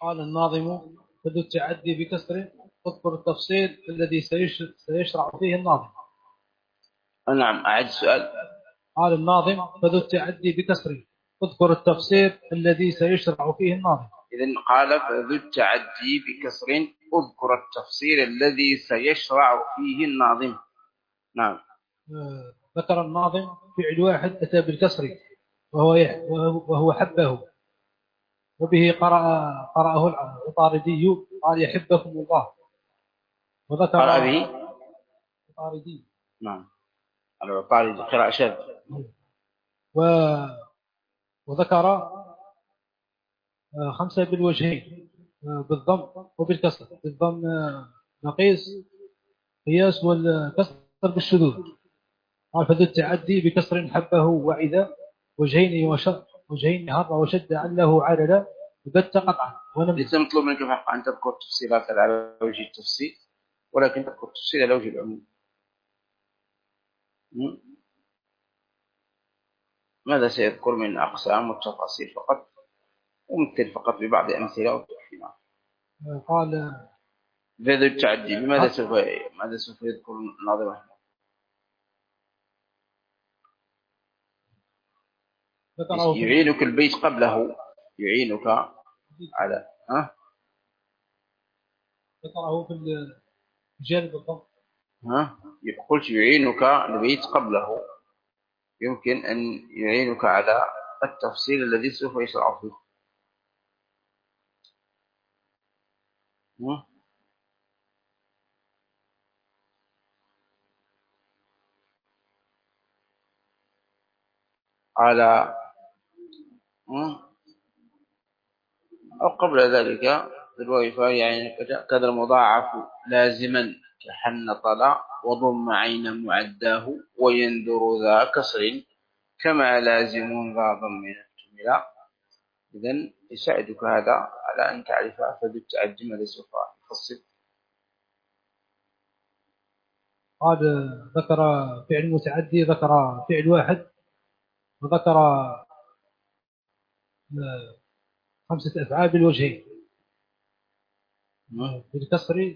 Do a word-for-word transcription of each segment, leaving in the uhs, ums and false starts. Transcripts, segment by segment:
قال الناظم فذو التعدي بكسر اذكر التفصيل الذي سيشرع فيه الناظم. نعم، أعد السؤال. قال الناظم فذو التعدي بكسر اذكر التفصيل الذي سيشرع فيه الناظم. إذن قال فذو التعدي بكسر اذكر التفصيل الذي سيشرع فيه الناظم. نعم. آه، ذكر الناظم فعل واحد أتى بالكسر وهو وهو حبه، وبه قرأ قرأه العطاردي قال يحبكم الله. وذكر قرأ به العطاردي. نعم، العطاردي قراءة شاذة. و... وذكر خمسة بالوجهين بالضم وبالكسر. بالضم نقيس قياس، والكسر بالشذوذ. قال فذو التعدي بكسر حبه وعذا وجهين وشر وجهين هر وشد عله عددا وبت قطعا ونمل. ليس مطلوب منك الحق أن تذكر تفصيلات على وجه التفصيل، ولكن تذكر التفصيل على وجه العموم. ماذا سيذكر من أقسام والتفاصيل فقط، ومثل فقط ببعض أمثلة وتحفينا. قال فذو التعدي بماذا سوف ماذا سوف يذكر الناظم رحمه الله؟ يعينك البيت قبله، يعينك على ها ذكره في الجانب الضم. ها قلت يعينك البيت قبله، يمكن أن يعينك على التفصيل الذي سوف يشرع فيه. ها؟ على أو قبل ذلك بالوظيفة، يعني كذا المضاعف لازما كحن طلا وضم عين معداه وينذر ذا كسر كما لازم ذا ضم احتملا. إذن يساعدك هذا على أن تعرف فذو التعدي ماذا سوف يفصل. قال ذكر فعل متعدي، ذكر فعل واحد، وذكر خمسة أفعال بالوجهين بالكسر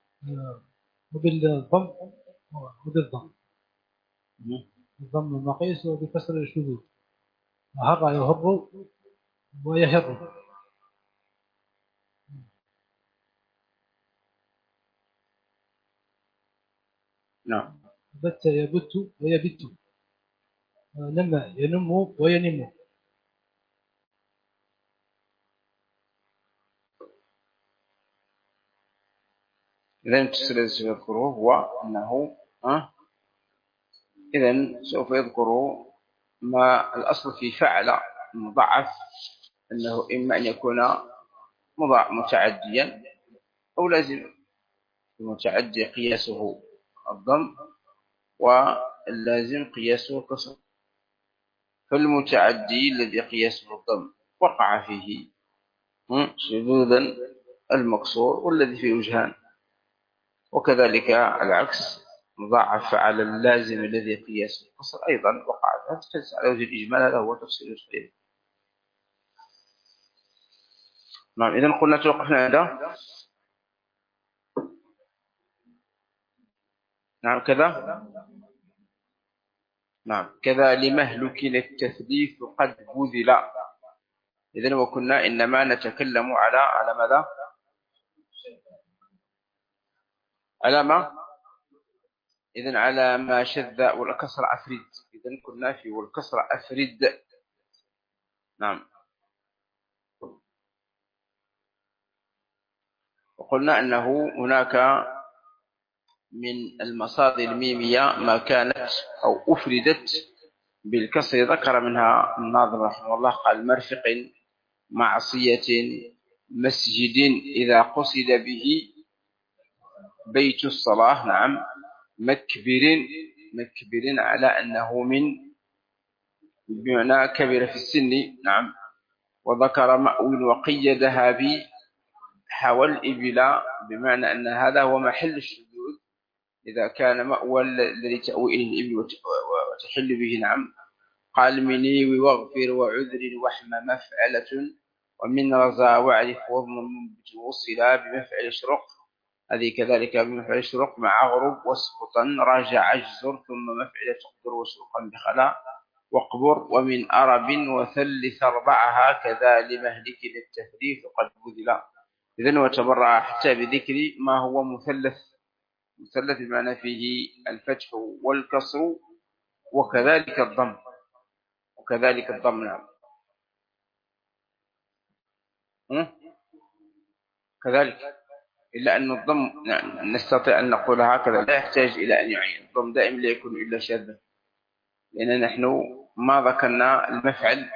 وبالضم وبالضم بالضم المقيس وبكسر الشذوذ. هر يهر ويهر. نعم. بت يبت ويبت. نم ينم وينم. إذن التفسير الذي سوف يذكره هو أنه أه؟ إذن سوف يذكر ما الأصل في فعل مضاعف أنه إما أن يكون مضاعف متعديا أو لازم. المتعدي قياسه الضم واللازم قياسه الكسر. فالمتعدي الذي قياسه الضم وقع فيه شذوذا المكسور والذي فيه وجهان، وكذلك العكس مضاعف على اللازم الذي قياسه الكسر أيضا وقع فيه. على وجه الإجمال هذا هو تفصيل الفعل. نعم. إذن قلنا توقفنا هذا. نعم كذا. نعم كذا لمهلك التثليث قد بذل. إذن وكنا إنما نتكلم على على ماذا؟ على ما؟ إذن على ما شذ والكسر أفرد. إذن كنا في والكسر أفرد. نعم. وقلنا أنه هناك من المصادر الميمية ما كانت أو أفردت بالكسر، ذكر منها الناظم رحمه الله قال مرفق معصية مسجد إذا قصد به بيت الصلاة. نعم. مكبر مكبر على أنه من بمعنى كبر في السن. نعم. وذكر مأوي وقيدها بي حوى الإبل، بمعنى أن هذا هو محل الشذوذ إذا كان مأوى الذي تأوي إليه الإبل وتحل به. نعم. قال مني واغفر وعذر وحم مفعلة ومن رزا واعرف وضم وصلا بمفعل اشرق، هذه كذلك بمفعل اشرق مع غرب واسقطا راجع اجزر ثم مفعل تقدر وسوقا بخلا واقبر ومن أرب وثلث أربعها كذا لمهلك للتثليث قد بذلا. إذن وتبرع حتى بذكر ما هو مثلث، مثلث بمعنى فيه الفتح والكسر وكذلك الضم، وكذلك الضم. نعم كذلك، إلا أن الضم نستطيع أن نقول هكذا لا يحتاج إلى أن يعين الضم دائما لا يكون إلا شاذا، لأن نحن ما ذكرنا المفعل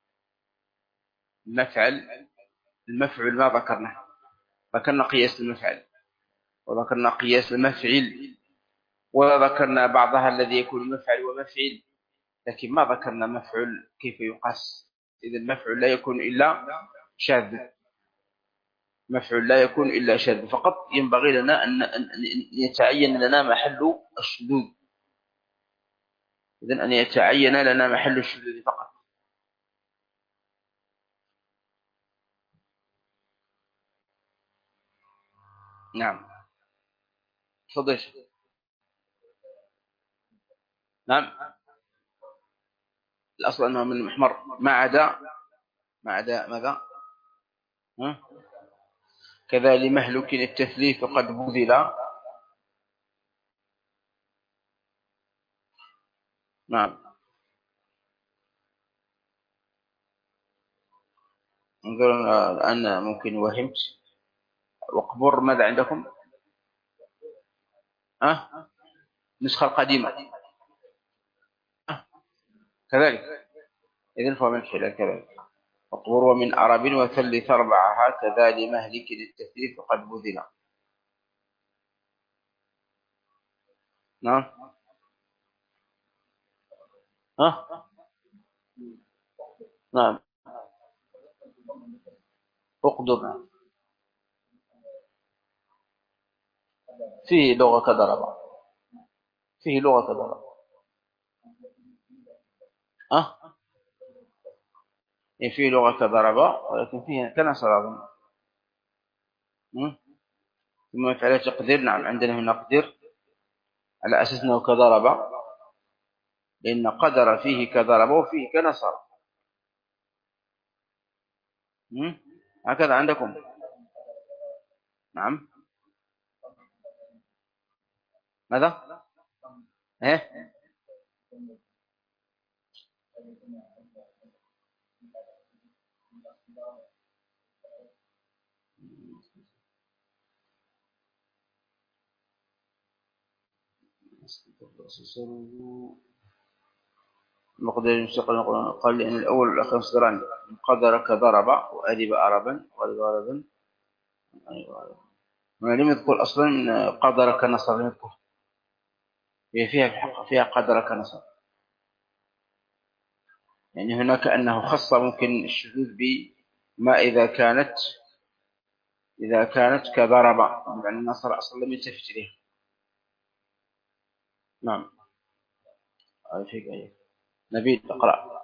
المفعل المفعل ما ذكرنا، ذكرنا قياس المفعل وذكرنا قياس المفعل وذكرنا بعضها الذي يكون مفعل ومفعل، لكن ما ذكرنا مفعل كيف يقاس. إذا المفعل لا يكون إلا شاذ، مفعول لا يكون إلا شاذ فقط. ينبغي لنا أن يتعين لنا محل الشذوذ، إذن أن يتعين لنا محل الشذوذ فقط. نعم تفضل. نعم الأصل أنه من المحمر ما عدا ما عدا ماذا؟ ها؟ كذا لمهلك التثليث قد بذل. نعم انظر الآن ممكن وهمت. وقبر ماذا عندكم؟ أه؟ نسخة القديمة أه؟ كذلك. إذن فهو من خلال كذلك. وقبر ومن أرب وثلث أربعها كذا لمهلك للتثليث قد بذل. نعم ها نعم اقدر فيه لغة كضرب، فيه لغة كضرب ها فيه لغة كضرب ولكن فيه كنصر أظن. ثم فعل تقدير. نعم عندنا هنا قدر على أساس أنه كضرب، لأن قدر فيه كضرب وفيه كنصر. هكذا عندكم. نعم ماذا؟ ايه مقدر المستقل قال لأن الأول والأخير مصدران، قدر كضرب وأدب أربا وأدب أربا. لم يذكر أصلا قدر كنصر، لم يذكر. هي فيها في الحق فيها قدر كنصر، يعني هناك أنه خص ممكن الشذوذ بما إذا كانت إذا كانت كضرب، يعني النصر أصلا لم يلتفت إليه. نعم فيك أيه نبيل اقرأ.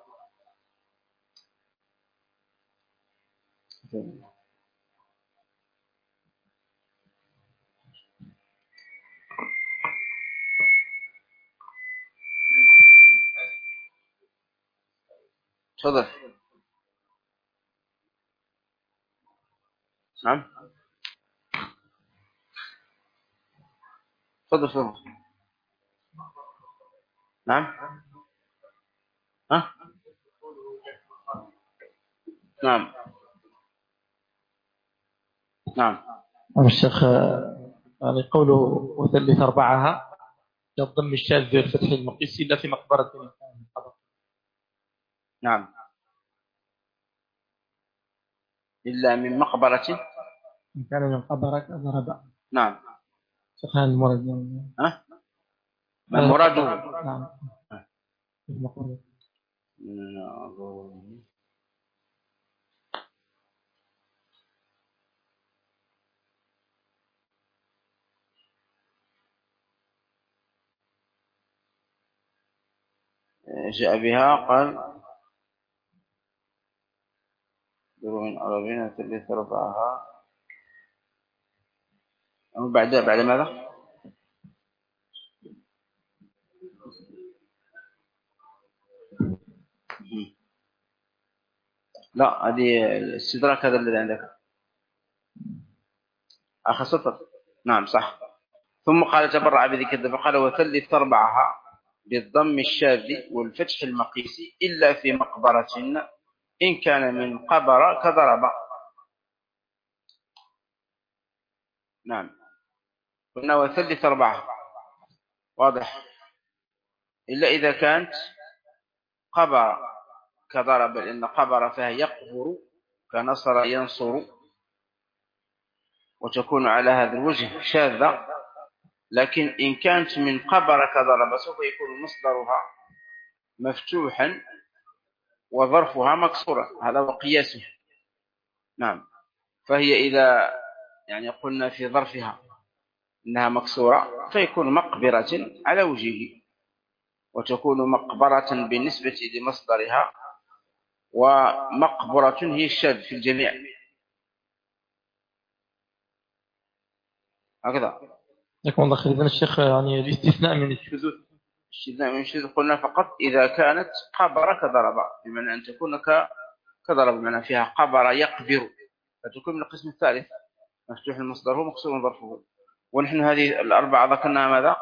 تفضل. نعم تفضل تفضل. نعم ها نعم نعم الشيخ يعني قوله وثلث أربعها كالضم الشاذ والفتح المقيس إلا في مقبرة. نعم إلا من مقبرة إن كان من قبرك ضرب. نعم شيخ هذا المراد ها ما مراده؟ نعم المقبرة. جاء بها قال ومن أربعين ثلث ربعها بعد بعد ماذا؟ لا هذه الاستدراك هذا الذي عندك آخر سطر. نعم صح. ثم قال تبرع بذي كذا فقال وثلث أربعها بالضم الشاذ والفتح المقيسي إلا في مقبرة إن كان من قبر كضرب. نعم قلنا وثلث أربعة واضح إلا إذا كانت قبر كضرب لأن قبر فيها يقبر كنصر ينصر وتكون على هذا الوجه شاذة. لكن إن كانت من قبر كضرب سوف يكون مصدرها مفتوحا وظرفها مكسورة هذا هو قياسه. نعم فهي إذا يعني قلنا في ظرفها إنها مكسورة فيكون مقبرة على وجهه وتكون مقبرة بالنسبة لمصدرها ومقبرة هي الشاذ في الجميع هكذا. لكن الله خير إذن الشيخ يعني الاستثناء من الشذوذ الاستثناء من الشذوذ قلنا فقط إذا كانت قبر كضرب بمعنى أن تكون كضرب بمعنى فيها قبر يقبر فتكون من القسم الثالث مفتوح المصدر هو مكسور ظرفه. ونحن هذه الأربعة ذكرناها ماذا؟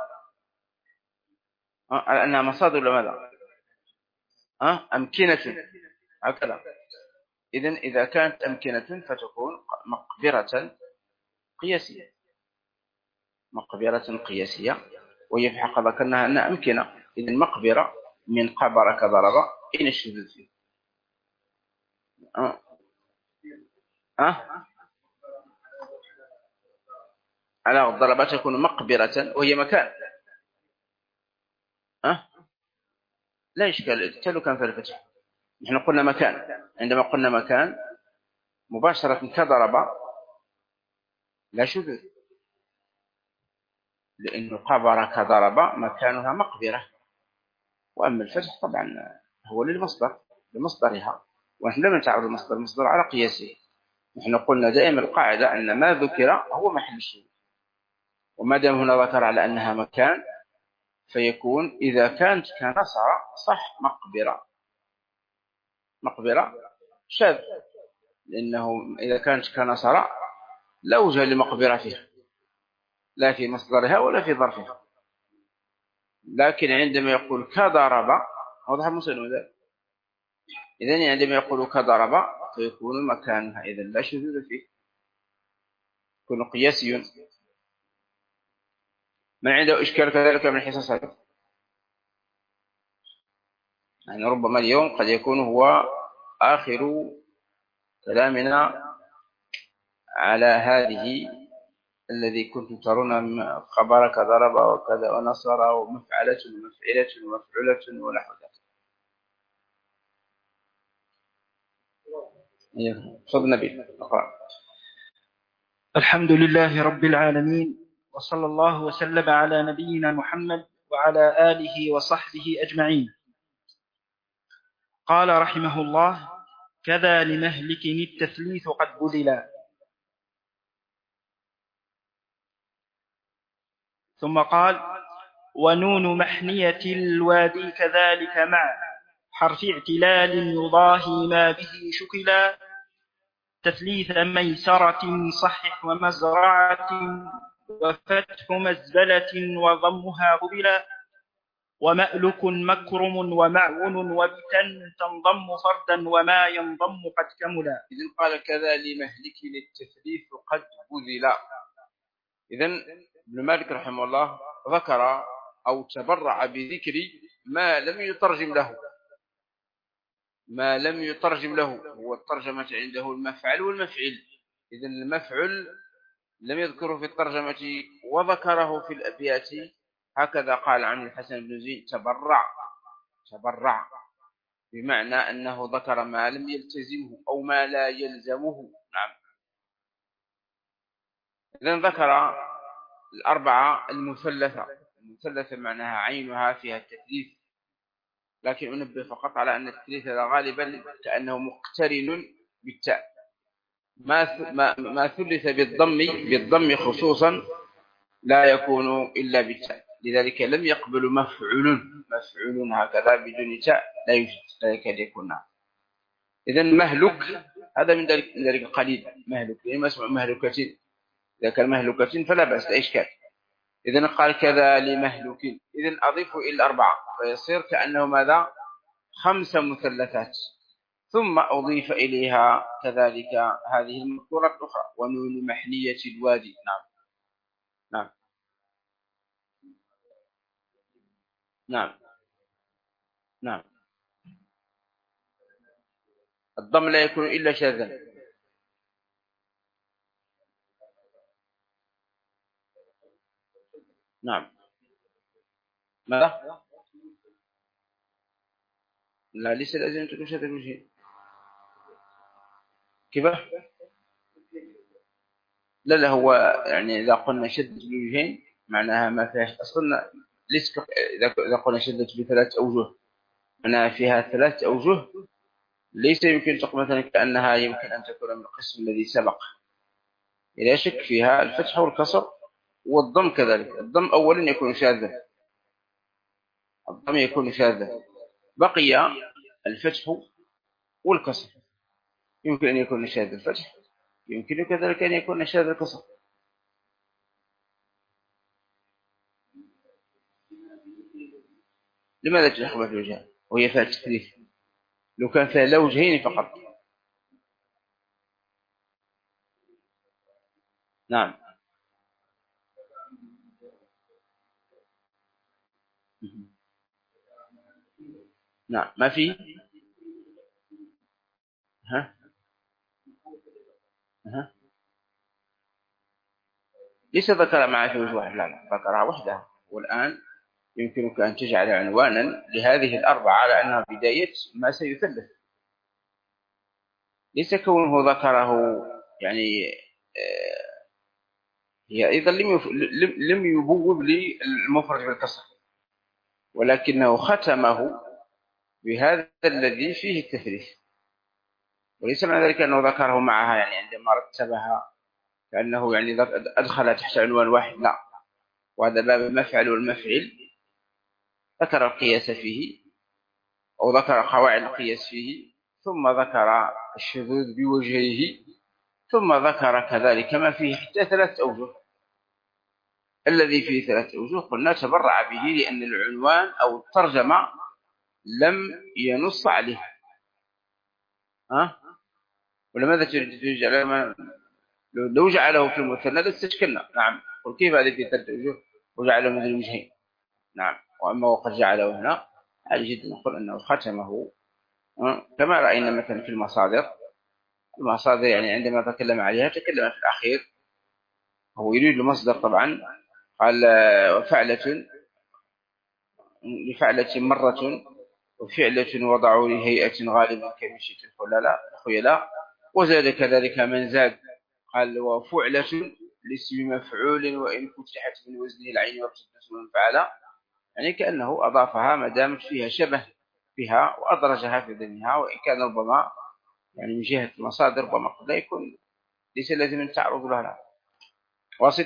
على أنها مصادر ولا ماذا؟ أه؟ أمكنة هكذا. إذن إذا كانت أمكنة فتكون مقبرة قياسية مقبرة قياسية وهي في حق ذكرناها أنها أمكنة. إذن مقبرة من قبر كضرب إن الشذوذ فيه أه؟ أه؟ على الضربات تكون مقبرة وهي مكان أه؟ لا إشكال تلو كان في الفتح. نحن قلنا مكان عندما قلنا مكان مباشرة كضرب لا شذوذ لأنه قبر كضرب مكانها مقبرة. وأما الفتح طبعا هو للمصدر لمصدرها ونحن لم نتعرض المصدر المصدر على قياسه. نحن قلنا دائما القاعدة أن ما ذكر هو محل الشذوذ وما دام هنا ذكر على أنها مكان فيكون إذا كانت كنصر صح مقبرة مقبرة شاذ لأنه إذا كانت كنصر لا وجه لمقبرة فيها لا في مصدرها ولا في ظرفها. لكن عندما يقول كضرب واضح المسلم ذلك إذن عندما يقول كضرب فيكون مكانها إذن لا شذوذ فيه يكون قياسي. من عنده إشكال كذلك من حيث الصرف يعني ربما اليوم قد يكون هو آخر كلامنا على هذه الذي كنتم ترون خبر كضرب وكذا ونصر ومفعلة ومفعلة ومفعولة ونحو ذلك. صد نبي أقرأ. الحمد لله رب العالمين وصلى الله وسلم على نبينا محمد وعلى آله وصحبه أجمعين. قال رحمه الله كذا لمهلك التثليث قد بذلا. ثم قال ونون محنية الوادي كذلك مع حرف اعتلال يضاهي ما به شكلا تثليث ميسرة صحح ومزرعة وفتح مزبلة وضمها قبلا ومألك مكرم ومعون وبتن تنضم فردا وما ينضم قد كملا. إذن قال كذا لمهلك للتثليث قد بذلا. إذن ابن مالك رحمه الله ذكر أو تبرع بذكر ما لم يترجم له ما لم يترجم له هو الترجمة عنده المفعل والمفعل. إذن المفعل لم يذكره في الترجمة وذكره في الأبيات هكذا قال عن الحسن بن زيد تبرع تبرع بمعنى أنه ذكر ما لم يلتزمه أو ما لا يلزمه. نعم. إذن ذكر الأربعة المثلثة المثلثة معناها عينها فيها التثليث لكن أنبه فقط على أن التثليث غالبا كأنه مقترن بالتاء ما ما ما ثلث بالضم بالضم خصوصا لا يكون إلا بالتاء، لذلك لم يقبل مفعول مفعول هكذا بدون تاء لا يوجد، لا يكاد يكون. إذن مهلك هذا من ذلك من ذلك القليل، مهلك لما اسمه مهلكة، إذا كان مهلكة فلا بأس لا إشكال. إذن قال كذا لمهلك، إذن أضيف إلى أربعة فيصير كأنه ماذا خمس مثلثات، ثم أضيف إليها كذلك هذه المذكورة الأخرى ونون محنية الوادي. نعم نعم نعم نعم. الضم لا يكون إلا شاذا. نعم. ماذا؟ لا ليس لازم أن تكون شاذ الوجهين. كيف؟ لا لا هو يعني إذا قلنا شدة الوجهين معناها ما فيهاش أصلا، ليس إذا قلنا شدة بثلاث أوجه معناها فيها ثلاث أوجه، ليس يمكن تقول مثلا كأنها يمكن أن تكون من القسم الذي سبق، لا شك فيها الفتح والكسر والضم كذلك. الضم أولا يكون شاذا، الضم يكون شاذا، بقي الفتح والكسر، يمكن أن يكون شاذ الفتح، يمكن كذلك أن يكون شاذ الكسر. لماذا تلخبط الوجهان وهي فيها التثليث؟ لو كان فيها لا وجهين فقط. نعم نعم ما في. ها ها ليس ذكر معها في وجه واحد، لا لا ذكرها وحدها، والآن يمكنك أن تجعل عنوانا لهذه الأربعة على أنها بداية ما سيثلث، ليس كونه ذكره يعني آه هي أيضا لم لم يبوب للمفرد بالكسر، ولكنه ختمه بهذا الذي فيه التثليث، وليس معنى ذلك أنه ذكره معها يعني عندما رتبها كأنه يعني أدخل تحت عنوان واحد، لا. وهذا باب المفعل والمفعل، ذكر القياس فيه أو ذكر قواعد القياس فيه، ثم ذكر الشذوذ بوجهه، ثم ذكر كذلك ما فيه حتى ثلاث أوجه. الذي فيه ثلاث أوجه قلنا تبرع به لأن العنوان أو الترجمة لم ينص عليه. ها ولماذا تجعل لو جعله في المثنى لاستشكلنا؟ نعم. قل كيف هذه في ثلاث أوجه وجعله من الوجهين؟ نعم. وأما وقد جعله هنا عادي جدا نقول أنه ختمه كما رأينا مثلا في المصادر. المصادر يعني عندما تكلم عليها تكلم في الأخير، هو يريد المصدر طبعا، قال وفعلة لفعلة مرة وفعلة وضعوا لهيئة غالبا كمشية الخيلاء، وزاد كذلك من زاد قال وفعلة لاسم مفعول وإن فتحت من وزنه العين وارتدت من فعل، يعني كأنه أضافها ما دامت فيها شبه بها وأدرجها في ذهنها، وإن كان ربما يعني من جهة المصادر ربما قد لا يكون ليس لازم أن تعرض لها. واصل.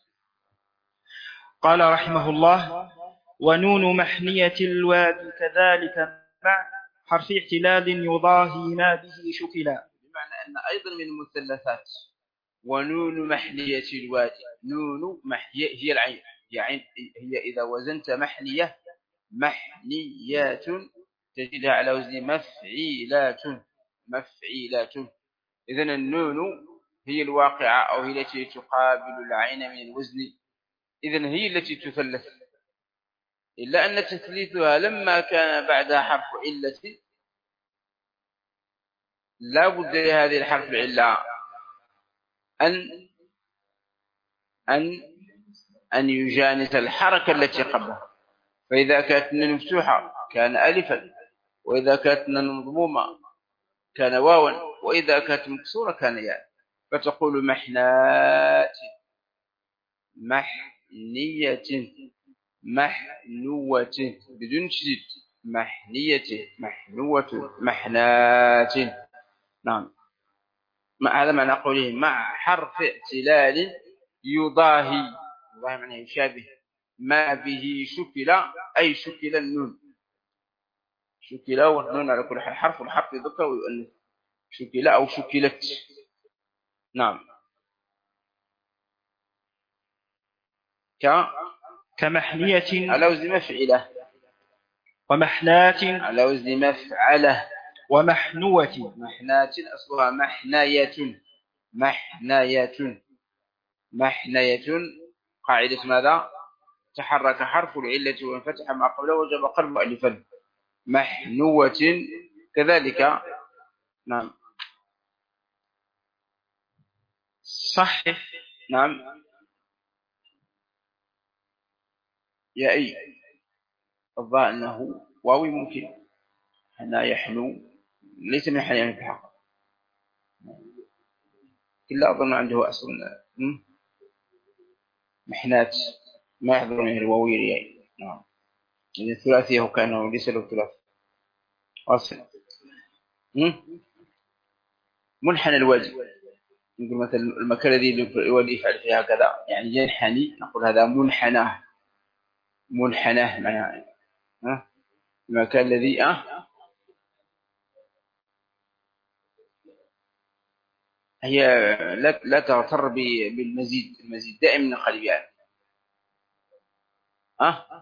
قال رحمه الله ونون محنية الواد كذلك مع حرف اعتلال يضاهي ما به شكلا، بمعنى أن أيضا من المثلثات ونون محنية الوادي. نون محنية هي العين، يعني هي إذا وزنت محنية محنيات تجدها على وزن مفعيلات مفعيلات. إذن النون هي الواقعة أو هي التي تقابل العين من الوزن، إذن هي التي تثلث، إلا أن تثليثها لما كان بعدها حرف علة لا بد لهذه الحرف العلة أن أن أن يجانس الحركة التي قبلها، فإذا كانت النون مفتوحة كان ألفا، وإذا كانت النون مضمومة كان واوا، وإذا كانت مكسورة كان ياء. فتقول محنات محنية محنوة بدون شديد، محنية محنوة محنات. نعم. مع هذا معنى قوله مع حرف اعتلال يضاهي، يضاهي معناه يشابه ما به شكل، أي شكل النون، شكل والنون على كل حال حرف، والحرف يذكر ويؤنث، شكل أو شكلت. نعم. ك كمحنية على وزن مفعله، ومحنات على وزن مفعله، ومحنوة. محنات أصلها محناية، محناية، محنية. قاعدة ماذا؟ تحرك حرف العلة وانفتح ما قبله وجب قلب ألفا. محنوة كذلك. نعم. صحح. نعم. يا أي الظاهر أنه واوي ممكن، حنا يحنو ليس من حنان الحق، إلا أظن عنده أصل محنات ما يحضر منه الواوي يعني. نعم. إذا الثلاثي هو كأنه ليس له ثلاث أصل. منحنى الوجه، نقول مثلا المكان الذي الولي يفعل فيها كذا يعني ينحني، نقول هذا منحناه، منحناه معناه ها المكان الذي أه هي لا لا تغتر بالمزيد، المزيد دائما نقلب يعني أه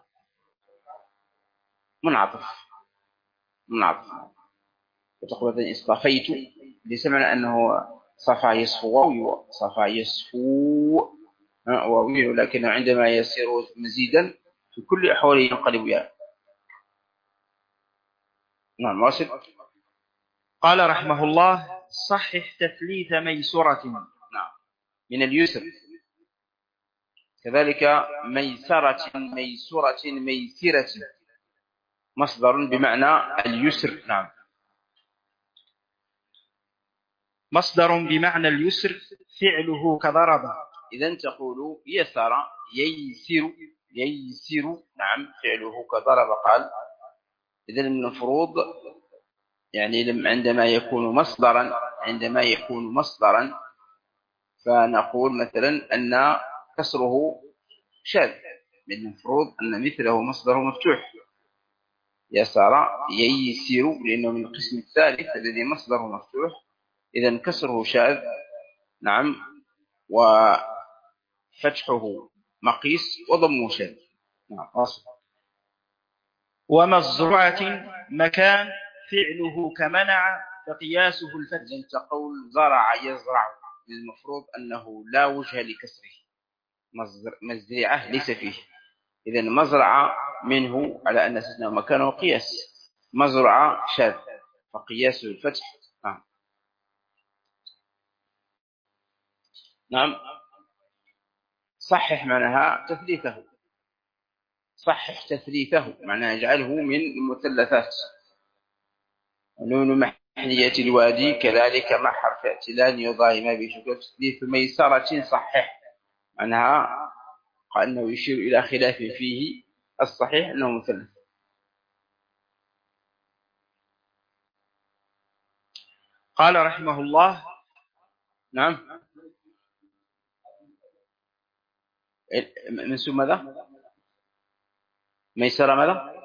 منعطف، منعطف. وتقول مثلا اصطفيت ليس معنى أنه صفا يصفو واوي، صفا يصفو واوي، لكن عندما يصير مزيدا في كل أحواله ينقلب يعني. نعم واصل. قال رحمه الله صحح تثليث ميسرة. نعم من اليسر. كذلك ميسرة، ميسرة، ميسرة مصدر بمعنى اليسر. نعم. مصدر بمعنى اليسر فعله كضرب. إذن تقول يسر ييسر، ييسر نعم فعله كضرب قال. إذن المفروض يعني عندما يكون مصدرا، عندما يكون مصدرا فنقول مثلا أن كسره شاذ، من المفروض أن مثله مصدره مفتوح، يسار ييسر لأنه من القسم الثالث الذي مصدره مفتوح، إذا كسره شاذ. نعم. وفتحه مقيس وضمه شاذ. نعم أصل. ومزرعة مكان فعله كمنع فقياسه الفتح. إذن تقول زرع يزرع، المفروض أنه لا وجه لكسره، مزرعة ليس فيه، إذن مزرعة منه على أن أساسنا مكانه قياس، مزرعة شاذ فقياسه الفتح. نعم. نعم. صحح معناها تثليثه، صحح تثليثه معناها اجعله من المثلثات. نون محنية الوادي كذلك مع حرف اعتلال يضاهي ما بشكل تثليث ميسرة صحح معناها قال أنه يشير إلى خلاف فيه، الصحيح أنه مثلث. قال رحمه الله. نعم. منسوب ماذا؟ ميسرة ماذا؟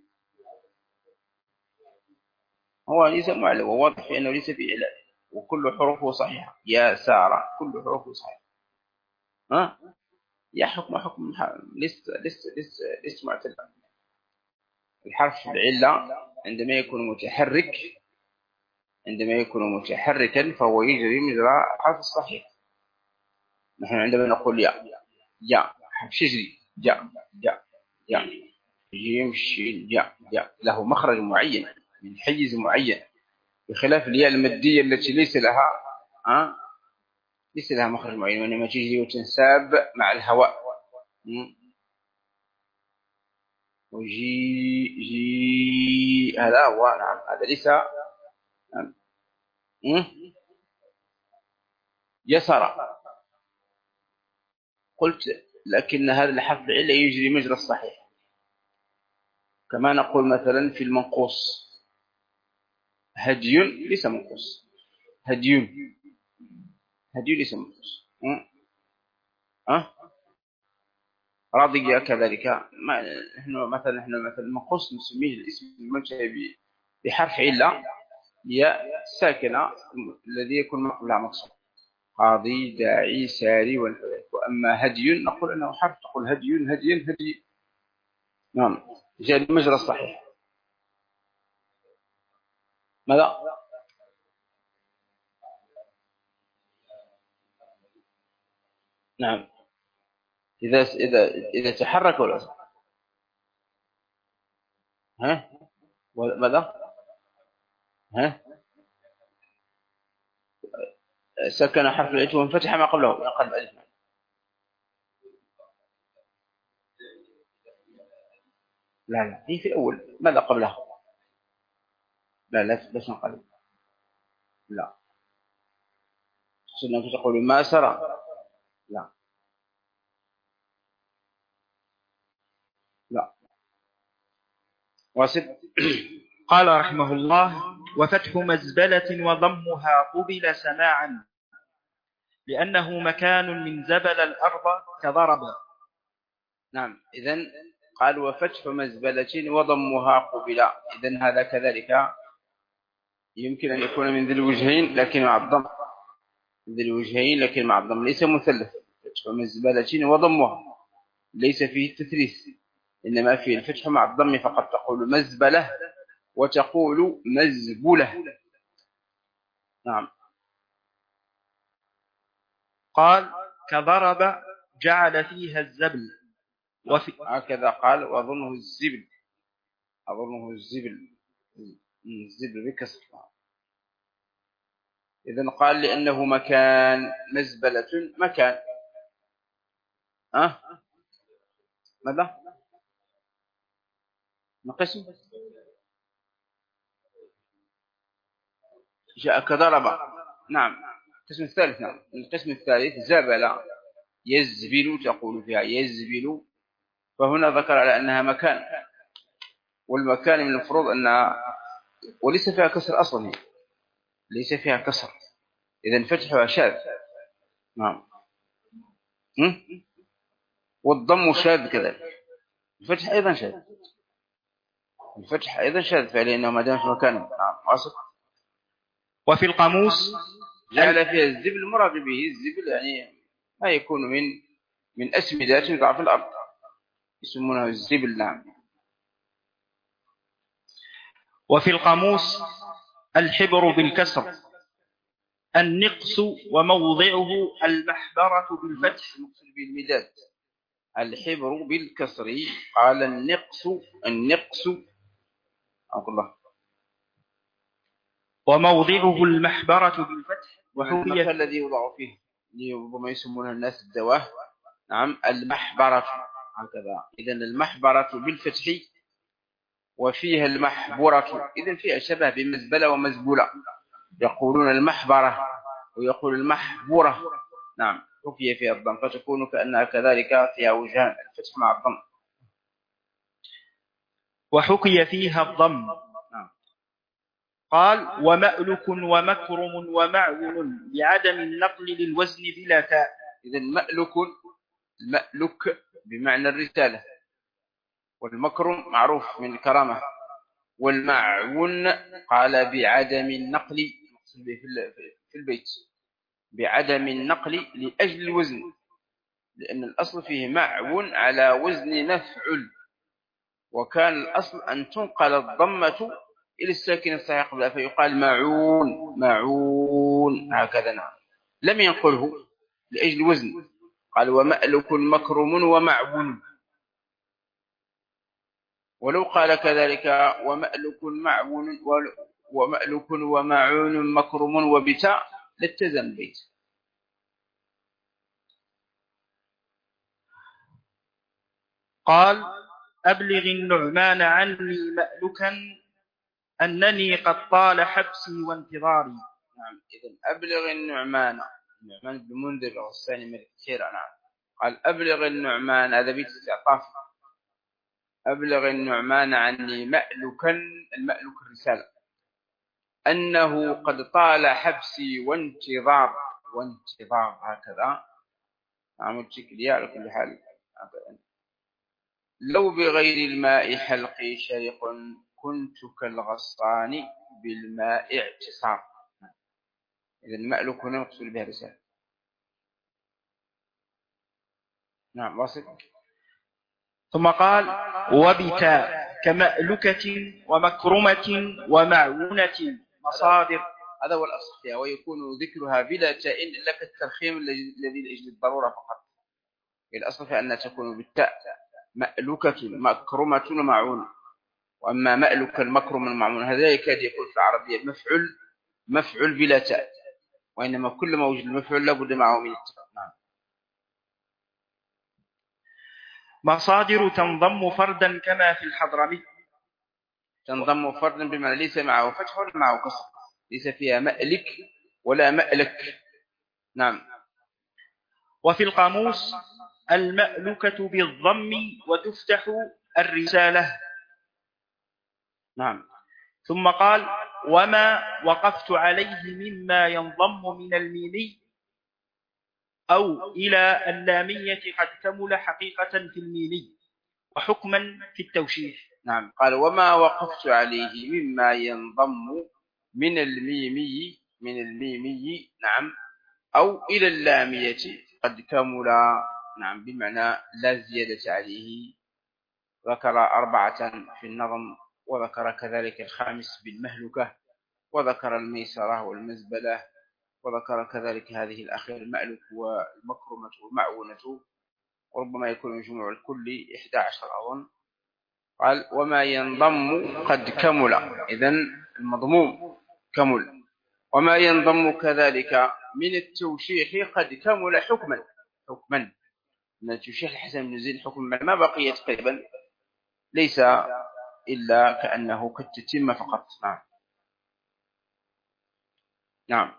هو ليس معلم، وواضح في أنه ليس في علة، وكل حروفه صحيحة. يا سارة كل حروفه صحيحة. ها يا حكم حكم لست لست لست لست معتل. الحرف العلة عندما يكون متحرك، عندما يكون متحركا فهو يجري مجرى حرف الصحيح. نحن عندما نقول يا يا حرف يجري جاء جاء جاء يمشي جاء جاء له مخرج معين من حيز معين، بخلاف الياء المادية التي ليس لها ها ليس لها مخرج معين، وإنما تجري وتنساب مع الهواء. وجي جي هذا هو. نعم هذا ليس. نعم. يسر قلت لكن هذا الحرف العلة يجري مجرى الصحيح، كما نقول مثلا في المنقوص هدي ليس منقوص، هدي هدي ليس منقوص. أه راضية كذلك. ما نحن مثلا نحن مثلا منقوص نسميه الاسم المنتهي بحرف علة ياء ساكنة الذي يكون قبلها مقصور، قاضي داعي ساري والحذف. وأما هدي نقول أنه حرف، تقول هدي هدي هدي. نعم جاء المجرى الصحيح. ماذا؟ نعم إذا إذا إذا تحرك ولا صح. ها ماذا؟ ها سكن حرف العلة وانفتح ما قبله ينقلب ألف. لا لا هي في الأول. ماذا قبلها؟ لا لا لا تنقلب. لا سنة تقول ما سرى. لا لا واصل. قال رحمه الله: وفتح مزبلة وضمها قبل سماعا لأنه مكان من زبل الأرض كضرب. نعم إذن قال وفتح مزبلة وضمها قبل. إذن هذا كذلك يمكن أن يكون من ذي الوجهين لكن مع الضم. ذي الوجهين لكن مع الضم ليس مثلث. فتح مزبلة وضمها ليس فيه التثليث، إنما فيه الفتح مع الضم فقط. تقول مزبلة وتقول مزبلة. نعم. قال كضرب جعل فيها الزبل. وفي هكذا قال وأظنه الزبل. أظنه الزبل. الزبل بكسر. إذن قال لأنه مكان. مزبلة مكان. أه؟ ماذا؟ نقسم جاء كضرب. نعم القسم الثالث. نعم القسم الثالث زبل يزبل تقول فيها يزبل، فهنا ذكر على أنها مكان، والمكان من المفروض أنها وليس فيها كسر أصلا، ليس فيها كسر، إذن فتحها شاذ. نعم والضم شاذ كذلك. الفتح أيضا شاذ. الفتح أيضا شاذ فعليا ما دام في مكانه. نعم واصل. وفي القاموس جعل فيها الزبل مراد به الزبل يعني ما يكون من من أسمدات ضعف الأرض يسمونه الزبل. نعم. وفي القاموس الحبر بالكسر النقص وموضعه المحبرة بالفتح. نقص بالمداد. الحبر بالكسر. قال النقص. النقص أقول الله وموضعه المحبرة بالفتح. وحكي الذي يوضع فيه ربما يسمونها الناس الدواه. نعم المحبرة هكذا. إذن المحبرة بالفتح وفيها المحبرة. إذن فيها شبه بمزبلة ومزبولة. يقولون المحبرة ويقول المحبورة. نعم حكي فيها الضم فتكون كأنها كذلك فيها وجهان الفتح مع الضم. وحكي فيها الضم. نعم. قال ومألك ومكرم ومعون بعدم النقل للوزن بلا تاء. إذن مألك. المألك بمعنى الرسالة، والمكرم معروف من الكرامة، والمعون قال بعدم النقل في البيت بعدم النقل لأجل الوزن، لأن الأصل فيه معون على وزن نفعل، وكان الأصل أن تنقل الضمة إلى الساكن الصحيح قبلها فيقال معون معون هكذا. نعم لم ينقله لأجل الوزن. قال ومألك مكرم ومعون. ولو قال كذلك ومألك معون ومألك ومعون مكرم وبتاء لاتزم البيت. قال أبلغ النعمان عني مألكا أنني قد طال حبسي وانتظاري. نعم إذن أبلغ النعمان. النعمان بن منذر والثاني من الكثير. نعم قال أبلغ النعمان هذا بيت استعطاف. أبلغ النعمان عني مألكا. المألك الرسالة. أنه قد طال حبسي وانتظار وانتظار هكذا. عمل شكلية على كل حال. لو بغير الماء حلقي شرق كنت كالغصان بالماء اعتصار. إذا المألوك هنا مقصود بها رسالة. نعم واصل. ثم قال وبتاء كمألكة ومكرمة ومعونة مصادر. هذا هو الأصح فيها، ويكون ذكرها بلا تاء إلا كالترخيم الذي لأجل الضرورة فقط. الأصل في أنها تكون بالتاء مألكة مكرمة ومعونة. وأما مألك المكرم المعون هذا يكاد يكون في العربية مفعول مفعول بلا تاء، وإنما كل ما وجد المفعول لابد معه من التاء. نعم. مصادر تنضم فردا كما في الحضرمي. تنضم فردا بمعنى ليس معه فتح ولا معه كسر، ليس فيها مألك ولا مألك. نعم. وفي القاموس المألكة بالضم وتفتح الرسالة. نعم. ثم قال وما وقفت عليه مما ينضم من الميمي أو إلى اللامية قد كمل حقيقة في الميمي وحكما في التوشيح. نعم. قال وما وقفت عليه مما ينضم من الميمي من الميمي نعم أو إلى اللامية قد كمل. نعم بمعنى لا زيادة عليه. ذكر أربعة في النظم، وذكر كذلك الخامس بالمهلكة، وذكر الميسرة والمزبلة، وذكر كذلك هذه الأخير المألك والمكرمة والمعونة، وربما يكون مجموع الكل إحدى عشر أظن. قال وما ينضم قد كمل، إذن المضموم كمل. وما ينضم كذلك من التوشيح قد كمل حكما حكما من التوشيح الحسن بن زيد حكما ما بقي تقريبا، ليس إلا كأنه قد تتم فقط. نعم. نعم.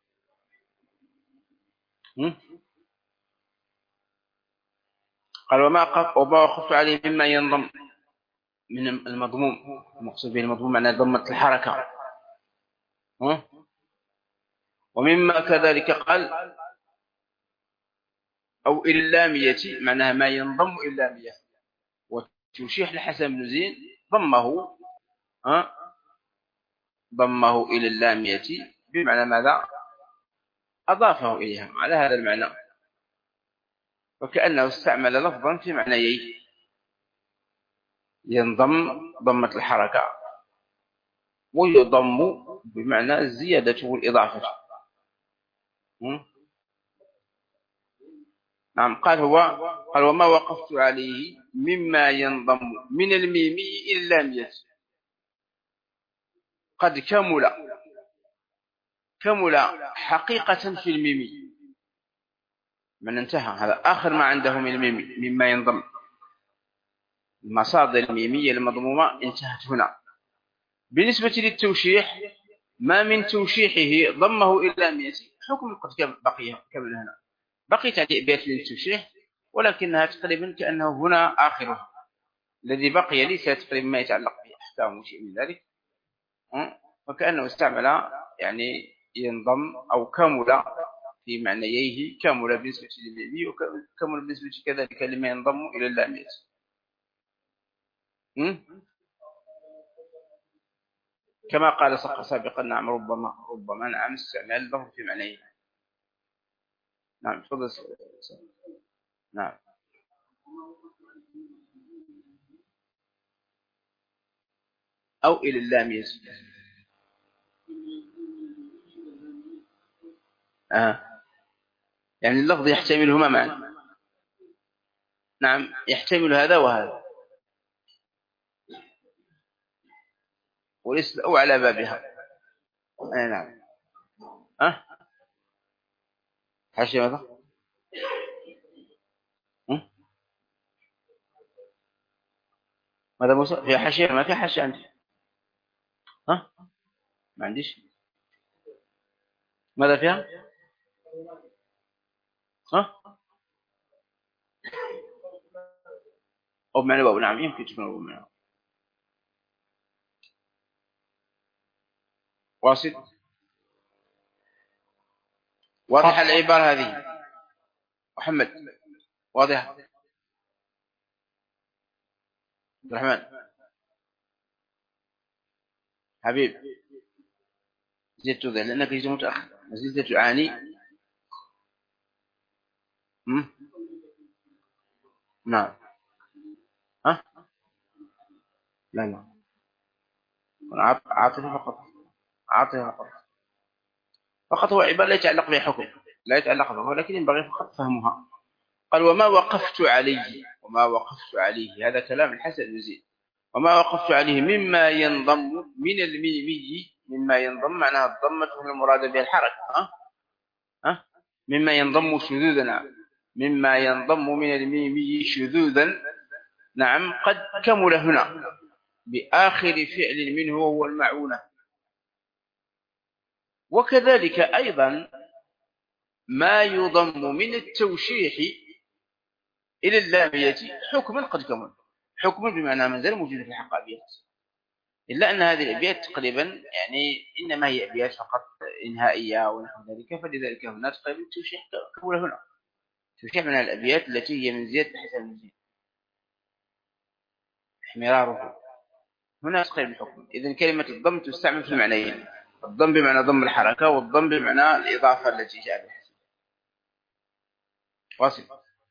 قال وما وقفت عليه مما ينضم من المضموم، المقصود به المضموم معناه ضمة الحركة. ومما كذلك قال أو إلى اللامية معناها ما ينضم إلى اللامية، وتشيح الحسن بن زين ضمه ها ضمه إلى اللامية بمعنى ماذا؟ أضافه إليها على هذا المعنى، وكأنه استعمل لفظا في معنيين، ينضم ضمة الحركة ويضم بمعنى الزيادة والإضافة. نعم. قال هو قال وما وقفت عليه مما ينضم من الميم إلى اللامية قد كمل كمل حقيقة في الميم، من انتهى هذا آخر ما عنده من الميم مما ينضم. المصادر الميمية المضمومة انتهت هنا. بالنسبة للتوشيح ما من توشيحه ضمه إلى اللامية حكم قد بقي كمل هنا، بقي تعبيرات للتوشيح ولكنها تقريبا كأنه هنا آخره الذي بقي ليس تقريبا ما يتعلق بأحكام وشيء من ذلك، وكأنه استعمل يعني ينضم أو كمل في معنييه، كمل بالنسبة للميمي وكمل بالنسبة كذلك لما ينضم إلى اللامية. كما قال سابقا نعم ربما ربما نعم استعمال اللفظ في معنيه. نعم تفضل. نعم. أو إلى اللامية آه. يعني اللفظ يحتملهما معا. نعم يحتمل هذا وهذا وليس أو على بابها. أي نعم. أه حاشية ماذا؟ أه؟ ماذا موسى؟ في حاشية؟ ما في حاشية عندي. ها أه؟ ما عنديش. ماذا فيها؟ ها أه؟ أو معنى باب. نعم يمكن تكون أو معنى. واصل. واضح العبارة هذه محمد؟ واضح عبد الرحمن حبيب؟ زدت ذا لأنك جيت متأخر، زدت تعاني. م? نعم. ها؟ لا لا، عاطفة فقط، عاطفة فقط فقط. هو عبارة لا يتعلق بها حكم، لا يتعلق بها، ولكن ينبغي فقط فهمها. قال وما وقفت عليه، وما وقفت عليه، هذا كلام الحسن بن زيد. وما وقفت عليه مما ينضم من الميمي، مما ينضم معناها الضمة هي المراد بها الحركة. ها؟ ها؟ مما ينضم شذوذا، مما ينضم من الميمي شذوذا. نعم قد كمل هنا بآخر فعل منه وهو المعونة. وكذلك أيضا ما يضم من التوشيح إلى اللامية حكما قد كمل، حكما بمعنى منزل موجود في الحق أبيات، إلا أن هذه الأبيات تقريبا يعني إنما هي أبيات فقط إنهائية ونحو ذلك، فلذلك هنا تقريبا التوشيح كمل هنا. توشيح من الأبيات التي هي من زيادة حسن المزيد احمراره هنا تقريبا الحكم. إذن كلمة الضم تستعمل في المعنيين، الضم بمعنى ضم الحركة، والضم بمعنى الإضافة التي جاء بها. واصل.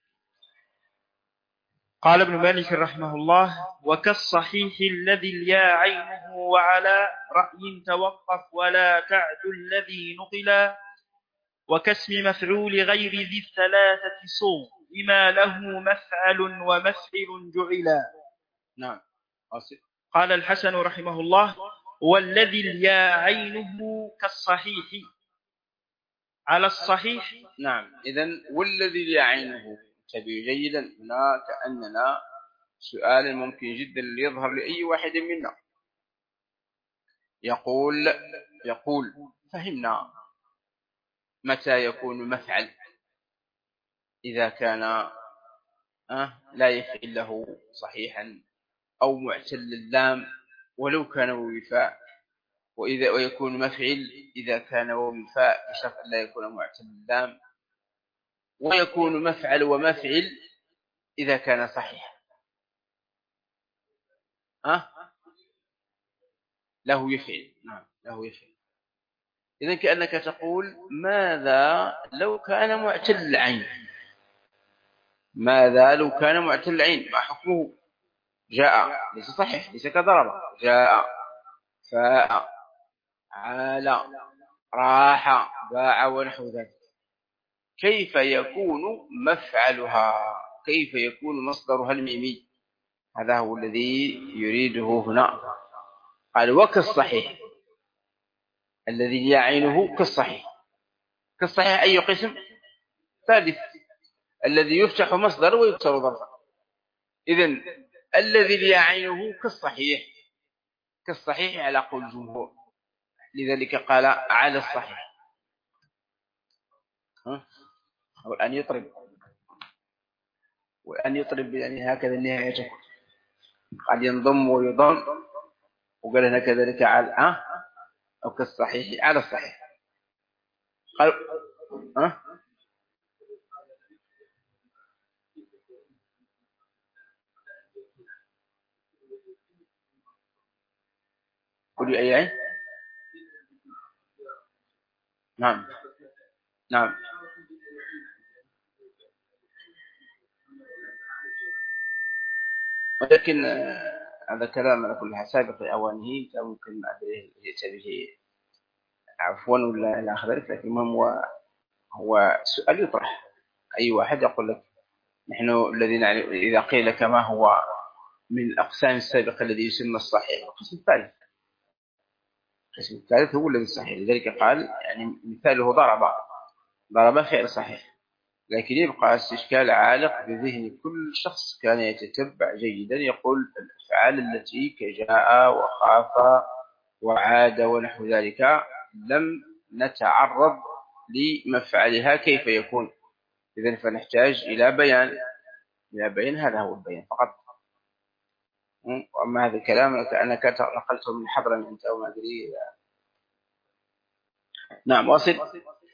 قال ابن مالك رحمه الله: وكالصحيح الذي اليا عينه وعلى رأي توقف ولا تعد الذي نقلا، وكاسم مفعول غير ذي الثلاثة صو بما له مفعل ومفعل جعلا. نعم. واصل. قال الحسن رحمه الله: والذي اليا عينه كالصحيح على الصحيح. نعم. إذن والذي اليا عينه، تبي جيدا هنا كأننا سؤال ممكن جدا ليظهر لأي واحد منا. يقول يقول فهمنا متى يكون مفعل إذا كان أه لا يفعل له صحيحا أو معتل اللام ولو كان وفاء، وإذا ويكون مفعل إذا كان وفاء بشرط لا يكون معتل اللام، ويكون مفعل ومفعل إذا كان صحيحا. أه له يفعل. نعم له يفعل. إذن كأنك تقول ماذا لو كان معتل العين، ماذا لو كان معتل العين ما حكمه؟ جاء ليس صحيح، ليس كضرب، جاء فاء عال راح باع ونحو ذلك. كيف يكون مفعلها؟ كيف يكون مصدرها الميمي؟ هذا هو الذي يريده هنا. قال وكالصحيح الذي يعينه كالصحيح. كالصحيح أي قسم؟ ثالث، الذي يفتح مصدر ويكسر ظرفا. إذن الذي يعينه كالصحيح، كالصحيح على قول الجمهور، لذلك قال على الصحيح. والآن يطرب، والآن يطرب يعني هكذا النهاية تكون، قد ينضم ويضم، وقال هنا كذلك على أو كالصحيح على الصحيح. قال ها قولي أي عين. نعم نعم. ولكن هذا كلام على كل حال سابق لأوانه، ممكن ما أدري يأتي به عفوا ولا إلى آخر ذلك، لكن المهم هو هو سؤال يطرح. أي واحد يقول لك نحن الذين إذا قيل لك ما هو من الأقسام السابقة الذي يسمى الصحيح، القسم الثالث، القسم الثالث هو الذي صحيح. لذلك قال يعني مثاله ضرب، ضرب فعل صحيح، لكن يبقى استشكال عالق بذهن كل شخص كان يتتبع جيدا، يقول الأفعال التي كجاء وخاف وعاد ونحو ذلك لم نتعرض لمفعلها كيف يكون. إذن فنحتاج إلى بيان، إلى بيان، هذا هو البيان فقط. وأما هذا الكلام كأنك نقلته من حضر أنت أو ما أدري. نعم واصل.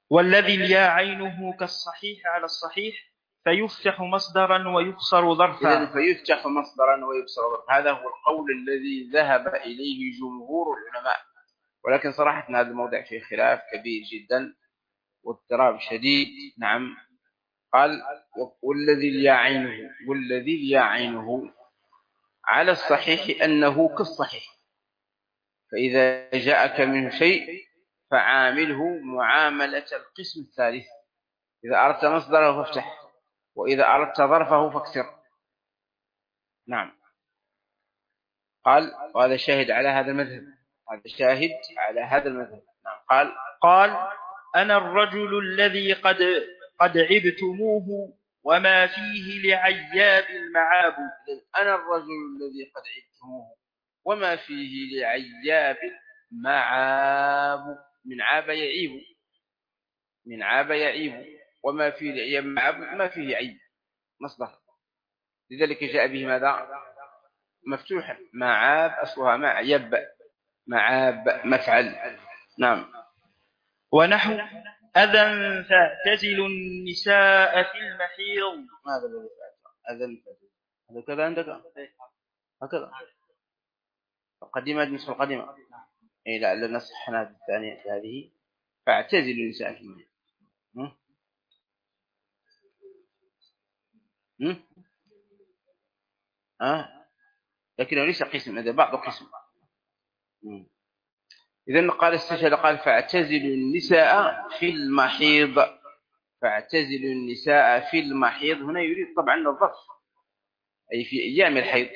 والذي الياء عينه كالصحيح على الصحيح فيفتح مصدرا ويكسر ظرفا. إذن فيفتح مصدرا ويكسر ظرفا، هذا هو القول الذي ذهب إليه جمهور العلماء، ولكن صراحة هذا الموضع فيه خلاف كبير جدا واضطراب شديد. نعم. قال والذي الياء عينه، والذي الياء عينه على الصحيح أنه كالصحيح، فإذا جاءك منه شيء فعامله معاملة القسم الثالث، إذا أردت مصدره فافتح، وإذا أردت ظرفه فاكسر. نعم. قال وهذا شاهد على هذا المذهب، هذا شاهد على هذا المذهب. نعم. قال قال أنا الرجل الذي قد قد عبتموه وما فيه لعياب المعاب. أنا الرجل الذي قد عبتموه وما فيه لعياب معاب، من عاب يعيب، من عاب يعيب، وما فيه لعياب معاب ما فيه عيب مصدر، لذلك جاء به ماذا؟ مفتوحا. معاب أصلها معيب، معاب مفعل. نعم. ونحو أذن فاعتزلوا النساء في المحيض. ماذا الذي أذن فاعتزلوا؟ هذا كذا عندك هكذا قديمة نصف القديمة. إيه لا لنا صحنا الثانية هذه فاعتزلوا النساء في المحيض. هم؟ هم؟ آه. لكنه ليس قسم، هذا بعض قسم. إذن قال استشهد قال فاعتزلوا النساء في المحيض، فاعتزلوا النساء في المحيض هنا يريد طبعا الظرف، أي في أيام الحيض،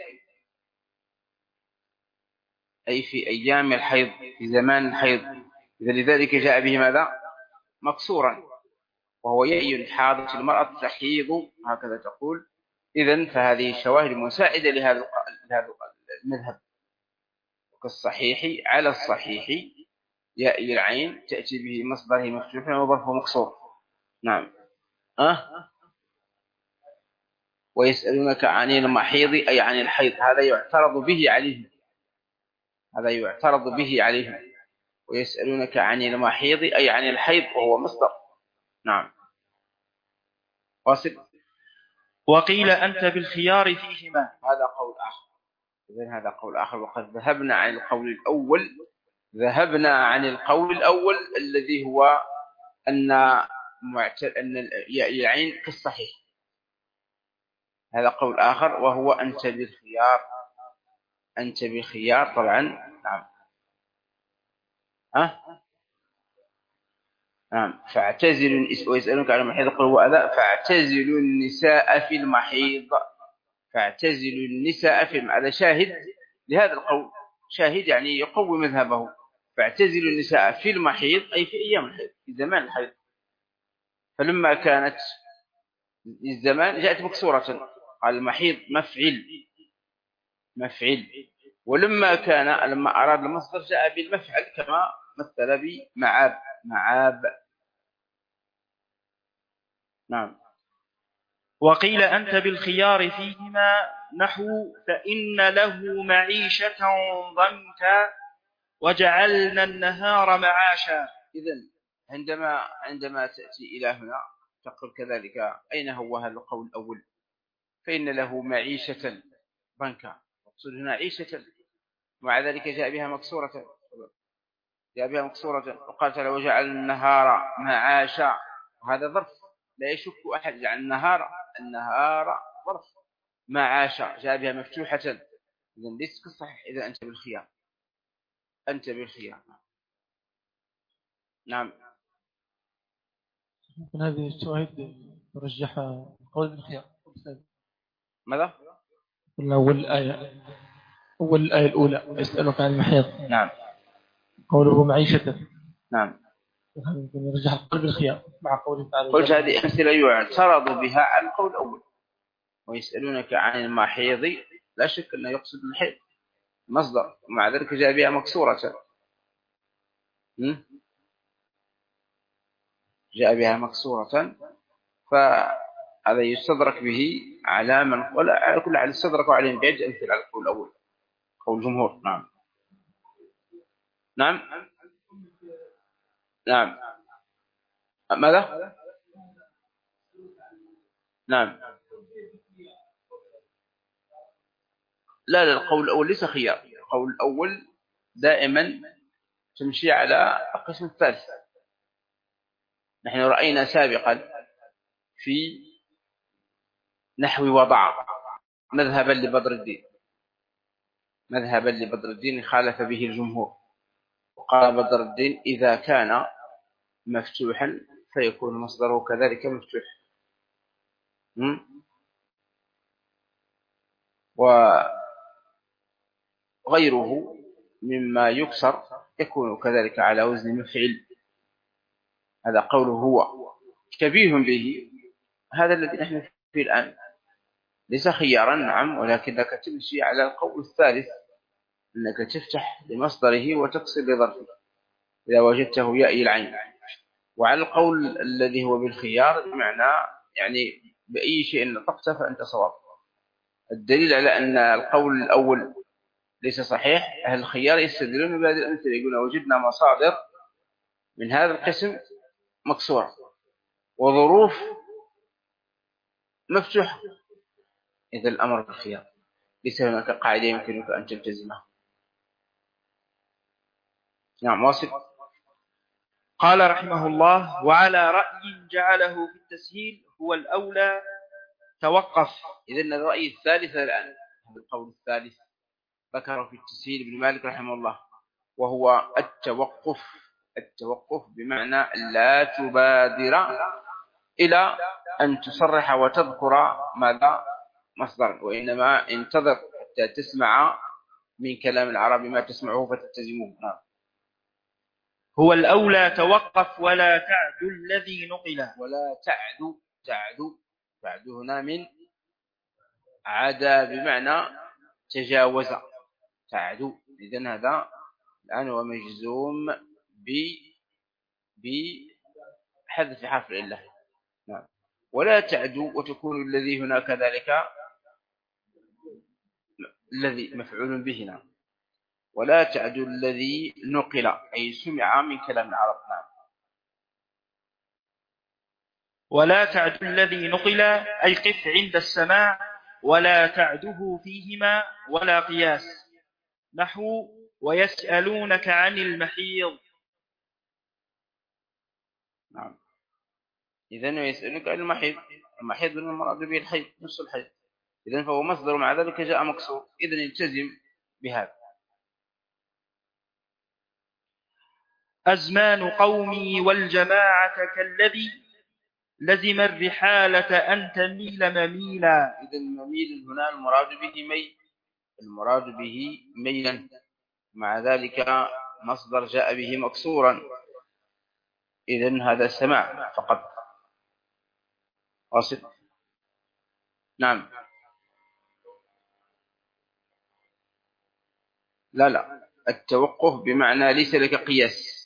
أي في أيام الحيض، في زمان الحيض. إذا لذلك جاء به ماذا؟ مكسورا، وهو يأي حاضة المرأة تحيض، هكذا تقول. إذن فهذه الشواهد مساعدة لهذا المذهب. كالصحيح على الصحيح يأي العين تأتي به مصدره مفتوحا وظرفه مكسور. نعم. أه؟ ويسألونك عن المحيض أي عن الحيض، هذا يعترض به عليهم، هذا يعترض به عليهم. ويسألونك عن المحيض أي عن الحيض وهو مصدر. نعم. واصل. وقيل أنت بالخيار فيهما، هذا قول آخر. إذن هذا قول آخر. وقد ذهبنا عن القول الأول، ذهبنا عن القول الأول الذي هو أن معتل أن العين كالصحيح. هذا قول آخر وهو أنت بالخيار، أنت بالخيار طبعا. نعم. أه؟ نعم. فاعتزلوا ويسألونك عن المحيض قل هو أذى فاعتزلوا النساء في المحيض، فاعتزلوا النساء في المحيض. هذا شاهد لهذا القول، شاهد يعني يقوي مذهبه. فاعتزلوا النساء في المحيض أي في أيام الحيض، في زمان الحيض. فلما كانت الزمان جاءت مكسورة، قال المحيض مفعل، مفعل. ولما كان لما أراد المصدر جاء بالمفعل كما مثل بمعاب، معاب. نعم. وقيل أنت بالخيار فيهما نحو فإن له معيشة ضنكا وجعلنا النهار معاشا. إذن عندما عندما تأتي إلى هنا تقول كذلك أين هو هذا القول الأول؟ فإن له معيشة ضنكا، مقصود هنا عيشة، ومع ذلك جاء بها مكسورة، جاء بها مكسورة. وقال تعالى وجعل النهار معاشا، وهذا ظرف لا يشك أحد، جعل النهار، النهار ظرف، معاشا جاء بها مفتوحة. إذن ليس كالصحيح. إذا أنت بالخيار، أنت بالخيار. نعم. ممكن هذه الشواهد ترجحها قول بالخيار. ماذا؟ قلنا أول الآية، أول الآية الأولى يسألك عن المحيض. نعم. قوله معيشة. نعم. هذا يمكن يرجح القول بالخيار مع قوله تعالى. قلت هذه أمثلة يعترض بها على القول الأول. ويسألونك عن المحيض، لا شك أنه يقصد المحيض مصدر، ومع ذلك جاء بها مكسورة، جاء بها مكسورة. فهذا يستدرك به على من ولا على كل حال استدركوا عليهم بعدة أمثلة على القول الأول، قول الجمهور. نعم. نعم. نعم. ماذا؟ نعم. لا لا، القول الأول ليس خيار. القول الأول دائما تمشي على القسم الثالث. نحن رأينا سابقا في نحو وضع مذهبا لبدر الدين، مذهبا لبدر الدين خالف به الجمهور، وقال بدر الدين إذا كان مفتوحا فيكون مصدره كذلك مفتوح. وغيره مما يكسر يكون كذلك على وزن مفعل. هذا قوله هو شبيه به، هذا الذي نحن فيه الآن ليس خيارا نعم، ولكنك تمشي على القول الثالث، أنك تفتح لمصدره وتقصر لظرفه إذا وجدته يأي العين. وعلى القول الذي هو بالخيار بمعنى يعني بأي شيء نطقت فأنت صواب. الدليل على أن القول الأول ليس صحيح، أهل الخيار يستدلون بهذه الأمثلة، يقولون وجدنا مصادر من هذا القسم مكسورة وظروف مفتوحة، إذا الأمر بالخيار، ليس هناك قاعدة يمكنك أن تلتزمها. نعم واصل. قال رحمه الله: وعلى رأي جعله في التسهيل هو الأولى توقف. إذن الرأي الثالث الآن، هذا القول الثالث ذكره في التسهيل ابن مالك رحمه الله، وهو التوقف. التوقف بمعنى لا تبادر إلى أن تصرح وتذكر ماذا مصدر، وإنما انتظر حتى تسمع من كلام العرب ما تسمعه فتتزمه. نعم. هو الأولى توقف ولا تعد الذي نقل. ولا تعد، تعد تعد هنا من عدا بمعنى تجاوز. تعد إذن هذا الآن هو مجزوم ب بحذف حرف العلة. نعم. ولا تعد وتكون الذي هنا كذلك الذي مفعول به. نعم. ولا تعد الذي نقل أي سمع من كلام العرب. نعم. ولا تعد الذي نقل أي قف عند السماع، ولا تعده فيهما ولا قياس. نحو ويسألونك عن المحيض. نعم. إذن يسألونك عن المحيض، المحيض من المراد به الحيض، نفس الحيض. إذن فهو مصدر مع ذلك جاء مكسور، إذن يلتزم بهذا. أزمان قومي والجماعة كالذي لزم الرحالة أن تميل مميلا. إذن مميل هنا المراد به ميل، المراد به ميلا، مع ذلك مصدر جاء به مكسورا، إذن هذا السماع فقط. واصل. نعم. لا لا، التوقف بمعنى ليس لك قياس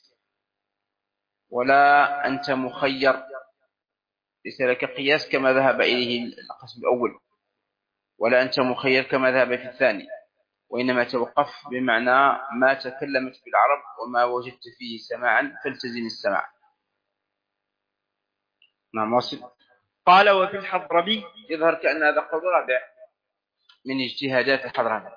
ولا أنت مخير، ليس لك قياس كما ذهب إليه القسم الأول، ولا أنت مخير كما ذهب في الثاني، وإنما توقف بمعنى ما تكلمت في العرب وما وجدت فيه سماعا فالتزم السماع. نعم واصل. قال وفي الحضرمي. يظهر كأن هذا قول رابع من اجتهادات الحضرمي.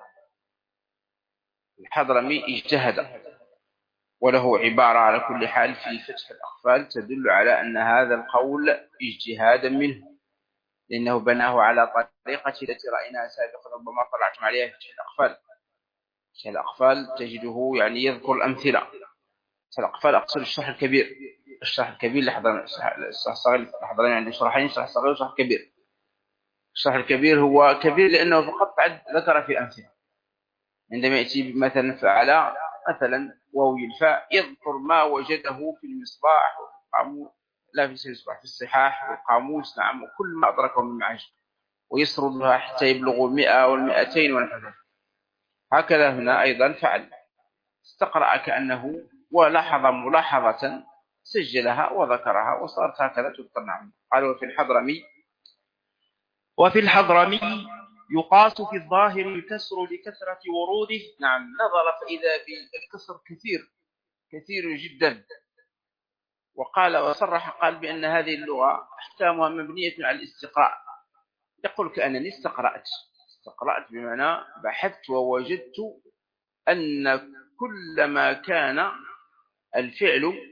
الحضرمي اجتهد وله عبارة على كل حال في فتح الأقفال تدل على أن هذا القول اجتهادا منه، لأنه بناه على طريقة التي رأيناها سابقا ربما طلعتم عليها في فتح الأقفال. فتح الأقفال تجده يعني يذكر الأمثلة. فتح الأقفال أقصد الشرح الكبير، الشرح الكبير لحضرمي، الشرح الصغير لحضرمي عندي شرحين، شرح صغير وشرح كبير. الشرح الكبير هو كبير لأنه فقط ذكر في الأمثلة، عندما يأتي مثلا فعل مثلا واوي الفاء يذكر ما وجده في المصباح والقاموس، لا في المصباح، في الصحاح والقاموس، نعم، وكل ما أدركه من معاجم، ويسردها حتى يبلغ المئة والمئتين ونحو ذلك. هكذا هنا أيضا فعل، استقرأ كأنه ولاحظ ملاحظة سجلها وذكرها وصارت هكذا تذكر. نعم. قالوا في الحضرمي. وفي الحضرمي يقاس في الظاهر الكسر لكثرة وروده. نعم. نظر فإذا بالكسر كثير كثير جدا، وقال وصرح قال بأن هذه اللغة أحكامها مبنية على الاستقراء. يقول كأنني استقرأت استقرأت بمعنى بحثت ووجدت أن كل ما كان الفعل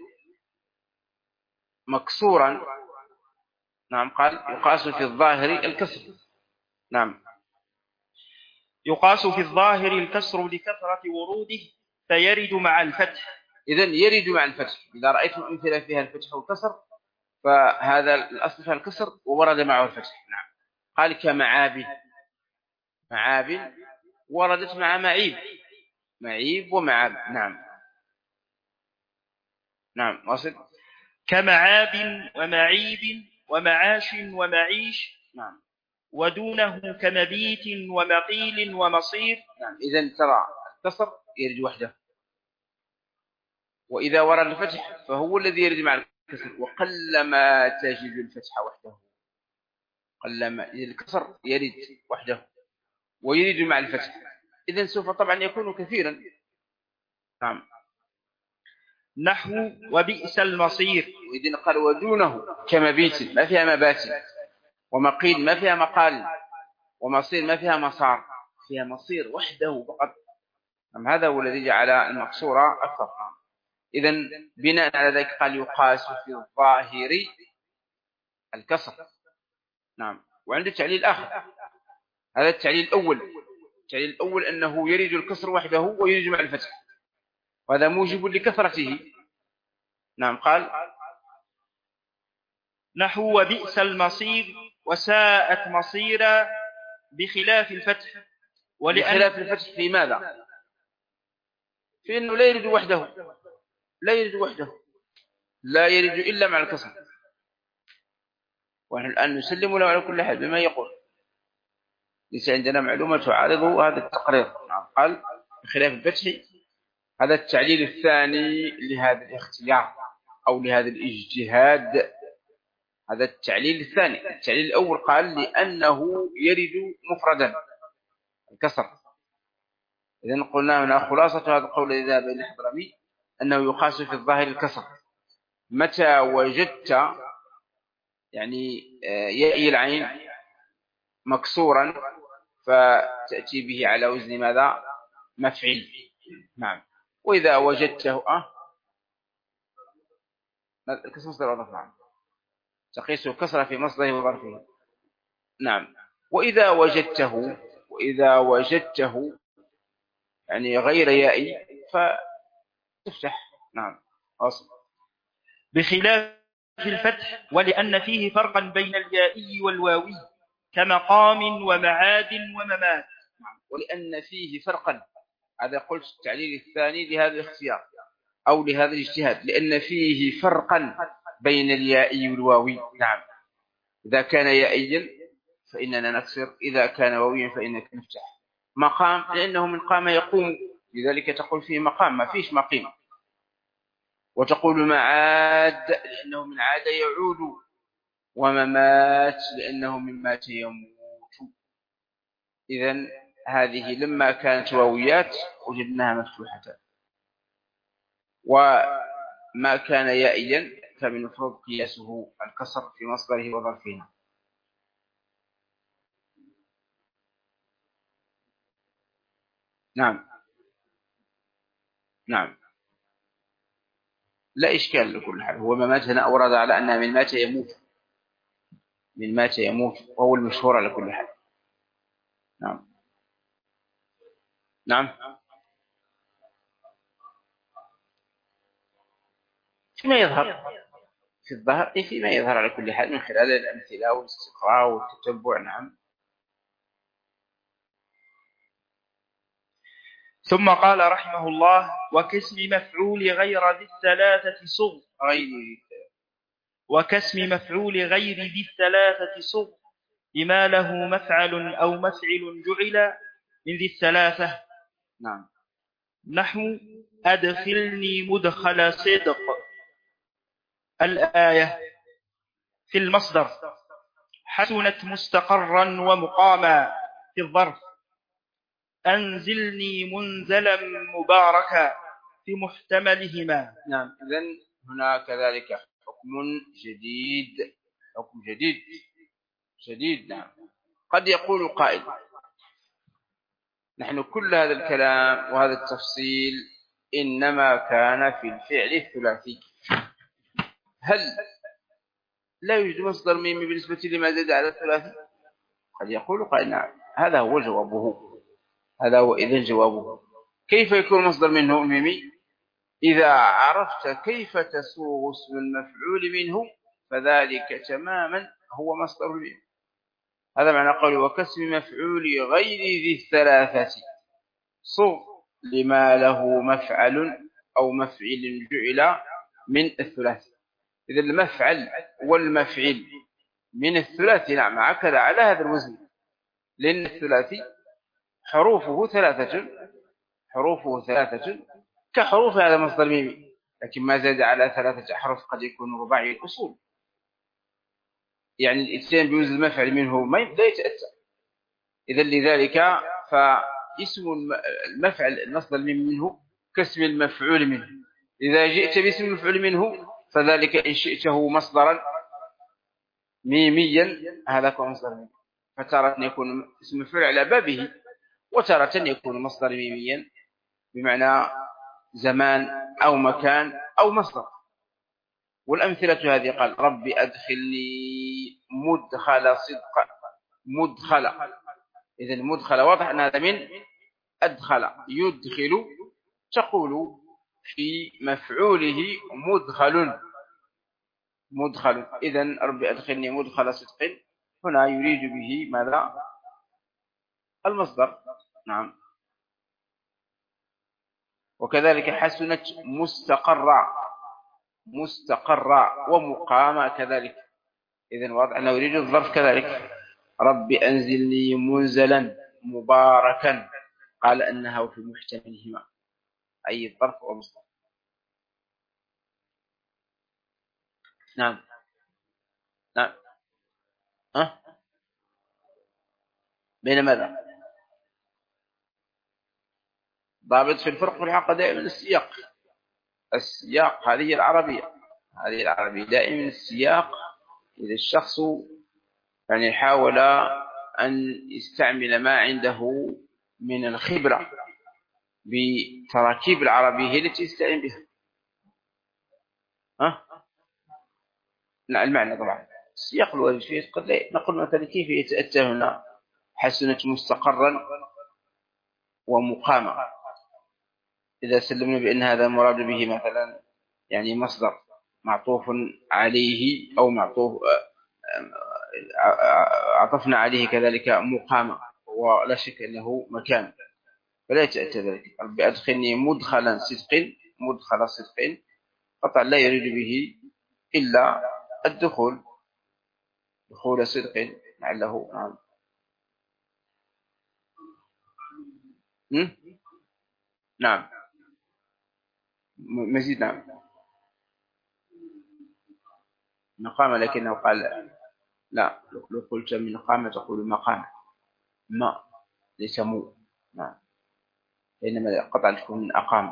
مكسورا، نعم، قال يقاس في الظاهر الكسر. نعم، يقاس في الظاهر الكسر لكثرة وروده فيرد مع الفتح. إذن يرد مع الفتح. إذا رأيتم أمثلة فيها الفتح والكسر فهذا الأصل فيها الكسر وورد معه الفتح. نعم، قال كمعاب. معاب وردت مع معيب، معيب ومعاب. نعم نعم واصل. كمعاب ومعيب ومعاش ومعيش. نعم، ودونه كمبيت ومقيل ومصير. نعم، إذن ترى الكسر يرد وحده، وإذا ورد الفتح فهو الذي يرد مع الكسر، وقلما تجد الفتح وحده. قلما الكسر يرد وحده ويرد مع الفتح، إذن سوف طبعا يكون كثيرا. نعم، نحو وبئس المصير. وإذن قال ودونه كمبيت ما فيها مبات، ومقيل ما فيها مقال، ومصير ما فيها مصار، فيها مصير وحده فقط. نعم، هذا هو الذي جعل المقصورة أكثر. إذن بناء على ذلك قال يقاس في الظاهر الكسر. نعم، وعنده تعليل آخر. هذا التعليل الأول. التعليل الأول أنه يريد الكسر وحده ويريد مع الفتح، وهذا موجب لكثرته. نعم، قال نحو وبئس المصير وساءت مصيرا بخلاف الفتح. ولأن بخلاف الفتح في ماذا؟ في أنه لا يريد وحده، لا يريد وحده، لا يريد إلا مع الكسر. ونحن الآن نسلم له على كل حال بما يقول، ليس عندنا معلومة تعارض هذا التقرير. نعم، قال بخلاف الفتح. هذا التعليل الثاني لهذا الاختيار أو لهذا الاجتهاد. هذا التعليل الثاني. التعليل الأول قال لأنه يرد مفردا الكسر. إذن قلنا هنا خلاصة هذا القول الذي ذهب إلى الحضرمي أنه يقاس في الظاهر الكسر. متى وجدت يعني يأي العين مكسورا فتأتي به على وزن ماذا؟ مفعيل. نعم، وإذا وجدته أه الكسر مصدر وظرف. نعم، تقيسه كسر في مصدره وظرفه. نعم، وإذا وجدته وإذا وجدته يعني غير يائي فتفتح. نعم، أصل بخلاف الفتح. ولأن فيه فرقا بين اليائي والواوي كمقام ومعاد وممات. ولأن فيه فرقا. هذا قلت التعليل الثاني لهذا الاختيار أو لهذا الاجتهاد، لأن فيه فرقا بين اليائي والواوي. نعم، إذا كان يائيا فإننا نكسر، إذا كان واويا فإنك نفتح. مقام لأنه من قام يقوم، لذلك تقول فيه مقام، ما فيش مقيم. وتقول معاد لأنه من عاد يعود، وممات لأنه من مات يموت. إذن هذه لما كانت واويات وجدناها مفتوحة، وما كان يائيا فبالمفروض قياسه الكسر في مصدره وظرفه. نعم نعم، لا إشكال لكل حال. هو ممات هنا أورد على أنها من مات يموت، من مات يموت، وهو المشهور على كل حال. نعم نعم، فيما يظهر في الظهر أي فيما يظهر على كل حال من خلال الأمثلة والاستقراء والتتبع. نعم. ثم قال رحمه الله وكاسم مفعول غير ذي الثلاثة صغ. غير وكاسم مفعول غير ذي الثلاثة صغ بما له مفعل أو مفعل جعل من ذي الثلاثة. نعم، نحو أدخلني مدخل صدق الآية في المصدر حسنت مستقرا ومقاما في الظرف أنزلني منزلا مباركا في محتملهما. نعم، إذن هنا كذلك حكم جديد حكم جديد جديد نعم. قد يقول قائل نحن كل هذا الكلام وهذا التفصيل إنما كان في الفعل الثلاثي، هل لا يوجد مصدر ميمي بالنسبة لما زاد على الثلاثي؟ قد يقول قائل نعم. هذا هو جوابه، هذا هو إذن جوابه. كيف يكون مصدر منه ميمي؟ إذا عرفت كيف تسوغ اسم المفعول منه فذلك تماما هو مصدر ميمي. هذا معنى قوله وكاسم مفعول غير ذي الثلاثة صغ لما له مفعل أو مفعل جعل من الثلاثي. إذا المفعل والمفعل من الثلاثي نعم هكذا على هذا الوزن، لأن الثلاثي حروفه ثلاثة حروفه ثلاثة كحروف هذا مصدر ميمي، لكن ما زاد على ثلاثة أحرف قد يكون رباعي الأصول، يعني الإتيان بوزن المفعل منه ما لا يتأتى. إذا لذلك فاسم المفعل المصدر منه كاسم المفعول منه. إذا جئت باسم المفعول منه فذلك إن شئته مصدرا ميميا هذا هو مصدر ميمي، فتارة يكون اسم المفعول على بابه، وتارة يكون مصدر ميميا بمعنى زمان أو مكان أو مصدر. والأمثلة هذه قال ربي أدخلني مدخل صدق مدخل. إذا المدخل واضح أن هذا من أدخل يدخل، تقول في مفعوله مدخل مدخل. إذا ربي أدخلني مدخل صدق هنا يريد به ماذا؟ المصدر نعم. وكذلك حسنت مستقرة مستقرة ومقامة كذلك. إذن واضح أنه يريد الظرف كذلك. ربي أنزلني منزلا مباركا، قال أنها في محتملهما أي الظرف والمصدر. نعم نعم أه؟ بين ماذا؟ ضابط في الفرق والحق دائما السياق. السياق هذه العربية هذه العربية دائما السياق. إذا الشخص يعني حاول أن يستعمل ما عنده من الخبرة بتراكيب العربية هي التي يستعين بها. ها؟ لا المعنى طبعا السياق الوارد فيه قد لا نقول مثلا كيف يتأتى هنا حسنت مستقرا ومقامة، إذا سلمنا بأن هذا مراد به مثلا يعني مصدر معطوف عليه أو معطوف عطفنا عليه كذلك مقامة، ولا شك أنه مكان، فلا يتأتى ذلك. ربي أدخلني مدخلا صدق مدخل صدق قطع لا يريد به إلا الدخول دخول صدق لعله نعم. نعم مزيد نعم مقام، لكنه قال لا لو قلت من قام تقول مقام ما ليس مو نعم، إنما قطع تكون من أقام.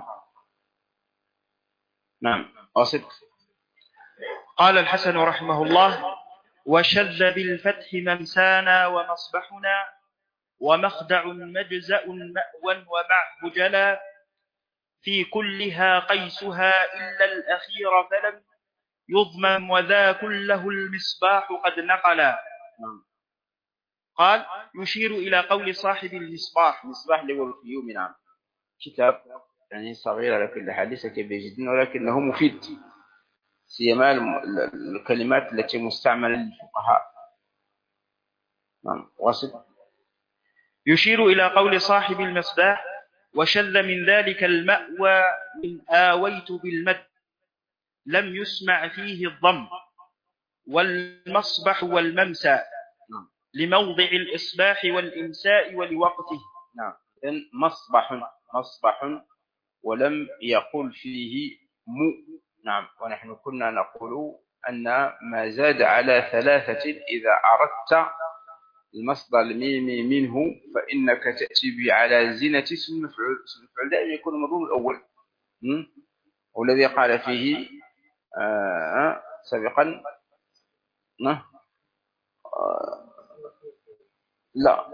نعم أصدق. قال الحسن رحمه الله وشذ بالفتح ممسانا ومصبحنا ومخدع مجزأ مأوى ومعه جلا في كلها قيسها إلا الأخير فلم يضمن وذا كله المصباح قد نقلا. قال يشير إلى قول صاحب المصباح. مصباح للفيوم نعم، كتاب يعني صغير على كل حديث كبير جدا ولكنه مفيد، سيما الكلمات التي مستعملة للفقهاء. نعم واصل. يشير إلى قول صاحب المصباح وشذ من ذلك المأوى من آويت بالمد لم يسمع فيه الضم والمصبح والممسى لموضع الإصباح والإمساء ولوقته. نعم إذن مصبح مصبح ولم يقل فيه مو. نعم ونحن كنا نقول أن ما زاد على ثلاثة إذا أردت المصدر الميمي منه فإنك تأتي به على زينة اسم المفعول. اسم المفعول دائما يكون المضموم الأول، والذي قال فيه آه سابقا. لا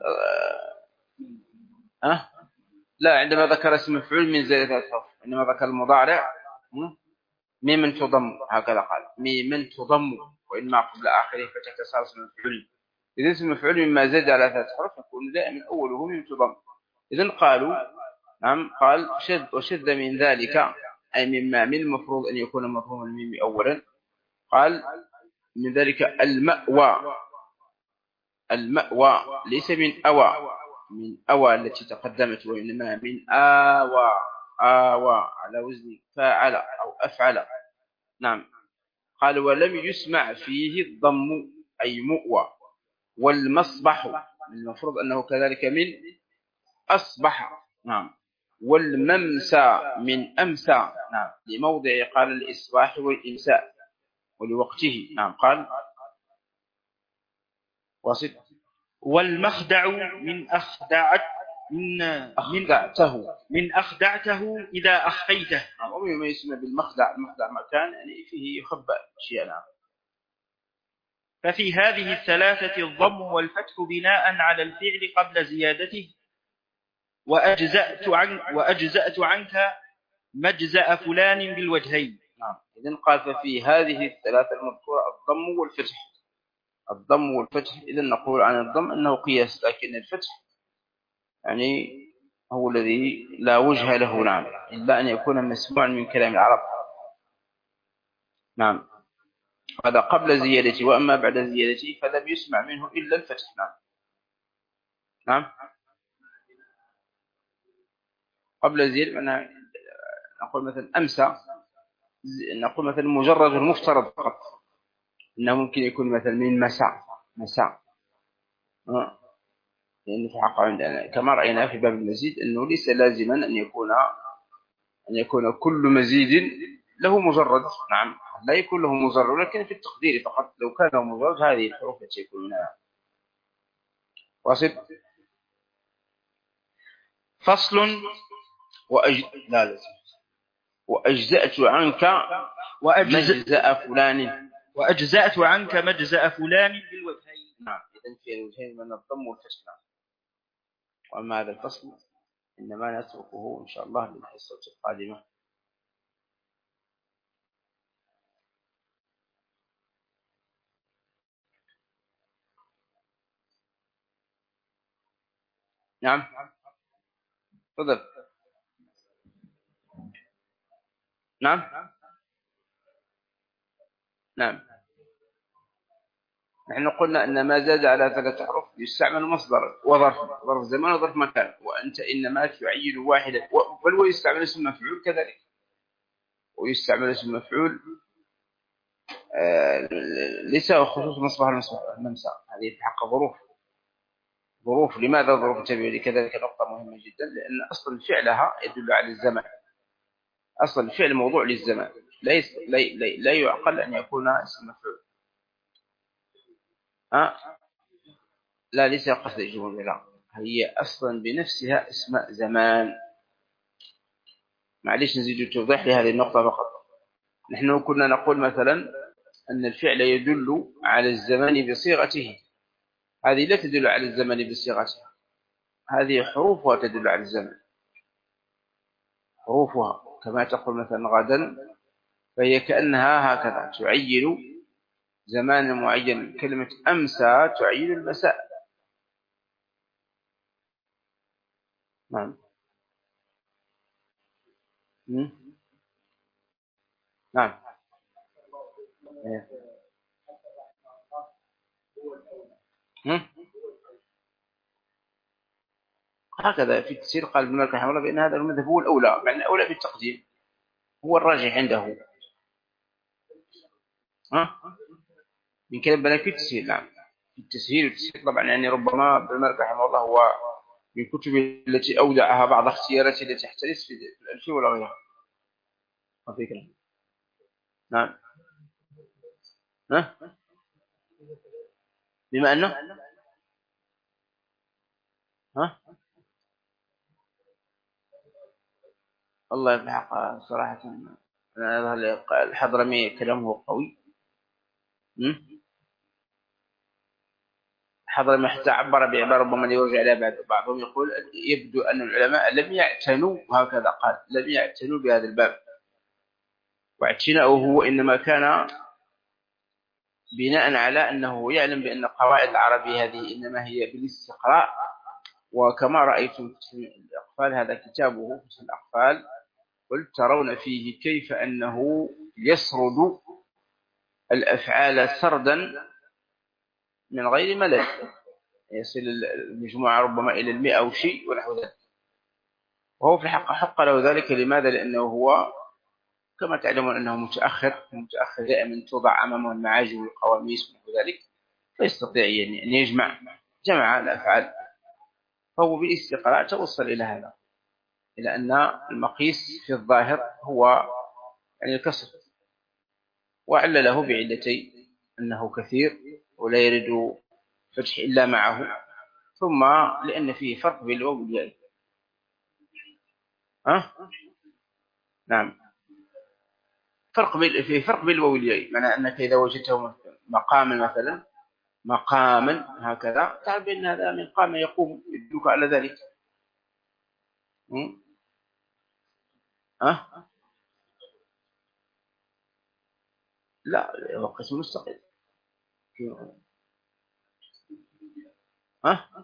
أه؟ لا، عندما ذكر اسم مفعول من زائدة الحرف، عندما ذكر المضارع ميم تضم، هكذا قال ميم تضم، وإنما قبل آخره فتكسر اسم مفعول. إذا اسم مفعول مما زاد على ثلاث حروف يكون دائما أوله ميم تضم. إذن قالوا نعم، قال شذ وشذ من ذلك، أي مما من المفروض أن يكون مفهوم الميم أولا. قال من ذلك المأوى، المأوى ليس من أوى، من أوى التي تقدمت، وإنما من آوى، آوى على وزن فاعل أو أفعل. نعم. قال ولم يسمع فيه الضم أي مؤوى. والمصبح المفروض أنه كذلك من أصبح. نعم. والممسى من أمسى. نعم، لموضع قال الإصباح والإمساء ولوقته. نعم. قال واصل. والمخدع من أخدعت من أخدعته، من أخدعته إذا أخفيته. ومن ما يسمى بالمخدع، المخدع مكان يعني فيه يخبأ شيئا. نعم. ففي هذه الثلاثة الضم والفتح بناء على الفعل قبل زيادته. وأجزأت, عن وأجزأت عنك مجزأ فلان بالوجهين. نعم. إذن قال ففي هذه الثلاثة المذكورة الضم والفتح، الضم والفتح. إذن نقول عن الضم أنه قياس، لكن الفتح يعني هو الذي لا وجه له. نعم. إلا أن يكون مسموعا من كلام العرب. نعم. هذا قبل زيادته، وأما بعد زيادته فلم يسمع منه إلا الفتح. نعم. نعم. قبل زيادة نقول مثلا أمسى، نقول مثلا مجرد المفترض فقط، إنه ممكن يكون مثلا من مساء، مساء. أه؟ لأن في حق عندنا كما رأينا في باب المزيد أنه ليس لازما أن يكون أن يكون كل مزيد له مجرد. نعم. لا يكون له مجرد، لكن في التقدير فقط. لو كان له مجرد هذه الحروف التي يكون منها. واصل. فصل. وأج... لا لا وأجزأت عنك مجزأ فلان، وأجزأت عنك مجزأ فلان بالوجهين. نعم. إذن في الوجهين من الضم والفتح. وأما هذا الفصل إنما نتركه إن شاء الله للحصة القادمة. نعم. تفضل. نعم. نعم. نحن قلنا أن ما زاد على ثلاثة حروف يستعمل مصدر وظرف، ظرف زمان وظرف مكان، وأنت إنما تعين واحدة. بل ويستعمل اسم مفعول كذلك، ويستعمل اسم مفعول آه ليس خصوص مصباح الممسى. هذه في حق ظروف، ظروف. لماذا ظروف؟ انتبهوا لكذلك نقطة مهمة جدا، لأن أصل فعلها يدل على الزمن. أصل الفعل موضوع للزمان، ليس لا, لا, لا يعقل أن يكون اسم مفعول. أه؟ لا، ليس قصد الجمهور، لا، هي أصلا بنفسها اسم زمان. معليش نزيد توضيح لهذه النقطة فقط. نحن كنا نقول مثلا أن الفعل يدل على الزمان بصيغته، هذه لا تدل على الزمان بصيغتها، هذه حروفها تدل على الزمن، حروفها. كما تقول مثلا غدا، فهي كأنها هكذا تعين زمان معين. كلمة أمسى تعين المساء. نعم. نعم. هكذا في التفسير قال ابن مالك رحمه الله بأن هذا المذهب هو الأولى، معنى الأولى بالتقديم، هو الراجح عنده. ها؟ من كلام بلاك في التسهيل. نعم. في التسهيل والتسهيل طبعا يعني ربما ابن مالك رحمه الله هو من كتب التي أودعها بعض اختيارات التي تحترس في الألفية ولا غيرها. ما في كلام. نعم. ها؟ بما أنه ها؟ الله يبحق صراحة. الحضرمي كلامه قوي، حضر ما حتى عبر بعبارة ربما يرجع إلى بعضهم يقول يبدو أن العلماء لم يعتنوا، وهكذا قال، لم يعتنوا بهذا الباب، واعتناؤه هو إنما كان بناء على أنه يعلم بأن القواعد العربية هذه إنما هي بالاستقراء. وكما رأيتم في الأقفال، هذا كتابه في الأقفال، قلت ترون فيه كيف أنه يسرد الأفعال سردا من غير ملل، يصل المجموعة ربما إلى المئة أو شيء ونحو ذلك. وهو في الحق حق له ذلك. لماذا؟ لأنه هو كما تعلمون أنه متأخر، المتأخر دائما توضع أمامه المعاجم والقواميس ونحو ذلك، فيستطيع يعني أن يجمع جمع الأفعال. فهو بالاستقراء توصل إلى هذا، إلى أن المقيس في الظاهر هو يعني الكسر، وعلله بعلتين: أنه كثير ولا يرد فتح إلا معه، ثم لأن فيه فرق بين الواو والياء. أه؟ نعم، فرق بين فيه فرق بين الواو والياء، معنى أنك إذا وجدته مقاما مثلا، مقاما هكذا، تعرف بأن هذا من قام يقوم، يدلك على ذلك. أه؟ لا، هو قسم مستقل. أه؟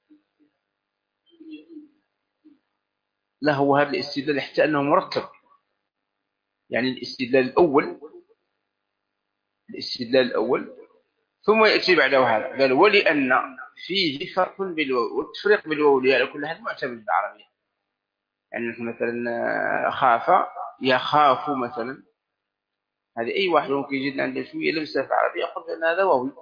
لا، هو هذا الاستدلال حتى أنه مرتب، يعني الاستدلال الأول الاستدلال الأول ثم يأتي بعده هذا. قال ولأن فيه فرق بالواو، والتفريق بالواو والياء كل هذا معتمد بالعربية. يعني مثلا خاف يخاف مثلا، هذه أي واحد ممكن يجدنا عنده شوية لمسة في العربية يقول أن هذا واوي،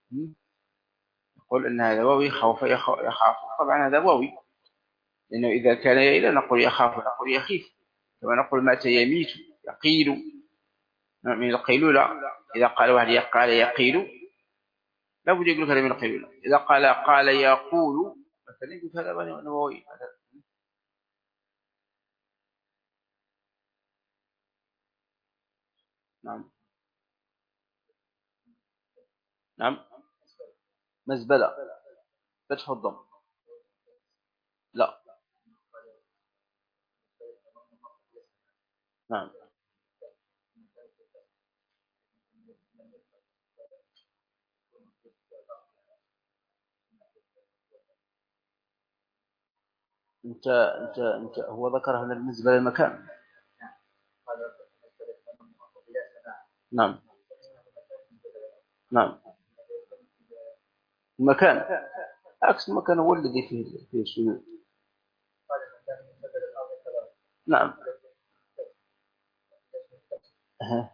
يقول أن هذا واوي. خوف يخاف، طبعا هذا واوي، لأنه إذا كان يئلا نقول يخاف، نقول يخيف، كما نقول مات يميت، يقيل من القيلولة. إذا قال واحد قال يقيل لا بد يقول هذا من القيلولة. إذا قال قال يقول مثلا يقول هذا واوي. نعم نعم. مزبلة فتح الضم. لا. نعم. انت انت انت هو ذكر هنا بالنسبة للمكان. نعم نعم. المكان عكس المكان هو الذي فيه فيه الشيوع. نعم. أه.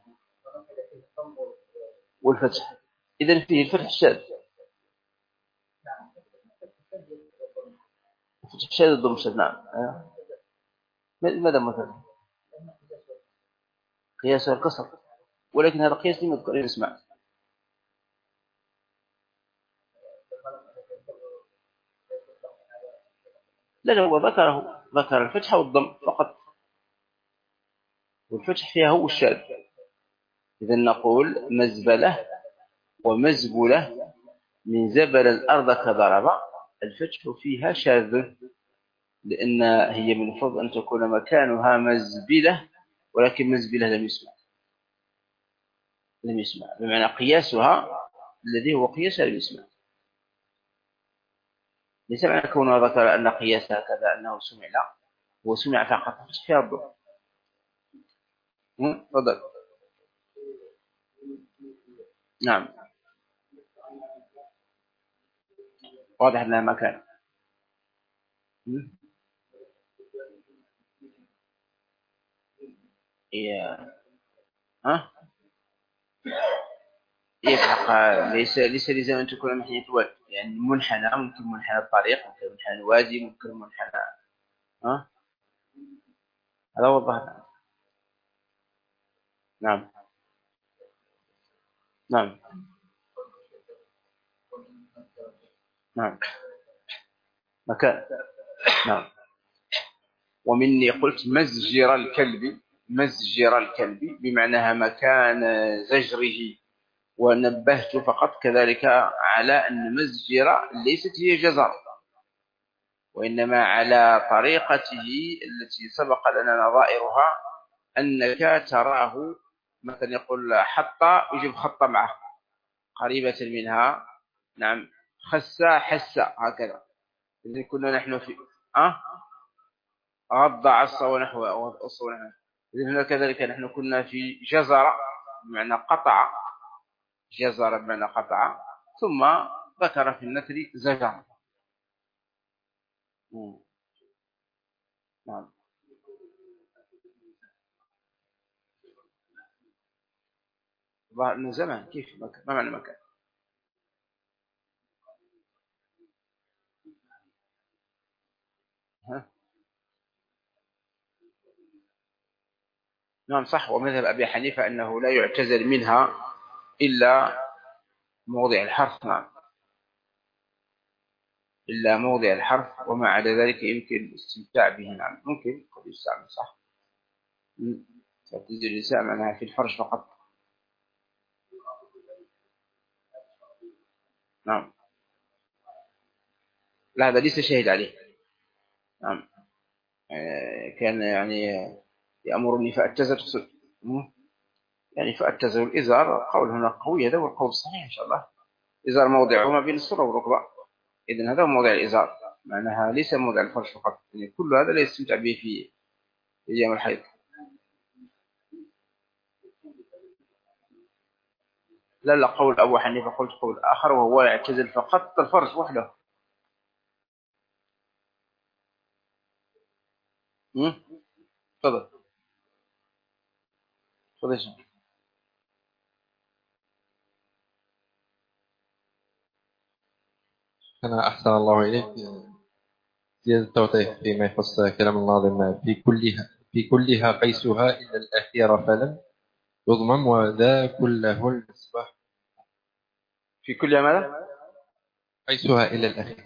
والفتح إذن فيه الفتح الشاذ، الفتح الشاذ الضم الشاذ. نعم. أه. ماذا مثلا؟ قياس القصر، ولكن هذا قياس لم يذكر اسمع. لا لا، هو ذكره، ذكر الفتح والضم فقط، والفتح فيها هو الشاذ. إذن نقول مزبلة ومزبلة من زبل الأرض كضرب، الفتح فيها شاذ، لأن هي من الفضل أن تكون مكانها مزبلة، ولكن مزبلة لم يسمع، لم يسمع بمعنى قياسها الذي هو قياسها لم يسمع. ليس معنى كونه ذكر أن قياسها كذا أنه سمع، لا، هو سمع فقط فتح فيها الضوء. تفضل. نعم، واضح أنها مكان. إيه. ها؟ يلحق. ليس ليس لازم أن تكون محيط واد، يعني منحنى، ممكن منحنى الطريق، ممكن منحنى الوادي، ممكن منحنى. ها؟ هذا هو الظاهر. نعم نعم نعم. مكان. نعم. ومني قلت مزجر الكلب، مزجر الكلب بمعناها مكان زجره، ونبهت فقط كذلك على أن مزجرة ليست هي جزر، وإنما على طريقته التي سبق لنا نظائرها، أنك تراه مثلا يقول حط يجيب خط معه قريبة منها، نعم، خسة حسة هكذا. إذن كنا نحن في أه؟ غض عص ونحو إذن هنا كذلك نحن كنا في جزر بمعنى قطع، جزر بمعنى قطع، ثم ذكر في النثر زجر. نعم. ظهر زمان كيف مكان؟ ما معنى مكان؟ ها؟ نعم صح. ومذهب أبي حنيفة أنه لا يعتزل منها إلا موضع الحرف، نعم، إلا موضع الحرف، وما عدا ذلك يمكن الاستمتاع به. نعم ممكن قد يستعمل، صح. تعتزل النساء معناها في الفرج فقط. نعم لا هذا ليس شاهد عليه. نعم كان يعني يأمرني فأتزل، يعني فأتزل الإزار. قول هنا قوي، هذا هو القول الصحيح إن شاء الله. إزار موضعه ما بين السرة والركبة، إذن هذا هو موضع الإزار، معناها ليس موضع الفرش فقط. يعني كل هذا لا يستمتع به في أيام الحيض. لا لا قول أبو حنيفة قلت قول آخر، وهو يعتزل فقط الفرش وحده. تفضل تفضل. أنا أحسن الله إليك. زيادة التوضيح فيما يخص كلام الناظم: في كلها في كلها قيسها إلا الأخير فلم يضمم، وذا كله المصباح. في كلها ماذا؟ قيسها إلا الأخير،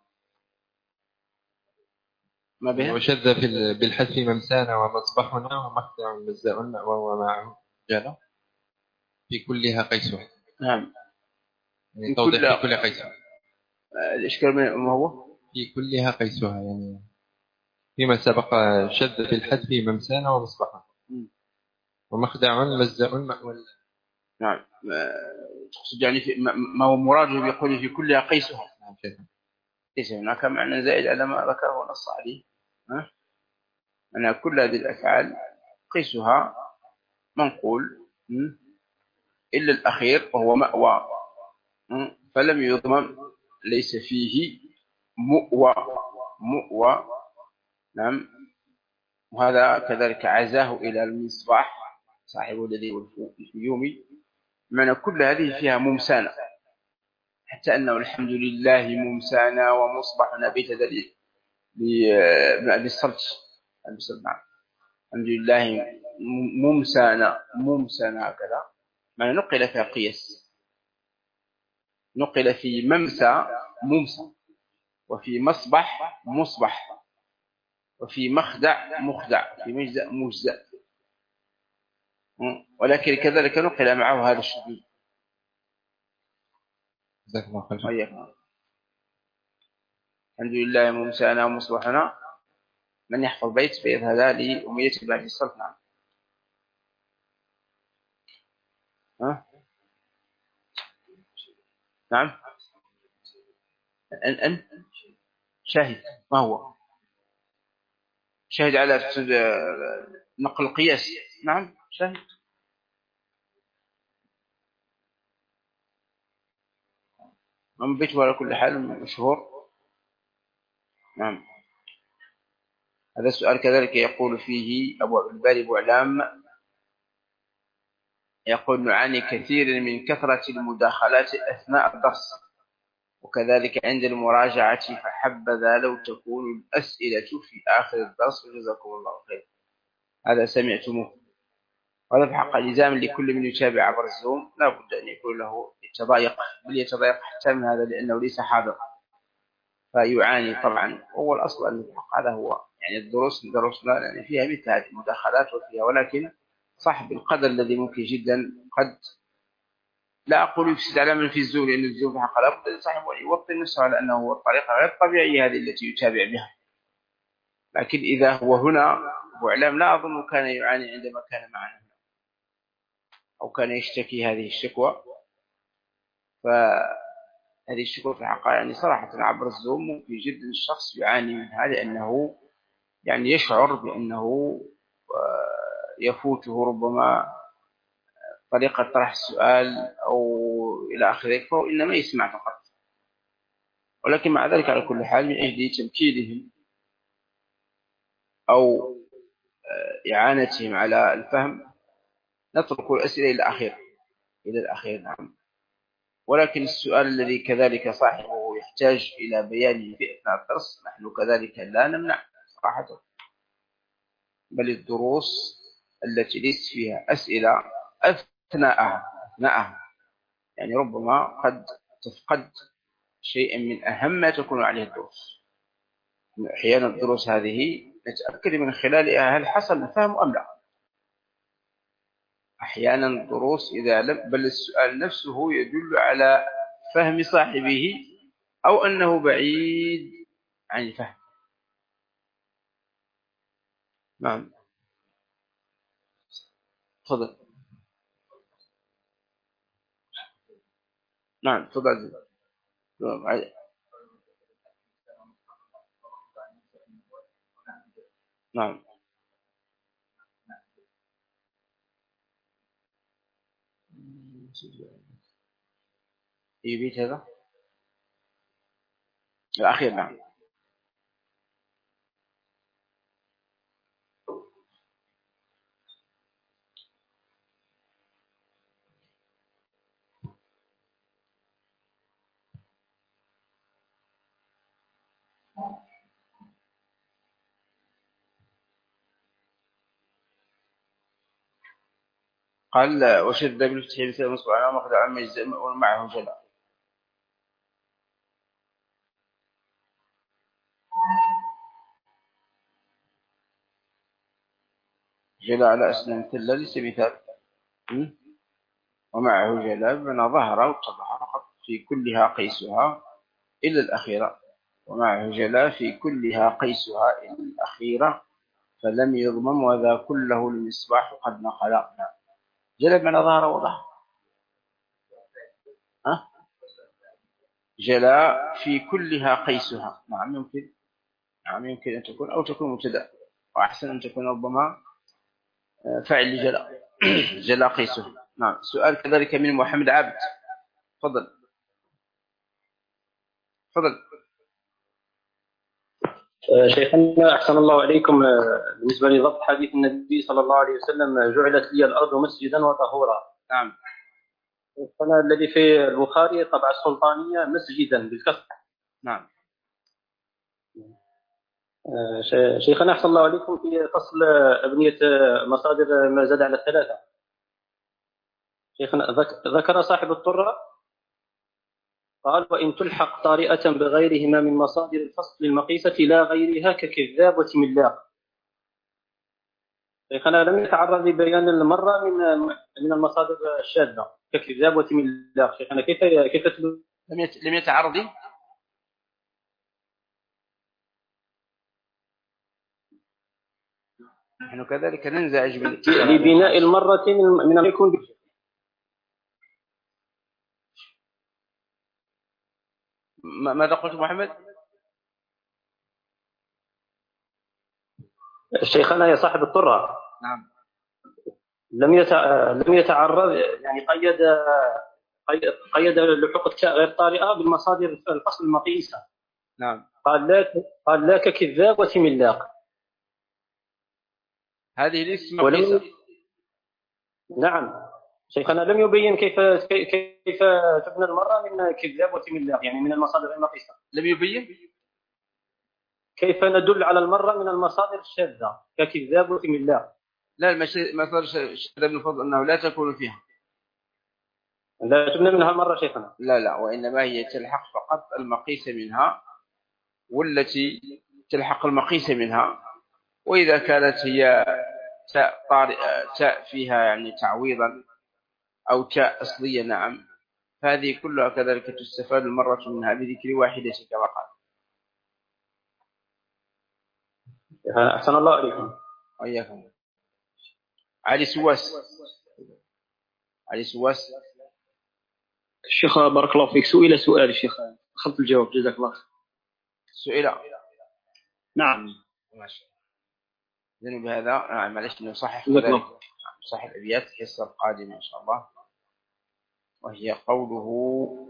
ما بها؟ وشذ في بالحذف ممسانا ومصباحنا ومخدع مزاء وهو معه جالا. في كلها قيسها. نعم. يعني توضيح في كل قيسها. الإشكال ما هو؟ في كلها قيسها يعني فيما سبق شذ في الحذف ممسانا ومصباحنا ومخدع مزاء مأوى. نعم تقصد يعني في ما هو مراده بيقول في كلها قيسها. ليس هناك معنى زائد على ما ذكره ونص عليه. ها؟ أن كل هذه الأفعال قيسها منقول إلا الأخير وهو مأوى، فلم يضمن، ليس فيه مؤوى مؤوى. نعم. وهذا كذلك عزاه إلى المصباح صاحب الذي الفيومي، معنى كل هذه فيها ممسانة، حتى أنه الحمد لله ممسانا ومصبحنا بتدليل للصلت. نعم الحمد لله ممسانا ممسانا هكذا، معنى نقل فيها قياس، نقل في ممسى ممسى، وفي مصبح مصبح، وفي مخدع مخدع، في مجزأ مجزأ، ولكن كذلك نقل معه هذا الشديد. جزاك الله خير. الحمد لله ممسانا ومصبحنا. من يحفظ بيت فيذهب لأمية بعد الصلت. نعم. ها؟ نعم. أن أن شاهد ما هو؟ شاهد على نقل القياس. نعم شاهد. من بيته على كل حال مشهور. نعم. هذا السؤال كذلك يقول فيه أبو الباري بوعلام، يقول: نعاني كثير من كثرة المداخلات أثناء الدرس، وكذلك عند المراجعة، فحبذا لو تكون الأسئلة في آخر الدرس، وجزاكم الله خير. هذا سمعتموه، وهذا بحق الإلزام لكل من يتابع عبر الزوم، لا بد أن يكون له يتضايق، بل يتضايق حتى من هذا لأنه ليس حاضر فيعاني طبعا. هو الأصل أن هذا هو يعني الدروس دروسنا يعني فيها مثل هذه المداخلات وفيها، ولكن صح بالقدر الذي ممكن جدا قد لا أقول يفسد على من في الزور، لأن الزور في حق الأرض صاحبه يوطن نفسه على أنه هو الطريقة غير الطبيعية هذه التي يتابع بها. لكن إذا هو هنا أبو إعلام لا أظن كان يعاني عندما كان معنا أو كان يشتكي هذه الشكوى، فهذه الشكوى في الحقيقة يعني صراحة عبر الزوم ممكن جدا الشخص يعاني منها، لأنه يعني يشعر بأنه يفوته ربما طريقة طرح السؤال أو إلى آخره، فهو إنما يسمع فقط. ولكن مع ذلك على كل حال من أجل تمكينهم أو إعانتهم على الفهم نترك الأسئلة إلى الأخير إلى الأخير نعم. ولكن السؤال الذي كذلك صاحبه يحتاج إلى بيانه في أثناء الدرس نحن كذلك لا نمنع صراحة، بل الدروس التي ليس فيها أسئلة أثناءها أثناءها يعني ربما قد تفقد شيئا من أهم ما تكون عليه الدروس. أحيانا الدروس هذه نتأكد من خلالها هل حصل الفهم أم لا. أحيانا الدروس إذا لم بل السؤال نفسه يدل على فهم صاحبه أو أنه بعيد عن الفهم. نعم تفضل. نعم تفضل. نعم يبيت هذا الأخير. نعم قال وشد بالفتح مثل مصبع على مخرج عام يجزم ومعه جلاء. جلاء على أسنان مثل ليس مثال ومعه جلاء بمعنى ظهر واتضح في كلها قيسها إلا الأخيرة، ومعه جلاء في كلها قيسها إلا الأخيرة فلم يضمم وذا كله المصباح قد نقل. جلاء بمعنى ظهر وضح. ها جلاء في كلها قيسها. نعم يمكن نعم يمكن أن تكون أو تكون مبتدأ، وأحسن أن تكون ربما فاعل لجلاء جلاء قيسه. نعم سؤال كذلك من محمد عابد. تفضل تفضل. شيخنا أحسن الله عليكم، بالنسبة لضبط حديث النبي صلى الله عليه وسلم جعلت لي الأرض مسجدا وطهورا. نعم أنا الذي في البخاري طبعة السلطانية مسجدا بالكسر. نعم شيخنا أحسن الله عليكم في فصل أبنية مصادر ما زاد على الثلاثة، شيخنا ذكر صاحب الطرة قال وإن تلحق طارئة بغيرهما من مصادر الفصل المقيسة لا غيرها ككذاب وتملاق. شيخنا لم يتعرض لبيان المرة من من المصادر الشاذة ككذاب وتملاق. شيخنا كيف كيف تلو... لم يتعرض نحن كذلك ننزعج لبناء المرة من أن يكون ماذا قلت محمد؟ شيخنا يا صاحب الطرة نعم لم يتع... لم يتعرض يعني قيد قيد لحوق التاء غير طارئة بالمصادر الفصل المقيسة. نعم قال لا قال لا ككذاب وتملاق. هذه ليست مقيسة. نعم شيخنا لم يبين كيف كيف تبنى المرة من كذاب وتملاق يعني من المصادر المقيسة. لم يبين كيف ندل على المرة من المصادر الشاذة ككذاب وتملاق. لا المصادر الشاذة من الفضل أنه لا تكون فيها لا تبنى منها مرة شيخنا. لا لا وإنما هي تلحق فقط المقيس منها والتي تلحق المقيس منها. وإذا كانت هي تاء طارئة تاء فيها يعني تعويضا أو تاء أصلية نعم هذه كلها كذلك تستفاد المرة منها بذكر واحدة كما قال. أحسن الله إليكم. وإياكم. علي سواس. علي سواس. الشيخ بارك الله فيك، سئل سؤال الشيخ أخذت الجواب جزاك الله. سئل. نعم. ماشي. إذن بهذا نعم معلش نصحح جزاك كذلك الله. نصحح الأبيات الحصة القادمة إن شاء الله، وهي قوله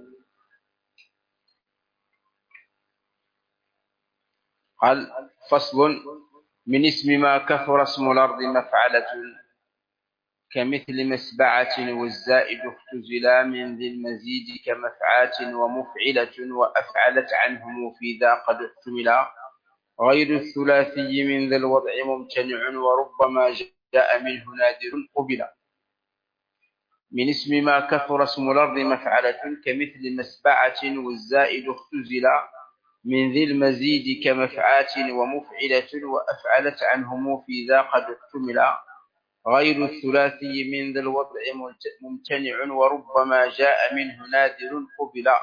قال فصل من اسم ما كثر اسم الأرض مفعلة كمثل مسبعة والزائد اختزلا من ذي المزيد كمفعات ومفعلة وأفعلت عنهم في ذا قد احتملا غير الثلاثي من ذي الوضع ممتنع وربما جاء منه نادر قبلا. من اسم ما كثر اسم الأرض مفعلة كمثل مسبعة والزائد اختزلا من ذي المزيد كمفعات ومفعلة وأفعلت عنهم في ذا قد احتملا غير الثلاثي من ذي الوضع ممتنع وربما جاء منه نادر قبلا.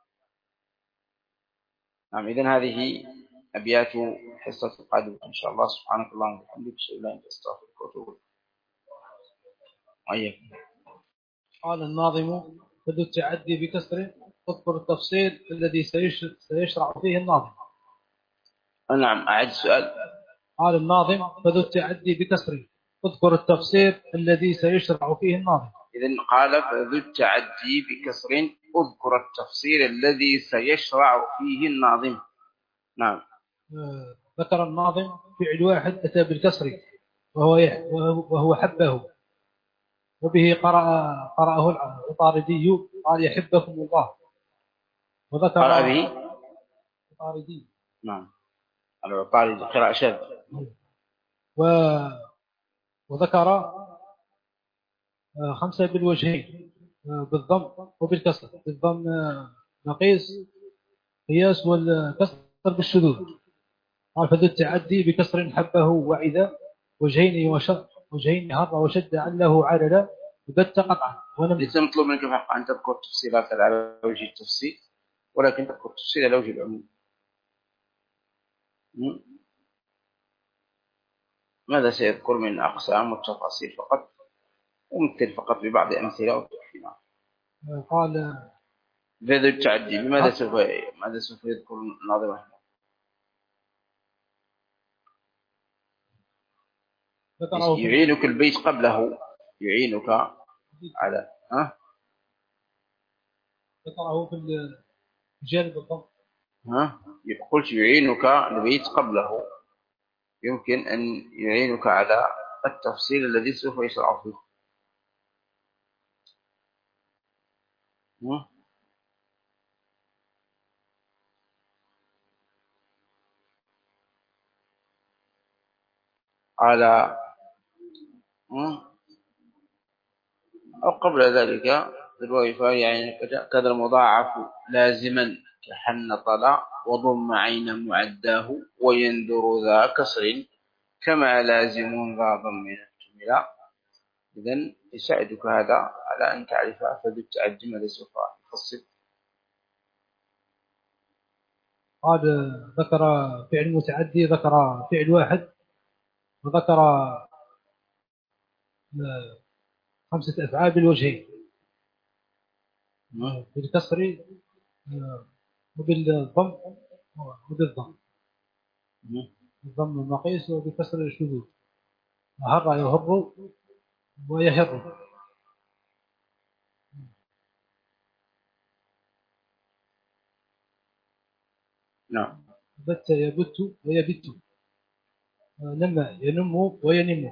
نعم إذن هذه أبيات حصة القادمة إن شاء الله. سبحانك اللهم وبحمدك أشهد أن لا إله إلا أنت أستغفرك وأتوب إليك. قال الناظم فذو التعدي بكسر اذكر التفصيل الذي سيشرع فيه الناظم. نعم أعد السؤال. قال الناظم فذو التعدي بكسر اذكر التفصيل الذي سيشرع فيه الناظم. إذن قال فذو التعدي بكسر اذكر التفصيل الذي سيشرع فيه الناظم. نعم. آه ذكر الناظم فعل واحد أتى بالكسر وهو وهو حبه، وبه قرأ قرأه العطاردي قال يحبكم الله. وذكر قرأ به العطاردي. نعم العطاردي قراءة شاذ. و وذكر خمسة بالوجهين بالضم وبالكسر. بالضم نقيس قياس والكسر بالشذوذ. قال فذو التعدي بكسر حبه وعذا وجهين وشد وجهين هر وشد عله عددا وبت قطعا ونم. ليس مطلوب منك فقط أن تذكر التفصيلات على وجه التفصيل، ولكن تذكر التفصيل على وجه العموم. ماذا سيذكر من أقسام والتفاصيل فقط، ومثل فقط ببعض أمثلة وتحفينا. قال ذو التعدي بماذا سوف ماذا سوف يذكر الناظم رحمه الله؟ يعينك البيت قبله، يعينك على ها ذكره في الجانب الضم. ها قلت يعينك البيت قبله، يمكن أن يعينك على التفصيل الذي سوف يشرع فيه. ها؟ على أو قبل ذلك بالوظيفة يعني كذا المضاعف لازما كحن طلع وضم عين معداه ويندر ذا كسر كما لازم ذا ضم احتملا. إذن يساعدك هذا على أن تعرف فذو التعدي ماذا سوف يفصل. قال ذكر فعل متعدي، ذكر فعل واحد، وذكر خمسة أفعال بالوجهين بالكسر وبالضم وبالضم بالضم المقيس وبكسر الشذوذ. هر يهر ويهر. نعم. بت يبت ويبت. نم ينم وينم.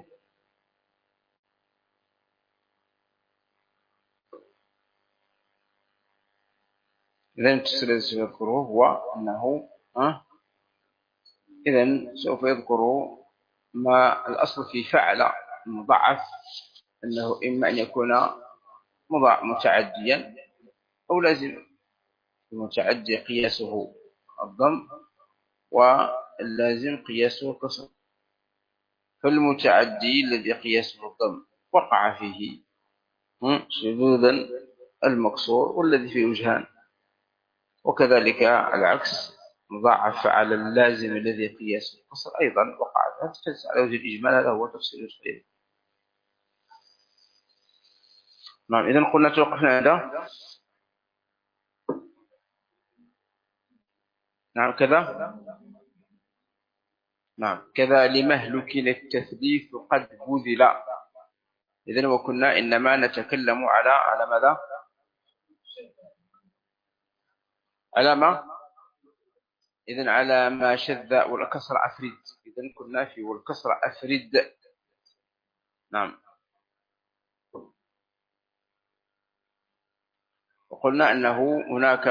إذن التفصيل الذي سوف يذكره هو أنه أه؟ إذن سوف يذكر ما الأصل في فعل مضاعف أنه إما أن يكون مضاعف متعديا أو لازم. المتعدي قياسه الضم واللازم قياسه الكسر. فالمتعدي الذي قياسه الضم وقع فيه شذوذا المكسور والذي فيه وجهان، وكذلك العكس مضاعف على اللازم الذي قياس القصر أيضا وقعت هذا على وجه الإجمال. هذا هو تفسير الخير. نعم، إذن قلنا توقفنا هذا. نعم كذا. نعم كذا لمهلك التثليث قد بذل. إذن وكنا إنما نتكلم على على ماذا؟ على ما؟ إذن على ما شذ والكسر أفرد. إذن كنا في والكسر أفرد. نعم. وقلنا أنه هناك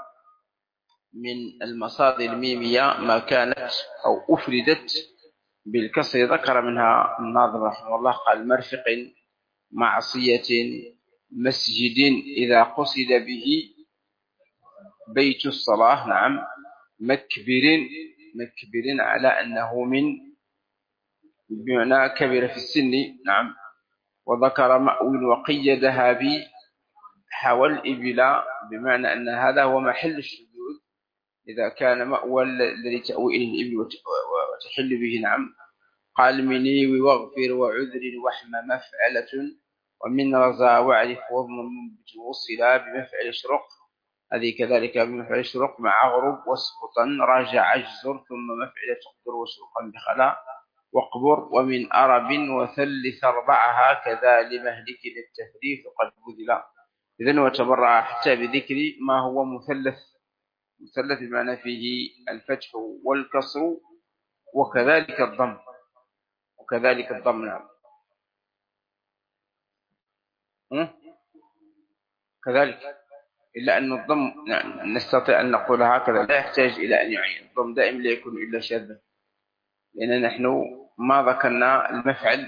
من المصادر الميمية ما كانت أو أفردت بالكسر، ذكر منها الناظم رحمه الله قال مرفق معصية مسجد إذا قصد به بيت الصلاة. نعم مكبر مكبر على أنه من بمعنى كبر في السن. نعم. وذكر مأوي وقيدها بي حوى الإبل، بمعنى أن هذا هو محل الشذوذ إذا كان مأوى الذي تأوي إليه الإبل وتحل به. نعم. قال مني واغفر وعذر وحم مفعلة ومن رزا واعرف وضم وصلا بمفعل شرق. هذه كذلك بمفعل شرق مع غرب واسقطا راجع اجزر ثم مفعل تقدر وسوقا بخلا واقبر ومن أرب وثلث أربعها كذا لمهلك للتثليث قد بذل. إذن وتبرع حتى بذكر ما هو مثلث. مثلث بمعنى فيه الفتح والكسر وكذلك الضم وكذلك الضم. نعم كذلك، إلا أن الضم نستطيع أن نقول هكذا لا يحتاج إلى أن يعين. الضم دائما لا يكون إلا شاذا، لأن نحن ما ذكرنا المفعل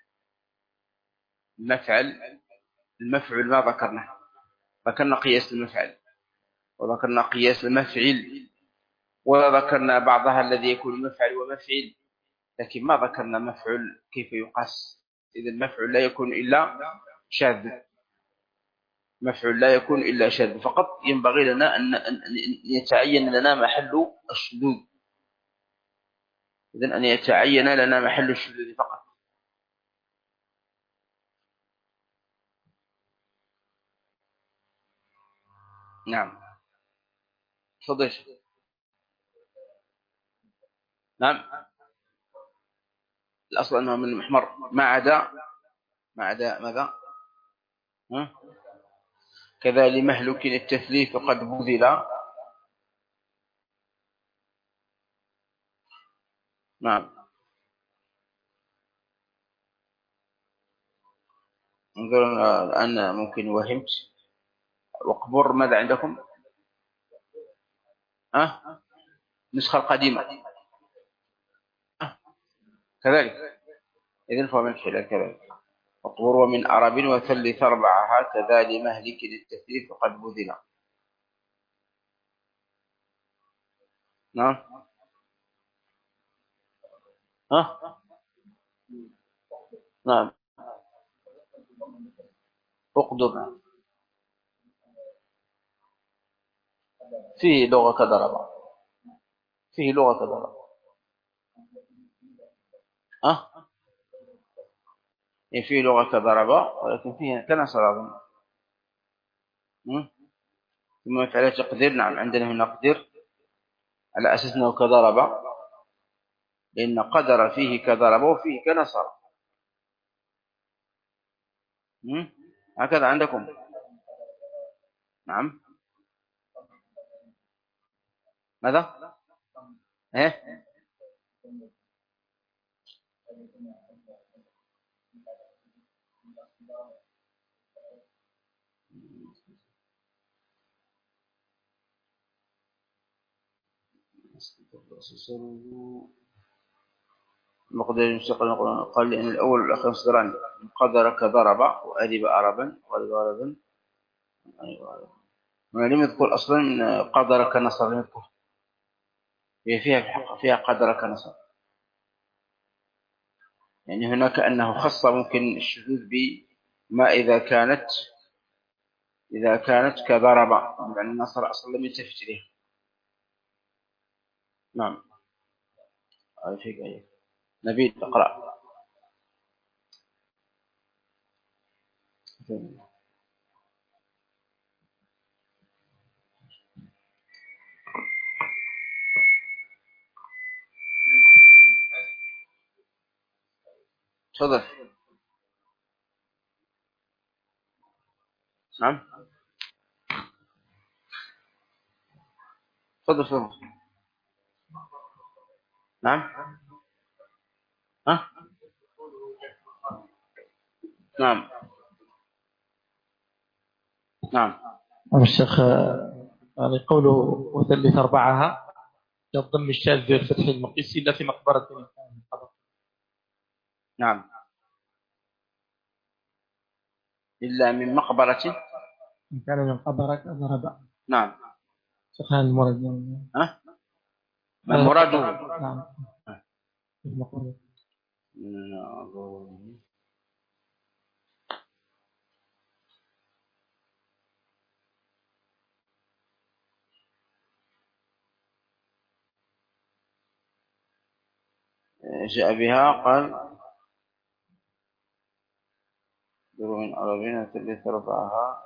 المفعل المفعل ما ذكرنا. ذكرنا قياس المفعل وذكرنا قياس المفعل وذكرنا بعضها الذي يكون مفعل ومفعل، لكن ما ذكرنا مفعل كيف يقاس. إذا المفعل لا يكون إلا شاذ. مفعول لا يكون إلا شاذ فقط. ينبغي لنا أن يتعين لنا محل الشذوذ. إذن أن يتعين لنا محل الشذوذ فقط. نعم تفضل. نعم الأصل أنه من المحمر ما عدا ما عدا ماذا؟ ها؟ كذا لمهلك التثليث قد بذل. نعم انظر الآن ممكن وهمت. واقبر ماذا عندكم؟ أه؟ نسخة القديمة أه؟ كذلك. إذن فهو من خلال كذلك. واقبر ومن أرب وثلث أربعها كذا لمهلك للتثليث قد بذل. نعم ها نعم اقدر فيه لغة كضرب فيه لغة كضرب ها يعني فيه لغة كضرب ولكن فيه كنصر أظن. ثم فعل تقدير. نعم عندنا هنا قدر على أساس أنه كضرب، لأن قدر فيه كضرب وفيه كنصر. هكذا عندكم. نعم ماذا؟ ايه مقدر المستقل قال لأن الأول والأخير مصدران قدر كضرب وأدب أربا وأدب أربا. لم يذكر أصلا قدر كنصر، لم يذكر. هي فيها فيها قدر كنصر، يعني هناك أنه خص ممكن الشذوذ بما إذا كانت إذا كانت كضرب يعني النصر أصلا لم يلتفت إليها. نعم فيك أيه. نبيل اقرأ. تفضل. نعم تفضل تفضل. نعم ها نعم نعم. الشيخ يعني قوله وثلث أربعها كالضم الشاذ والفتح المقيس إلا في مقبرة. نعم إلا من مقبرة. إن كان من قبرك ضرب. نعم. شيخ هذا المراد. ها ما مراده؟ نعم. جاء بها قال دروا من أربعين ثلث ربعها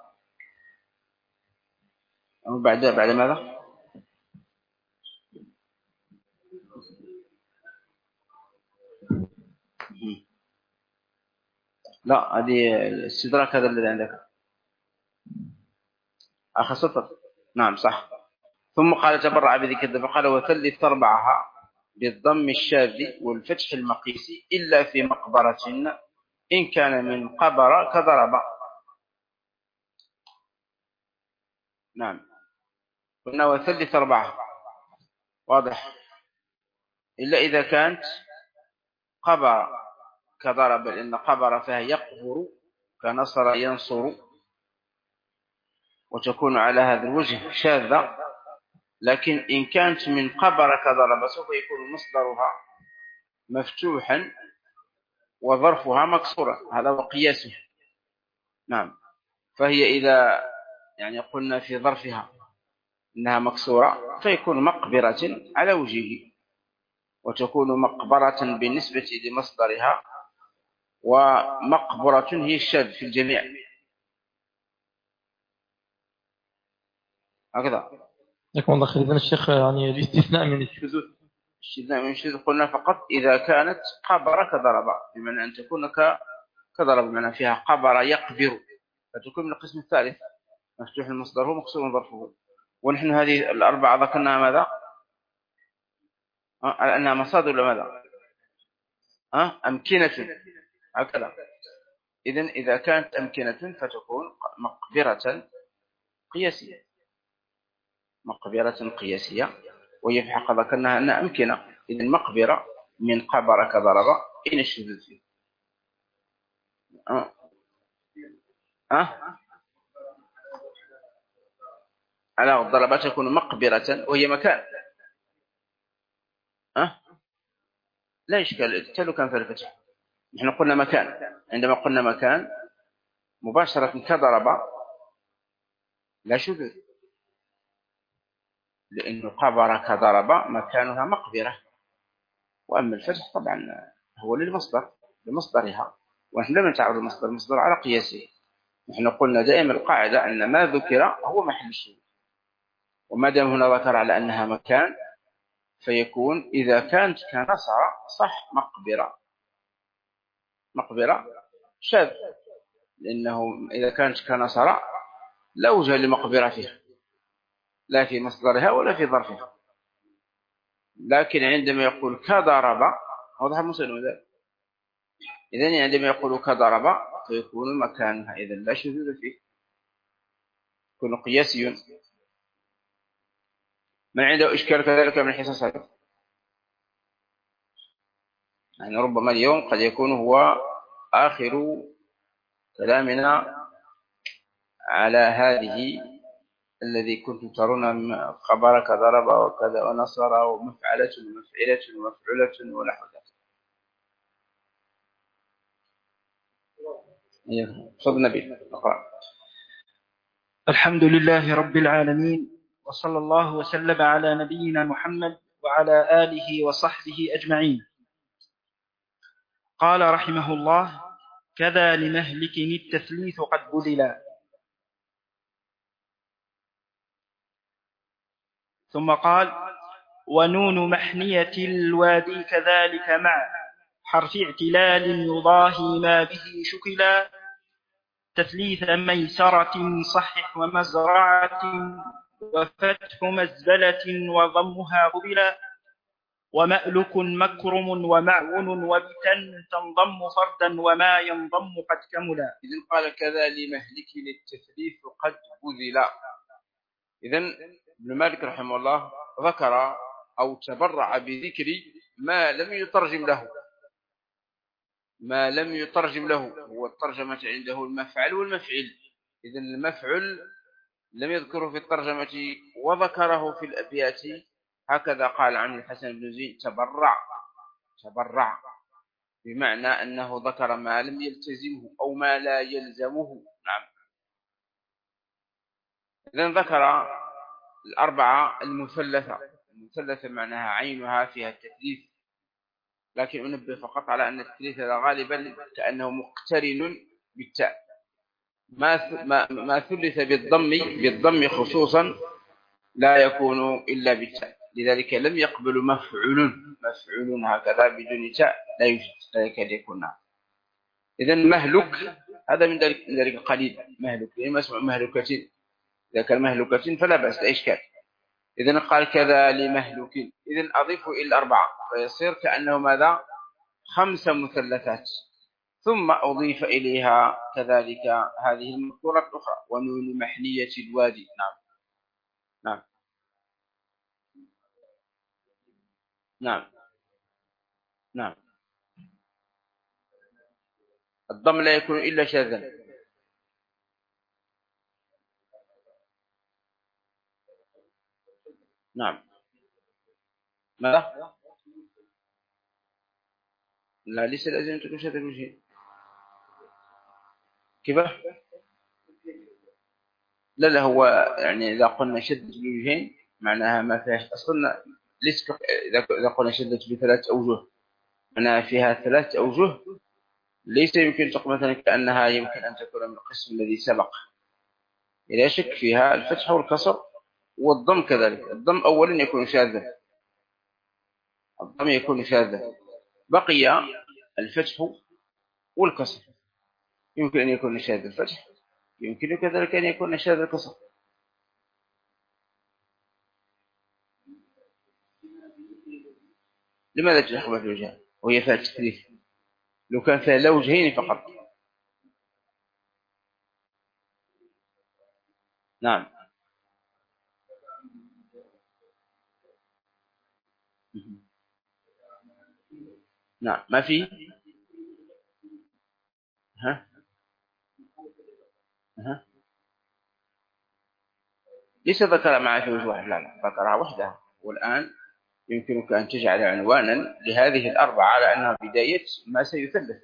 بعد بعد ماذا؟ لا هذه الاستدراك هذا الذي عندك آخر سطر. نعم صح. ثم قال تبرع بذكر فقال وثلث أربعها بالضم الشاذ والفتح المقيس إلا في مقبرة إن كان من قبر كضرب. نعم قلنا وثلث أربعة واضح إلا إذا كانت قبر كضرب لأن قبر فيها يقبر كنصر ينصر وتكون على هذا الوجه شاذة. لكن إن كانت من قبر كضرب سوف يكون مصدرها مفتوحا وظرفها مكسورة. هذا هو قياسه. نعم فهي إذا يعني قلنا في ظرفها إنها مكسورة فيكون مقبرة على وجهه وتكون مقبرة بالنسبة لمصدرها ومقبرة هي الشاذ في الجميع هكذا. لكن الله خير. إذن الشيخ يعني الاستثناء من الشذوذ الاستثناء من الشذوذ قلنا فقط إذا كانت قبر كضرب بمعنى أن تكون كضرب بمعنى فيها قبر يقبر فتكون من القسم الثالث مفتوح المصدر ومكسور ظرفه. ونحن هذه الأربعة ذكرناها ماذا؟ أه؟ أنها مصادر ولا ماذا؟ أه؟ أمكنة هكذا. إذن إذا كانت أمكنة فتكون مقبرة قياسية مقبرة قياسية وهي في حق ذكرناها أنها أمكنة. إذن مقبرة من قبر كضرب أين الشذوذ فيه؟ أه؟ أه؟ على الضربة تكون مقبرة وهي مكان. أه؟ لا إشكال تلو كان في الفتح. نحن قلنا مكان. عندما قلنا مكان مباشرة كضرب لا شذوذ لأنه قبر كضرب مكانها مقبرة. وأما الفتح طبعا هو للمصدر لمصدرها ونحن لم نتعرض المصدر المصدر على قياسه. نحن قلنا دائما القاعدة أن ما ذكر هو محل الشذوذ وما دام هنا ذكر على أنها مكان فيكون إذا كانت كنصر صح مقبرة مقبرة شاذ لأنه إذا كانت كنصر لا وجه لمقبرة فيها لا في مصدرها ولا في ظرفها. لكن عندما يقول كضرب واضح المسلم ذلك. إذن عندما يقول كضرب فيكون مكانها إذن لا شذوذ فيه يكون قياسي. من عنده إشكال كذلك من الحصص هذا يعني ربما اليوم قد يكون هو آخر كلامنا على هذه الذي كنتم ترون خبر كضرب وكذا ونصر ومفعلة ومفعلة ومفعولة ونحو ذلك. تفضل نبيل اقرأ. الحمد لله رب العالمين، وصلى الله وسلم على نبينا محمد وعلى آله وصحبه أجمعين. قال رحمه الله: كذا لمهلك التثليث قد بذلا. ثم قال: ونون محنية الوادي كذلك مع حرف اعتلال يضاهي ما به شكلا، تثليث ميسرة صحح ومزرعة، وفتح مزبلة وضمها قبلا، ومألك مكرم ومعون وبتن تنضم فردا وما ينضم قد كملا. إذن قال: كذا لمهلك التثليث قد بذلا. إذن ابن مالك رحمه الله ذكر أو تبرع بذكر ما لم يترجم له ما لم يترجم له هو الترجمة عنده المفعل والمفعل. إذن المفعل لم يذكره في الترجمة وذكره في الأبيات، هكذا قال عن الحسن بن زيد: تبرع تبرع بمعنى أنه ذكر ما لم يلتزمه أو ما لا يلزمه. نعم. إذن ذكر الأربعة المثلثة. المثلثة معناها عينها فيها التثليث، لكن أنبه فقط على أن التثليث غالبا كأنه مقترن بالتاء. ما ما ثلث بالضم بالضم خصوصا لا يكون إلا بالتاء، لذلك لم يقبل مفعول مفعول هكذا بدون تاء لا يوجد، لا يكاد يكون. إذن مهلك هذا من ذلك من ذلك القليل. مهلك لما اسمه مهلكة، إذا كان مهلكة فلا بأس، لا إشكال. إذن قال: كذا لمهلك. إذن أضيف إلى الأربعة فيصير كأنه ماذا؟ خمس مثلثات. ثم أضيف إليها كذلك هذه المذكورة الأخرى: ونون محنية الوادي. نعم نعم نعم نعم. الضم لا يكون إلا شاذا. نعم. ماذا؟ لا، ليس لازم أن تكون شاذا الوجهين. كيف؟ لا لا، هو يعني إذا قلنا شدة الوجهين معناها ما فيهاش أصلا. ليس إذا قلنا شدة بثلاث أوجه معناها فيها ثلاث أوجه، ليس يمكن تقول مثلا كأنها يمكن أن تكون من القسم الذي سبق. لا شك فيها الفتح والكسر والضم كذلك. الضم أولا يكون شاذا، الضم يكون شاذا. بقي الفتح والكسر، يمكن أن يكون شاذ الفتح، يمكن كذلك أن يكون شاذ الكسر. لماذا تلخبط الوجهان وهي فيها التثليث؟ لو كان فيها لا وجهين فقط. نعم. نعم ما في. ها ها ليس ذكر معها في وجه واحد، لا لا، ذكرها وحدها. والآن يمكنك أن تجعل عنوانا لهذه الأربعة على أنها بداية ما سيثلث.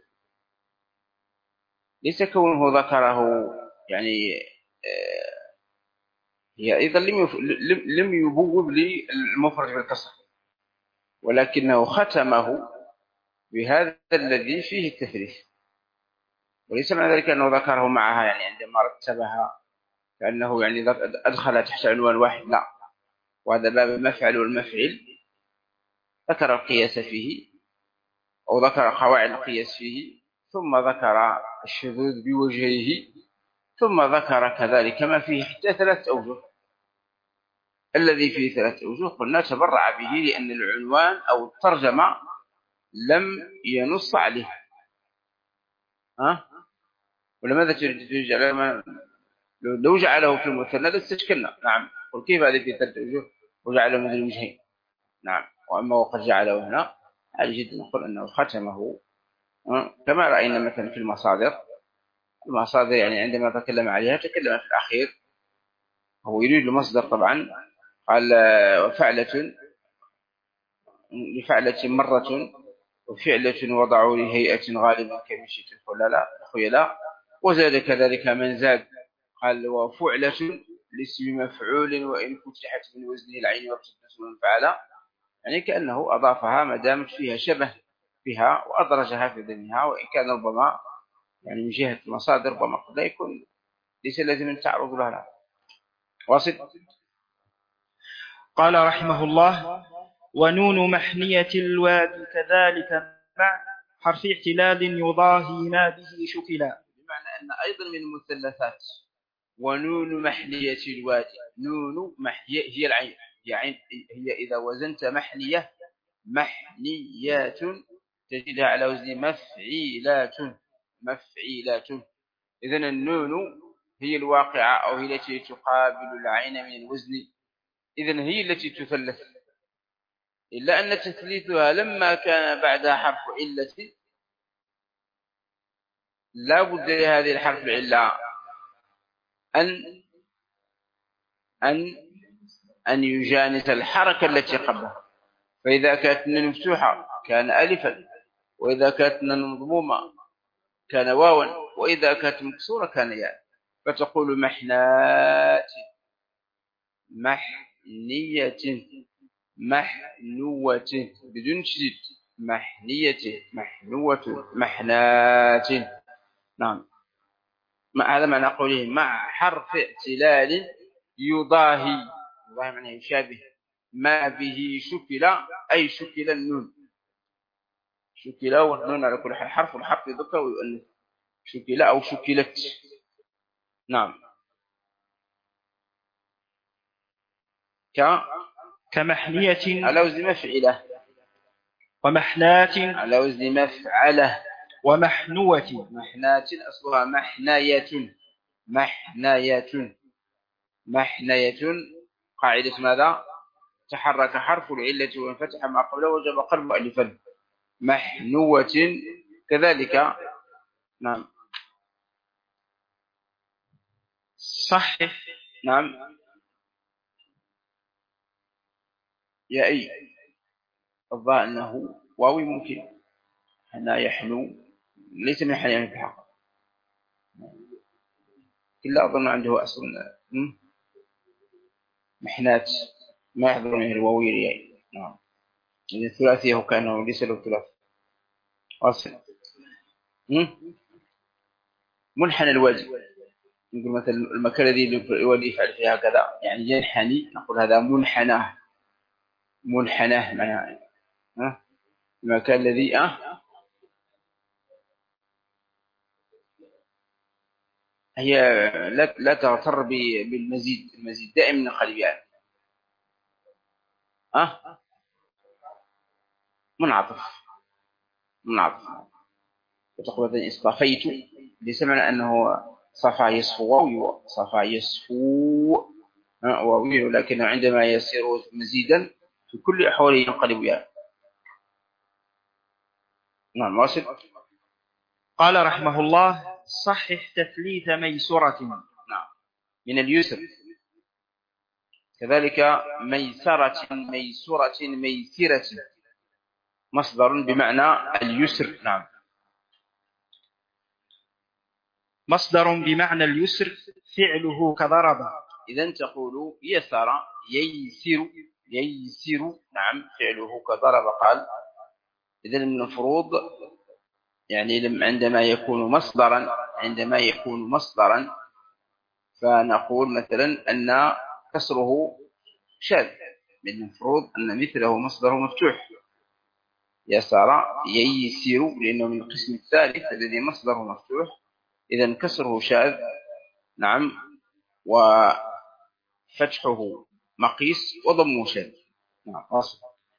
ليس كونه ذكره يعني آه هي أيضا لم لم يبوب للمفرد بالكسر، ولكنه ختمه بهذا الذي فيه التثليث، وليس معنى ذلك أنه ذكره معها يعني عندما رتبها كأنه يعني أدخل تحت عنوان واحد، لا. وهذا باب المفعل والمفعل، ذكر القياس فيه أو ذكر قواعد القياس فيه، ثم ذكر الشذوذ بوجهه، ثم ذكر كذلك ما فيه حتى ثلاث أوجه. الذي فيه ثلاث أوجه قلنا تبرع به لأن العنوان أو الترجمة لم ينص عليه. ها؟ ولماذا تجعل لو جعله في المثنى لاستشكلنا. نعم. قل كيف هذه في ثلاث أوجه وجعله مثل الوجهين؟ نعم. وأما وقد جعله هنا عادي جدا نقول أنه ختمه كما رأينا مثلا في المصادر. المصادر يعني عندما تكلم عليها تكلم في الأخير، هو يريد المصدر طبعا. قال وفعلة لفعلة مرة وفعلة وضعوا لهيئة غالبا كمشية الخيلاء، وزاد كذلك من زاد قال وفعلة لاسم مفعول وإن فتحت من وزنه العين وقصد اسم فعلا، يعني كأنه أضافها ما دامت فيها شبه بها وأدرجها في ضمنها، وإن كان ربما يعني من جهة المصادر ربما قد لا يكون ليس لازم أن تعرض لها. واصل. قال رحمه الله: ونون محنية الواد كذلك مع حرف اعتلال يضاهي ما به شكلا. بمعنى أن أيضا من المثلثات ونون محنية الوادي، نون محنية هي العين، هي, عين هي إذا وزنت محنية محنيات تجدها على وزن مفعيلات مفعيلات. إذن النون هي الواقعة أو هي التي تقابل العين من الوزن، إذن هي التي تثلث، إلا أن تثليثها لما كان بعدها حرف علة لا بد لهذه الحرف العلة أن أن أن يجانس الحركة التي قبلها، فإذا كانت النون مفتوحة كان ألفا، وإذا كانت النون مضمومة كان واوا، وإذا كانت مكسورة كان ياء. فتقول محنات محنية محنوة بدون تشديد، محنية محنوة محنات. نعم، هذا معنى قوله مع حرف اعتلال يضاهي، يضاهي معناه يشابه ما به شكل، أي شكل النون، شكل والنون على كل حال حرف الحرف يذكر ويؤنث، شكل أو شكلت. نعم، ك كمحنية على وزن مفعلة، ومحنات على وزن مفعلة، ومحنوة. محنات أصلها محناية محناية محناية. قاعدة ماذا؟ تحرك حرف العلة وانفتح ما قبله وجب قلب ألفا. محنوة كذلك. نعم صحح. نعم يا أي الظاهر أنه واوي ممكن حنا يحنو، ليس من حنان في الحق، إلا أظن عنده أصل محنات ما يحضر منه الواوي يعني. نعم، إذا الثلاثي هو كأنه ليس له ثلاث أصل. منحنى الوجه، نقول مثلا المكان الذي الوالي يفعل فيها كذا يعني ينحني، نقول هذا منحناه منحناه معناها ها المكان الذي أه هي لا لا تغتر بالمزيد، المزيد دائما من القلب يعني أه منعطف منعطف. وتقول اصطفيت ليس معنى أنه صفا يصفو واوي، صفا يصفو واوي، لكن عندما يصير مزيدا في كل أحواله ينقلب يعني. نعم واصل. قال رحمه الله: صحح تثليث ميسرة. نعم، من اليسر. كذلك ميسرة ميسرة ميسرة مصدر بمعنى اليسر. نعم، مصدر بمعنى اليسر فعله كضرب. إذن تقول يسر ييسر ييسر. نعم، فعله كضرب. قال إذن من المفروض يعني عندما يكون مصدرا عندما يكون مصدرا فنقول مثلا أن كسره شاذ، من المفروض أن مثله مصدره مفتوح يسر ييسر، لأنه من القسم الثالث الذي مصدره مفتوح، إذن كسره شاذ. نعم، وفتحه مقيس وضمه شاذ. نعم أصل.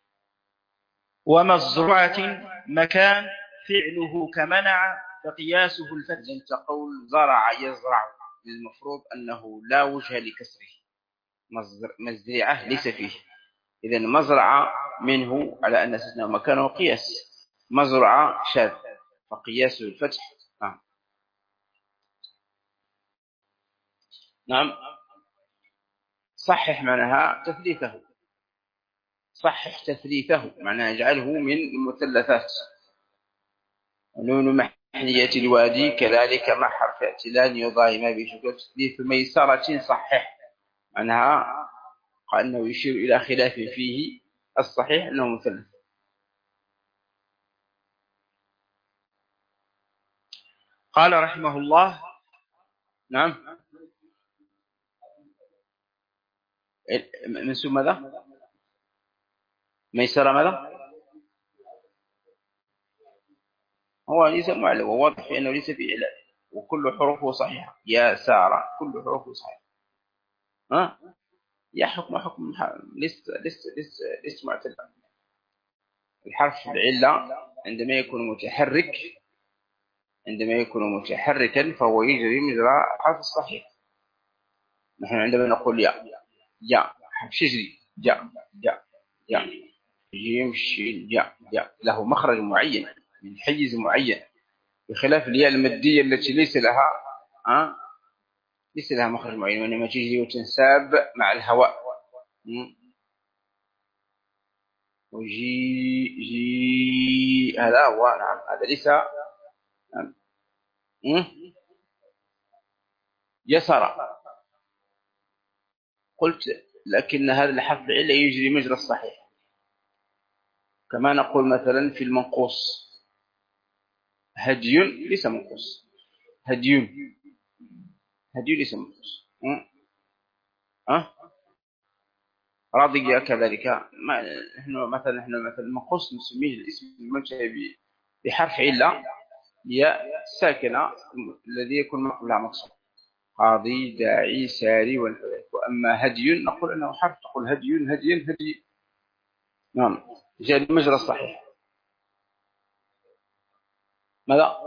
ومزرعة مكان فعله كمنع فقياسه الفتح. إذن تقول زرع يزرع، المفروض أنه لا وجه لكسره، مزرعة ليس فيه، إذن مزرعة منه على أن أساسنا مكانه قياس، مزرعة شاذ فقياسه الفتح. نعم نعم. صحح معناها تثليثه، صحح تثليثه معناها اجعله من المثلثات. نون ناحية الوادي كذلك مع حرف اعتلال يضاهي ما بشكل تثليث ميسرة صحح عنها قال أنه يشير إلى خلاف فيه الصحيح أنه مثلث. قال رحمه الله نعم منسوب ماذا؟ ميسرة ماذا؟ هو ليس معلم وواضح أنه ليس في علل وكل حروفه صحيحة. يا سارة كل حروفه صحيحة. ها يا حكم حكم لست لست لست لست معتل. الحرف العلة عندما يكون متحرك عندما يكون متحركا فهو يجري مجرى الحرف الصحيح. نحن عندما نقول يا يا حرف يجري جاء جاء جاء جيم شين جاء جاء له مخرج معين من حيز معين بخلاف الياء المادية التي ليس لها أه؟ ليس لها مخرج معين وإنما تجري وتنساب مع الهواء. وجي جي هذا هو نعم هذا ليس نعم. يسر قلت لكن هذا الحرف العلة يجري مجرى الصحيح كما نقول مثلا في المنقوص هدي ليس منقوص هدي هدي ليس منقوص أه راضي كذلك ما نحن مثلا نحن مثلا المنقوص نسميه الاسم المنتهي بحرف علة يا ساكنة الذي يكون ما قبلها مقصود قاضي داعي ساري والحذف. وأما هدي نقول أنه حرف تقول هدي هدي هدي نعم جاء المجرى الصحيح. ماذا؟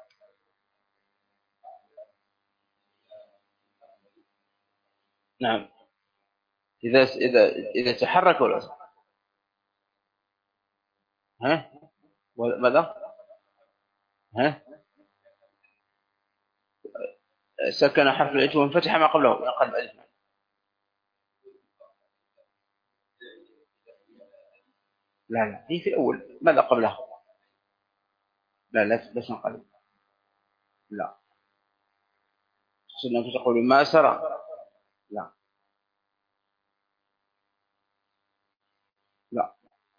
نعم إذا إذا إذا تحرك ولا ها ماذا؟ ها سكن حرف العلة وانفتح ما قبله ينقلب ألف. لا لا هي في الأول ماذا قبلها؟ لا لا بس نقلب لا سنة تقول ما سرى لا لا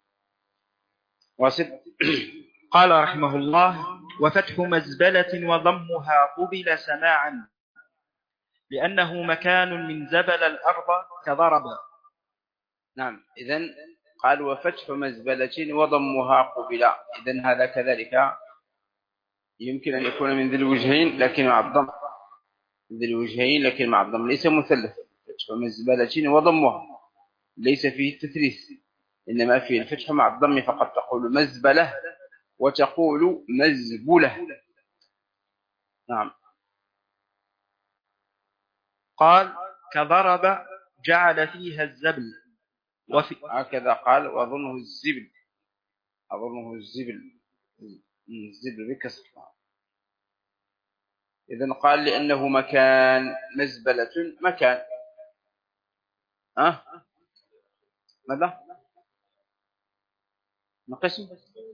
واسد. قال رحمه الله وفتح مزبلة وضمها قبل سماعا لأنه مكان من زبل الأرض كضرب. نعم إذن قال وفتح مزبلة وضمها قبل. إذن هذا كذلك يمكن أن يكون من ذي الوجهين لكن مع الضم ذي الوجهين لكن مع الضم ليس مثلث. فتح مزبلة وضمها ليس فيه التثليث إنما فيه الفتح مع الضم فقط. تقول مزبلة وتقول مزبلة. نعم قال كضرب جعل فيها الزبل وفي هكذا قال وأظنه الزبل أظنه الزبل الزبل بكسر. إذن قال لأنه مكان مزبلة مكان أه ماذا نقسم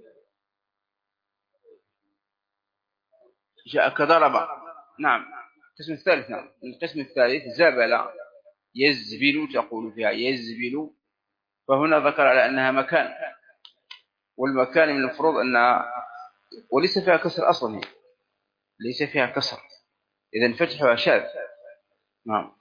جاء كضرب. نعم القسم الثالث. نعم القسم الثالث زبل يزبل تقول فيها يزبل فهنا ذكر على أنها مكان والمكان من المفروض أنها وليس فيها كسر أصلا ليس فيها كسر إذن فتحها شاذ. نعم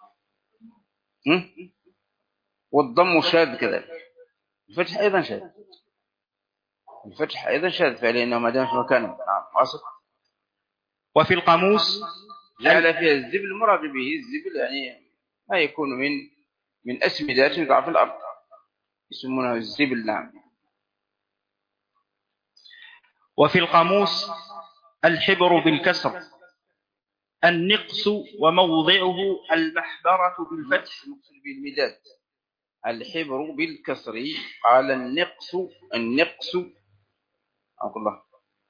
والضم شاذ كذلك. الفتح أيضا شاذ الفتح أيضا شاذ فعليا ما دام في مكانه. نعم واصل. وفي القاموس جعل فيها الزبل المراد به الزبل يعني ما يكون من من أسمدات ضعف الأرض يسمونه الزبل. نعم. وفي القاموس الحبر بالكسر النقص وموضعه المحبرة بالفتح المقصود بالمداد. الحبر بالكسر قال النقص النقص أقول الله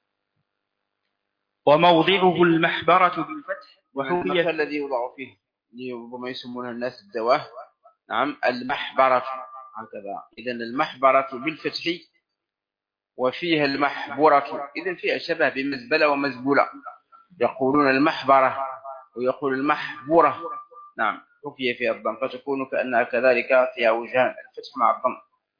وموضعه المحبرة بالفتح وحوية الذي يوضع فيه ربما يسمونها الناس الدواه. نعم المحبرة هكذا. إذن المحبرة بالفتح وفيها المحبورة، إذن فيها شبه بمزبلة ومزبولة، يقولون المحبرة ويقول المحبورة. نعم، حكي فيها الضم فتكون كأنها كذلك فيها وجهان، الفتح مع الضم.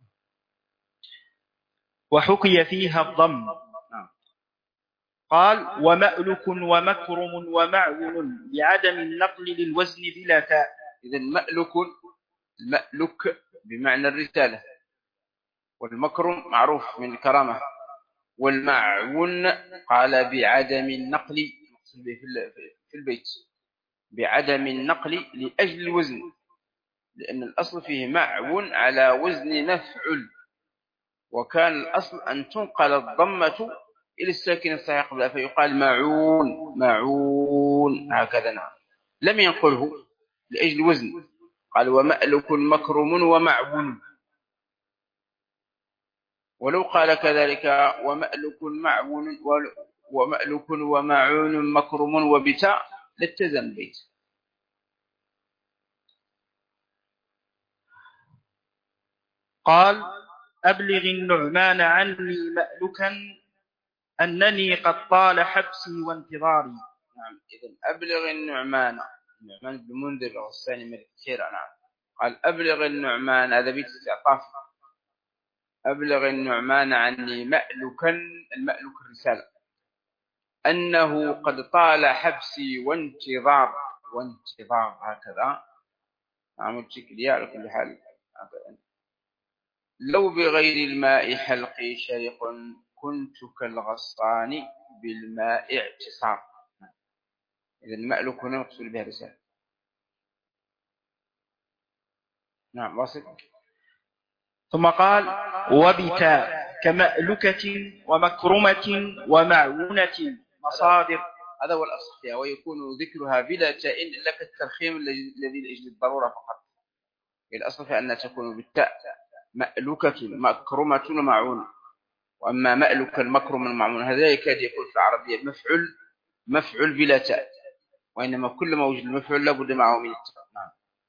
وحكي فيها الضم. نعم. قال ومألك ومكرم ومعون بعدم النقل للوزن بلا تاء. إذن مألك، المألك بمعنى الرسالة، والمكرم معروف من الكرامة، والمعون قال بعدم النقل في البيت، بعدم النقل لأجل الوزن، لأن الأصل فيه معون على وزن نفعل، وكان الأصل أن تنقل الضمة إلى الساكن الصحيح قبلها فيقال معون معون هكذا. نعم، لم ينقله لأجل الوزن، قال ومألك مكرم ومعون. ولو قال كذلك ومألك معون ومألك ومعون مكرم وبتاء لاتزم البيت. قال أبلغ النعمان عني مألكا أنني قد طال حبسي وانتظاري. نعم، إذن أبلغ النعمان، النعمان بن منذر والثاني من الكثير. نعم، قال أبلغ النعمان، هذا بيت استعطاف. أبلغ النعمان عني مألكا، المألك الرسالة، أنه قد طال حبسي وانتظار، وانتظار هكذا. نعم، الشكل على كل حال. لو بغير الماء حلقي شرق كنت كالغصان بالماء اعتصار. إذا المألك هنا مقصود بها رسالة. نعم، واصل. ثم قال وبتاء كمألكة ومكرمة ومعونة مصادر. هذا هو الأصل فيها، ويكون ذكرها بلا تاء إلا كالترخيم الذي لأجل الضرورة فقط. الأصل فيها أنها تكون بالتاء، مألكة مكرمة ومعونة. وأما مألك المكرم المعون هذا يكاد يكون في العربية مفعول مفعول بلا تاء، وإنما كل ما وجد المفعول لابد معه من التاء. نعم.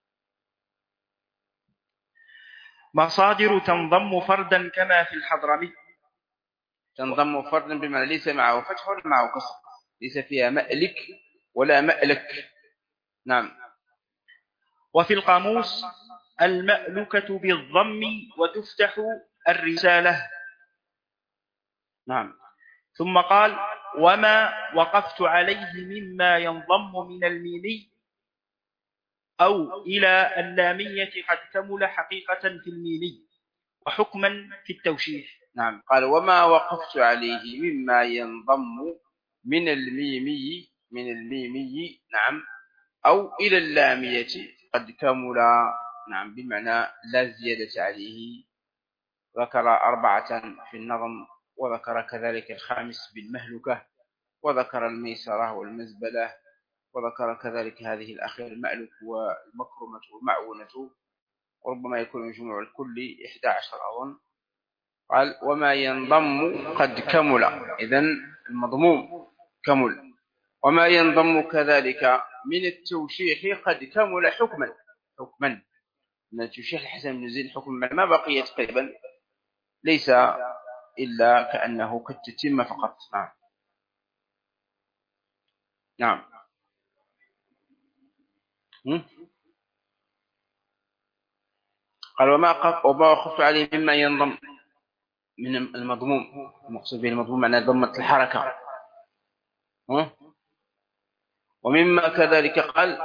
مصادر تنضم فردا كما في الحضرمي. تنضم فردا بمعنى ليس معه فتح ولا معه كسر، ليس فيها مألك ولا مألك. نعم. وفي القاموس المألكة بالضم وتفتح الرسالة. نعم. ثم قال وما وقفت عليه مما ينضم من الميمي أو إلى اللامية قد كمل حقيقة في الميمي وحكما في التوشيح. نعم، قال وما وقفت عليه مما ينضم من الميمي من الميمي نعم أو إلى اللامية قد كمل. نعم، بمعنى لا زيادة عليه. ذكر أربعة في النظم، وذكر كذلك الخامس بالمهلكة، وذكر الميسرة والمزبلة، وذكر كذلك هذه الأخير المألك والمكرمة والمعونة، وربما يكون جمع الكل إحدى عشر أظن. قال وما ينضم قد كمل، إذن المضموم كمل. وما ينضم كذلك من التوشيح قد كمل حكما حكما من التوشيح الحسن بن زيد حكما ما بقي تقريبا، ليس إلا كأنه كالتتم فقط. نعم. نعم. قال وما وقفت عليه مما ينضم من المضموم، المقصود به المضموم معنى ضمة الحركة. ومما كذلك قال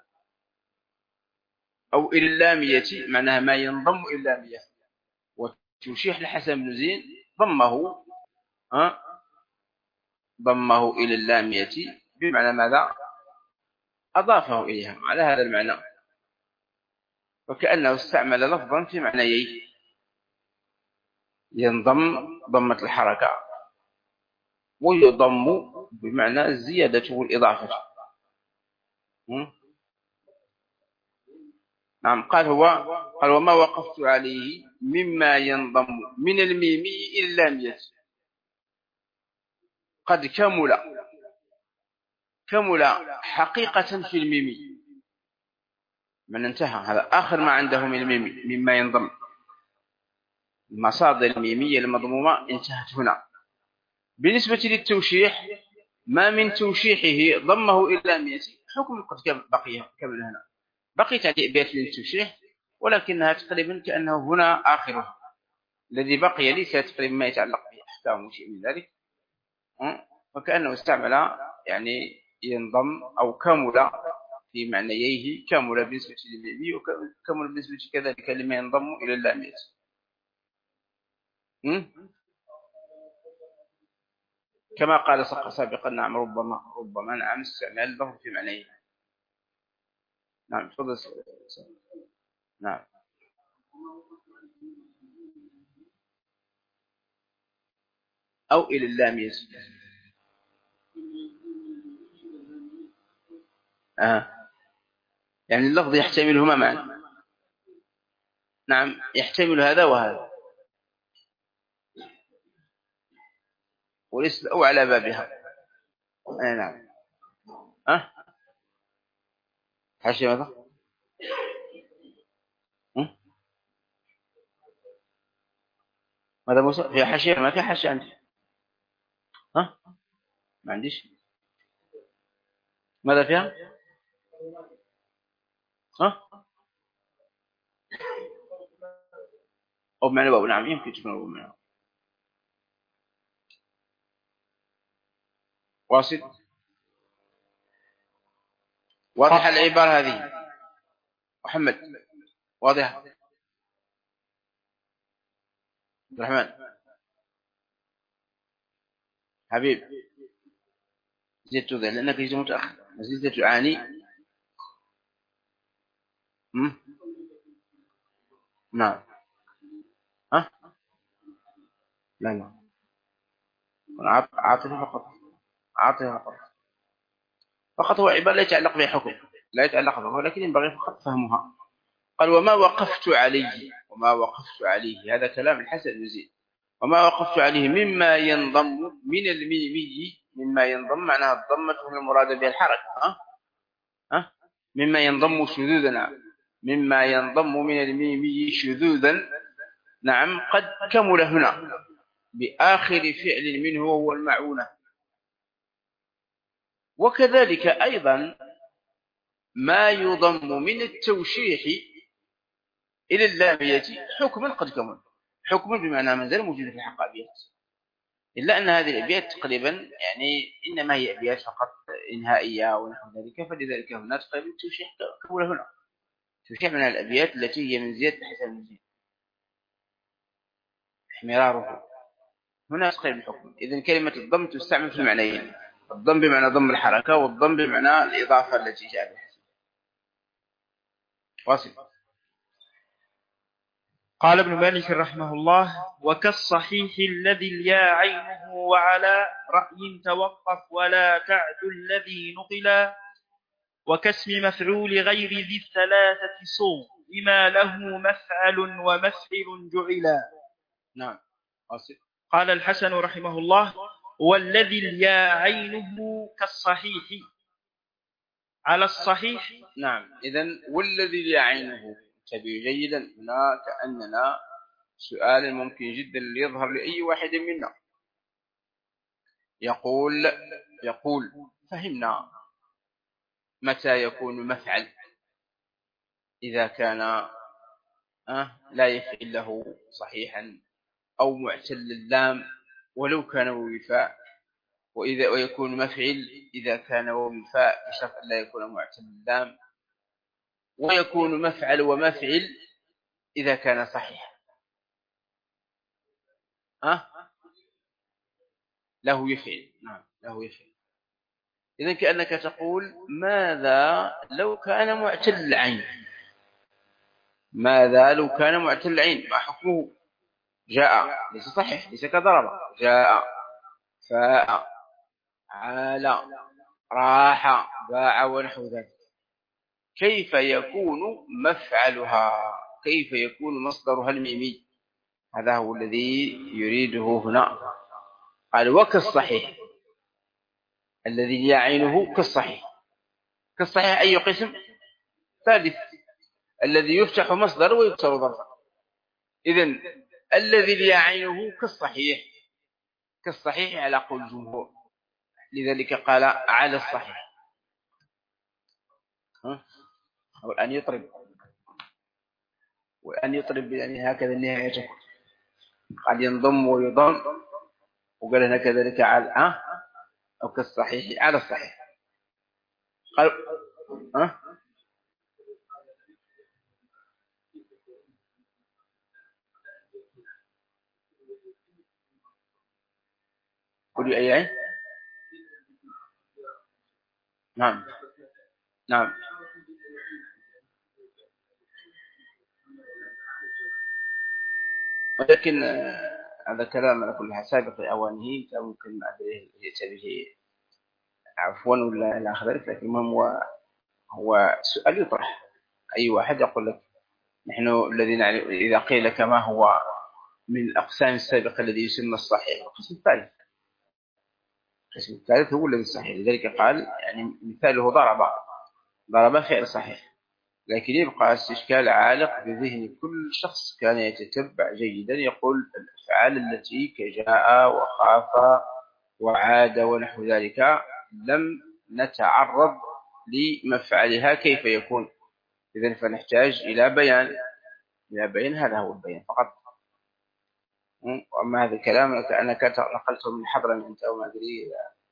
أو إلى اللامية، معناها ما ينضم إلى اللامية. وتوشيح الحسن بن زين ضمه ها ضمه إلى اللامية بمعنى ماذا؟ أضافه إليها على هذا المعنى، وكأنه استعمل لفظا في معنيين، ينضم ضمة الحركة ويضم بمعنى الزيادة والإضافة. نعم. قال هو قال وما وقفت عليه مما ينضم من الميمي إلى اللامية قد كمل كمل حقيقة في الميمي، من انتهى هذا آخر ما عنده من الميمي مما ينضم. المصادر الميمية المضمومة انتهت هنا. بالنسبة للتوشيح ما من توشيحه ضمه إلى مئة حكم قد بقي كمل هنا، بقيت هذه أبيات للتوشيح ولكنها تقريبا كأنه هنا آخرها، الذي بقي ليس تقريبا ما يتعلق بأحكام وشيء من ذلك، وكأنه استعمل يعني ينضم أو كمل في معنييه، كمل بالنسبة للمئة وكمل بالنسبة كذلك لما ينضم إلى اللامية. كما قال سابقا نعم ربما ربما نعم استعمال اللفظ في معنيه. نعم تفضل. نعم أو إلى اللامية. آه. يعني اللفظ يحتملهما معا. نعم يحتمل هذا وهذا وليس أو على بابها. أي نعم. أه حاشية ماذا؟ أه؟ ماذا موسى؟ في حاشية؟ ما في حاشية عندي. ها؟ أه؟ ما عنديش. ماذا فيها؟ ها؟ أه؟ أو بمعنى باب. نعم يمكن تكون بمعنى. واصل. واضح العبارة هذه محمد؟ واضح عبد الرحمن حبيب؟ زدت ذا لأنك جيت متأخر، زدت تعاني. أمم نعم. ها؟ لا لا عاطفة فقط، عاطفة فقط فقط. هو عبارة لا يتعلق بحكم، لا يتعلق به، ولكن ينبغي فقط فهمها. قال وما وقفت عليه، وما وقفت عليه هذا كلام الحسن يزيد. وما وقفت عليه مما ينضم من الميمي، مما ينضم معناها الضمة من المراد بها الحركة. ها ها مما ينضم شذوذا. نعم مما ينضم من الميمي شذوذا. نعم قد كمل هنا بآخر فعل منه وهو المعونة. وكذلك أيضا ما يضم من التوشيح إلى اللامية حكما قد كمل، حكما بمعنى منزل موجود في الحقابيات، إلا أن هذه الأبيات تقريبا يعني إنما هي أبيات فقط إنهائية ونحو ذلك، فلذلك هنا تقريبا التوشيح كمل هنا. التوشيح من الأبيات التي هي من زيادة حسن المزيد احمراره هنا تقريبا الحكم. إذن كلمة الضم تستعمل في المعنيين، الضم بمعنى ضم الحركة، والضم بمعنى الإضافة التي جاء بها. واصل. قال ابن مالك رحمه الله: وكالصحيح الذي اليا عينه وعلى رأي توقف ولا تعد الذي نقلا، وكاسم مفعول غير ذي الثلاثة صو بما له مفعل ومفعل جعلا. نعم. واصل. قال الحسن رحمه الله: والذي اليا عينه كالصحيح على الصحيح. نعم إذن والذي اليا عينه تبي جيدا هنا كأننا سؤال ممكن جدا يظهر لأي واحد منا. يقول يقول فهمنا متى يكون مفعل إذا كان أه لا يفعل له صحيحا أو معتل اللام ولو كان وفاء، وإذا ويكون مفعل إذا كان وفاء بشرط لا يكون معتل اللام، ويكون مفعل ومفعل إذا كان صحيح أه له يفعل. نعم له يفعل. إذن كأنك تقول ماذا لو كان معتل العين، ماذا لو كان معتل العين ما حكمه؟ جاء ليس صحيح، ليس كضرب، جاء فاء عال راح باع ونحو ذلك. كيف يكون مفعلها؟ كيف يكون مصدرها الميمي؟ هذا هو الذي يريده هنا. قال وكالصحيح الذي يعينه كالصحيح. كالصحيح أي قسم؟ ثالث، الذي يفتح مصدر ويكسر ظرفا. إذن الذي لا يعينه كالصحيح كالصحيح على قول الجمهور، لذلك قال على الصحيح. أو أن يطرب، وأن يطرب يعني هكذا النهاية، قد ينضم ويضم، وقال هنا كذلك على أو كالصحيح على الصحيح. قال أه؟ قولي أي عين؟ نعم نعم. ولكن هذا كلام على كل حال سابق لأوانه، فممكن ما أدري يأتي به عفوا ولا إلى آخره. لكن المهم هو هو سؤال يطرح. أي واحد يقول لك نحن الذين إذا قيل لك ما هو من الأقسام السابقة الذي يسمى الصحيح، القسم الثالث. القسم الثالث هو الذي صحيح، لذلك قال يعني مثاله ضرب ضرب فعل صحيح. لكن يبقى استشكال عالق بذهن كل شخص كان يتتبع جيدا، يقول الأفعال التي كجاء وخاف وعاد ونحو ذلك لم نتعرض لمفعلها كيف يكون، إذن فنحتاج إلى بيان إلى بيان هذا هو البيان فقط. وأما هذا الكلام أنا نقلته من حضرا أنت أو ما أدري.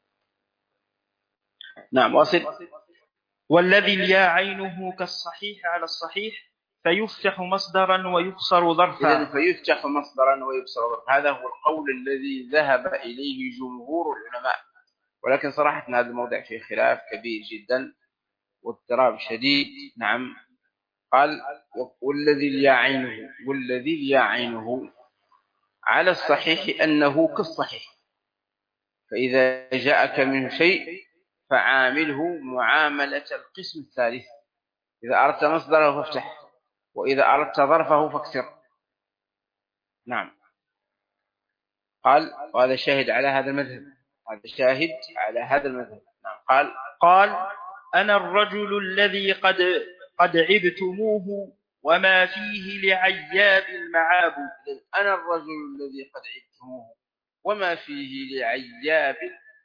نعم واصل. والذي الياء عينه كالصحيح على الصحيح فيفتح مصدرا ويكسر ظرفا. إذن فيفتح مصدرا ويكسر ظرفا، هذا هو القول الذي ذهب إليه جمهور العلماء. ولكن صراحة هذا الموضع فيه خلاف كبير جدا واضطراب شديد. نعم قال والذي الياء عينه والذي الياء عينه على الصحيح أنه كالصحيح، فإذا جاءك منه شيء فعامله معاملة القسم الثالث. إذا أردت مصدره فافتح، وإذا أردت ظرفه فاكسر. نعم قال وهذا شاهد على هذا المذهب، هذا شاهد على هذا المذهب. نعم قال قال أنا الرجل الذي قد قد عبتموه وما فيه لعياب المعاب. أنا الرجل الذي قد عبتموه وما فيه لعياب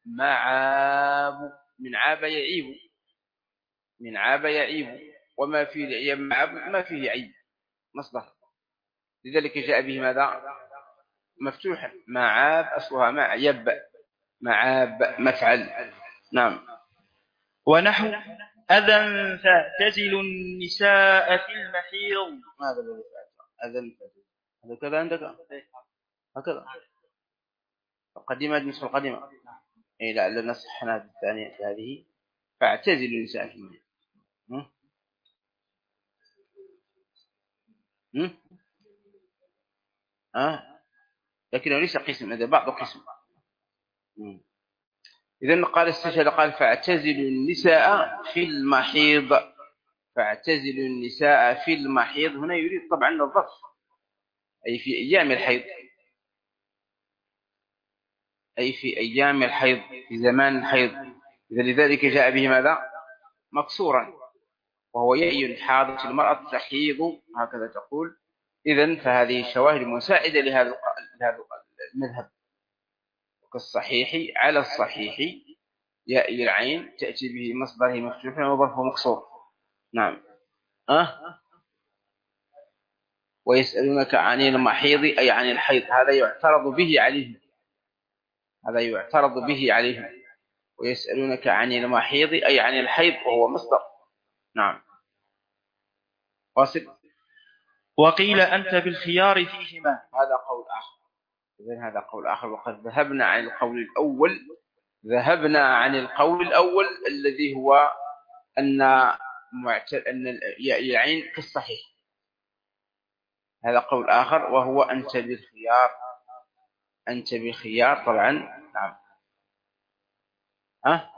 معاب. من عاب يعيب، من عاب يعيب، وما فيه لعياب معاب ما فيه عيب مصدر، لذلك جاء به ماذا مفتوحا. معاب أصلها معيب، معاب مفعل. نعم. ونحو أذن فاعتزلوا النساء في المحيض. ماذا الذي أذن هذا كذا عندك هكذا القديمة نصف القديمة. إيه لا لا نصحنا الثانية هذه فاعتزلوا النساء في المحيض. هم هم آه لكنه ليس قسم، هذا بعض قسم. إذن قال استشهد قال فاعتزلوا النساء في المحيض. فاعتزلوا النساء في المحيض هنا يريد طبعا الظرف، أي في أيام الحيض، أي في أيام الحيض في زمان الحيض. إذا لذلك جاء به ماذا مكسورا، وهو يأي حاضة المرأة تحيض هكذا تقول. إذن فهذه الشواهد مساعدة لهذا المذهب. كالصحيح على الصحيح ياء العين تأتي به مصدره مفتوح وظرفه مكسور. نعم. أه؟ ويسألونك عن المحيض أي عن الحيض، هذا يعترض به عليهم، هذا يعترض به عليهم. ويسألونك عن المحيض أي عن الحيض وهو مصدر. نعم واصل. وقيل أنت بالخيار فيهما. هذا قول آخر. إذن هذا قول آخر. وقد ذهبنا عن القول الأول ذهبنا عن القول الأول الذي هو أن أن العين كالصحيح. هذا قول آخر وهو أنت بالخيار، أنت بالخيار طبعا. نعم أه؟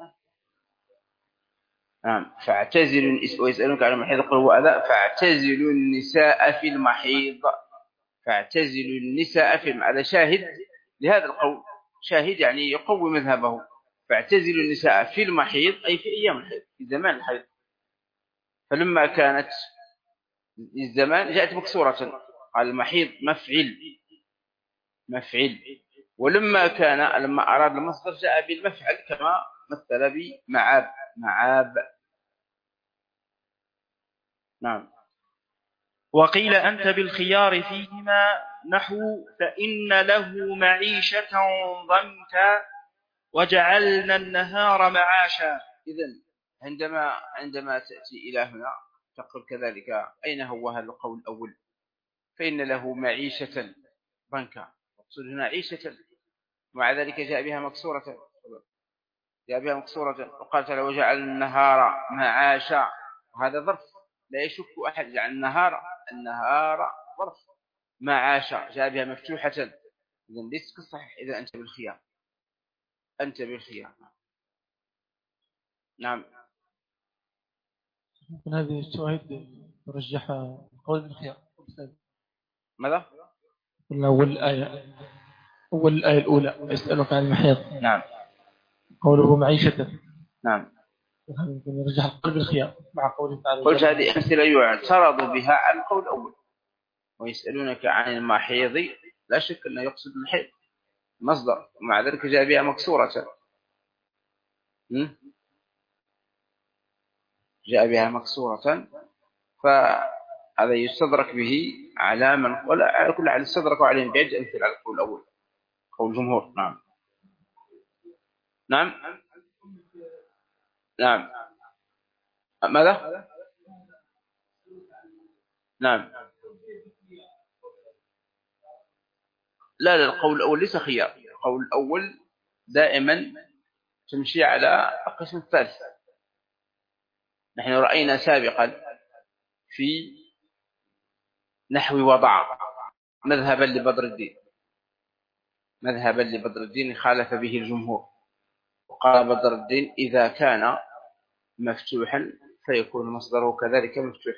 نعم فاعتزلوا ويسألونك عن المحيض قل هو أذى فاعتزلوا النساء في المحيض. فاعتزلوا النساء في المحيض، هذا شاهد لهذا القول، شاهد يعني يقوي مذهبه. فاعتزلوا النساء في المحيض أي في أيام الحيض، في زمان الحيض. فلما كانت الزمان جاءت مكسورة، قال المحيض مفعل مفعل. ولما كان لما أراد المصدر جاء بالمفعل كما مثل بمعاب معاب. نعم. وقيل أنت بالخيار فيهما نحو فإن له معيشة ضنكا وجعلنا النهار معاشا. إذن عندما عندما تأتي إلى هنا تقول كذلك أين هو هذا القول الأول؟ فإن له معيشة ضنكا، مقصود هنا عيشة، ومع ذلك جاء بها مكسورة، جاء بها مكسورة. وقال تعالى وجعلنا النهار معاشا، وهذا ظرف لا يشك أحد، جعل النهار النهار ظرف، معاشا جاء بها مفتوحة. إذن ليس كالصحيح إذا أنت بالخيار، أنت بالخيار. نعم. ممكن هذه الشواهد ترجح قول بالخيار. ماذا؟ قلنا أول الآية أول الآية الأولى يسألك عن المحيض. نعم. قوله معيشة. نعم. ممكن يرجح القول بالخيار مع قوله تعالى. قلت هذه أمثلة يعترض بها على القول الأول. ويسألونك عن المحيض، لا شك أنه يقصد الحيض مصدر، ومع ذلك جاء بها مكسورة، جاء بها مكسورة، فهذا يستدرك به على من ولا على كل حال استدركوا عليهم بعد أمثلة على القول الأول، قول الجمهور. نعم. نعم. نعم. ماذا؟ نعم. لا لا القول الأول ليس خيار. القول الأول دائما تمشي على القسم الثالث. نحن رأينا سابقا في نحو وضع مذهبا لبدر الدين، مذهبا لبدر الدين خالف به الجمهور، وقال بدر الدين إذا كان مفتوحا فيكون مصدره كذلك مفتوح.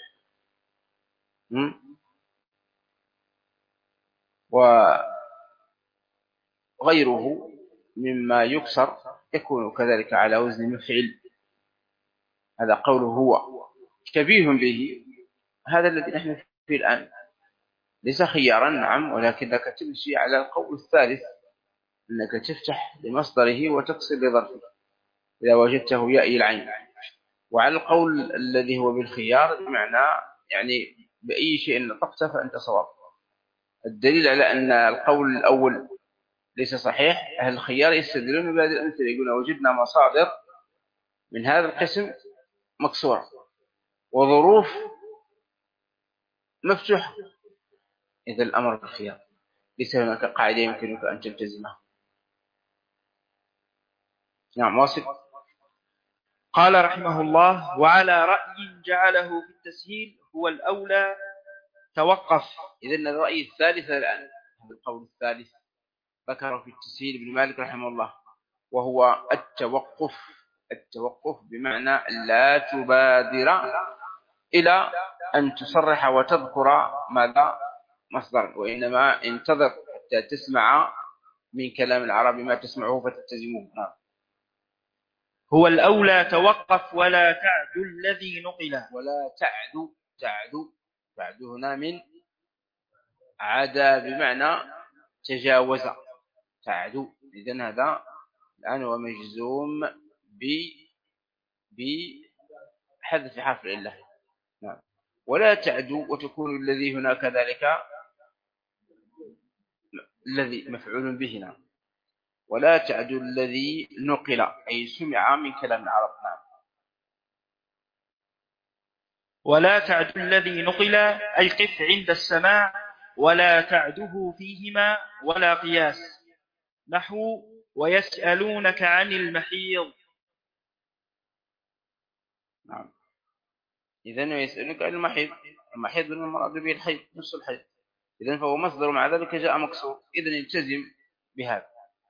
وغيره مما يكسر يكون كذلك على وزن مفعل. هذا قوله هو شبيه به، هذا الذي نحن فيه الآن ليس خيارا. نعم، ولكنك تمشي على القول الثالث، أنك تفتح لمصدره وتقصر لظرفه إذا وجدته يأي العين. وعلى القول الذي هو بالخيار بمعنى يعني بأي شيء نطقت فأنت صواب. الدليل على أن القول الأول ليس صحيح، أهل الخيار يستدلون بهذه الأمثلة، يقولون وجدنا مصادر من هذا القسم مكسورة وظروف مفتوحة، إذا الأمر بالخيار، ليس هناك قاعدة يمكنك أن تلتزمها. نعم. واصل. قال رحمه الله وعلى رأي جعله في التسهيل هو الأولى توقف. إذن الرأي الثالث الآن، هذا القول الثالث ذكره في التسهيل ابن مالك رحمه الله، وهو التوقف. التوقف بمعنى لا تبادر إلى أن تصرح وتذكر ماذا مصدر، وإنما انتظر حتى تسمع من كلام العرب ما تسمعه فتتزمه. نعم. هو الأولى توقف ولا تعد الذي نقل. ولا تعد تعد تعد هنا من عدا بمعنى تجاوز. تعد إذن هذا الآن هو مجزوم ب بحذف حرف العلة. نعم. ولا تعد وتكون الذي هنا كذلك الذي مفعول به. نعم. ولا تعد الذي نقل أي سمع من كلام العرب. نعم. ولا تعد الذي نقل أي قف عند السماع، ولا تعده فيهما ولا قياس. نحو ويسألونك عن المحيض. نعم. إذن يسألونك عن المحيض، المحيض من المراد به الحيض، نفس الحيض. إذن فهو مصدر مع ذلك جاء مكسور، إذن يلتزم بهذا.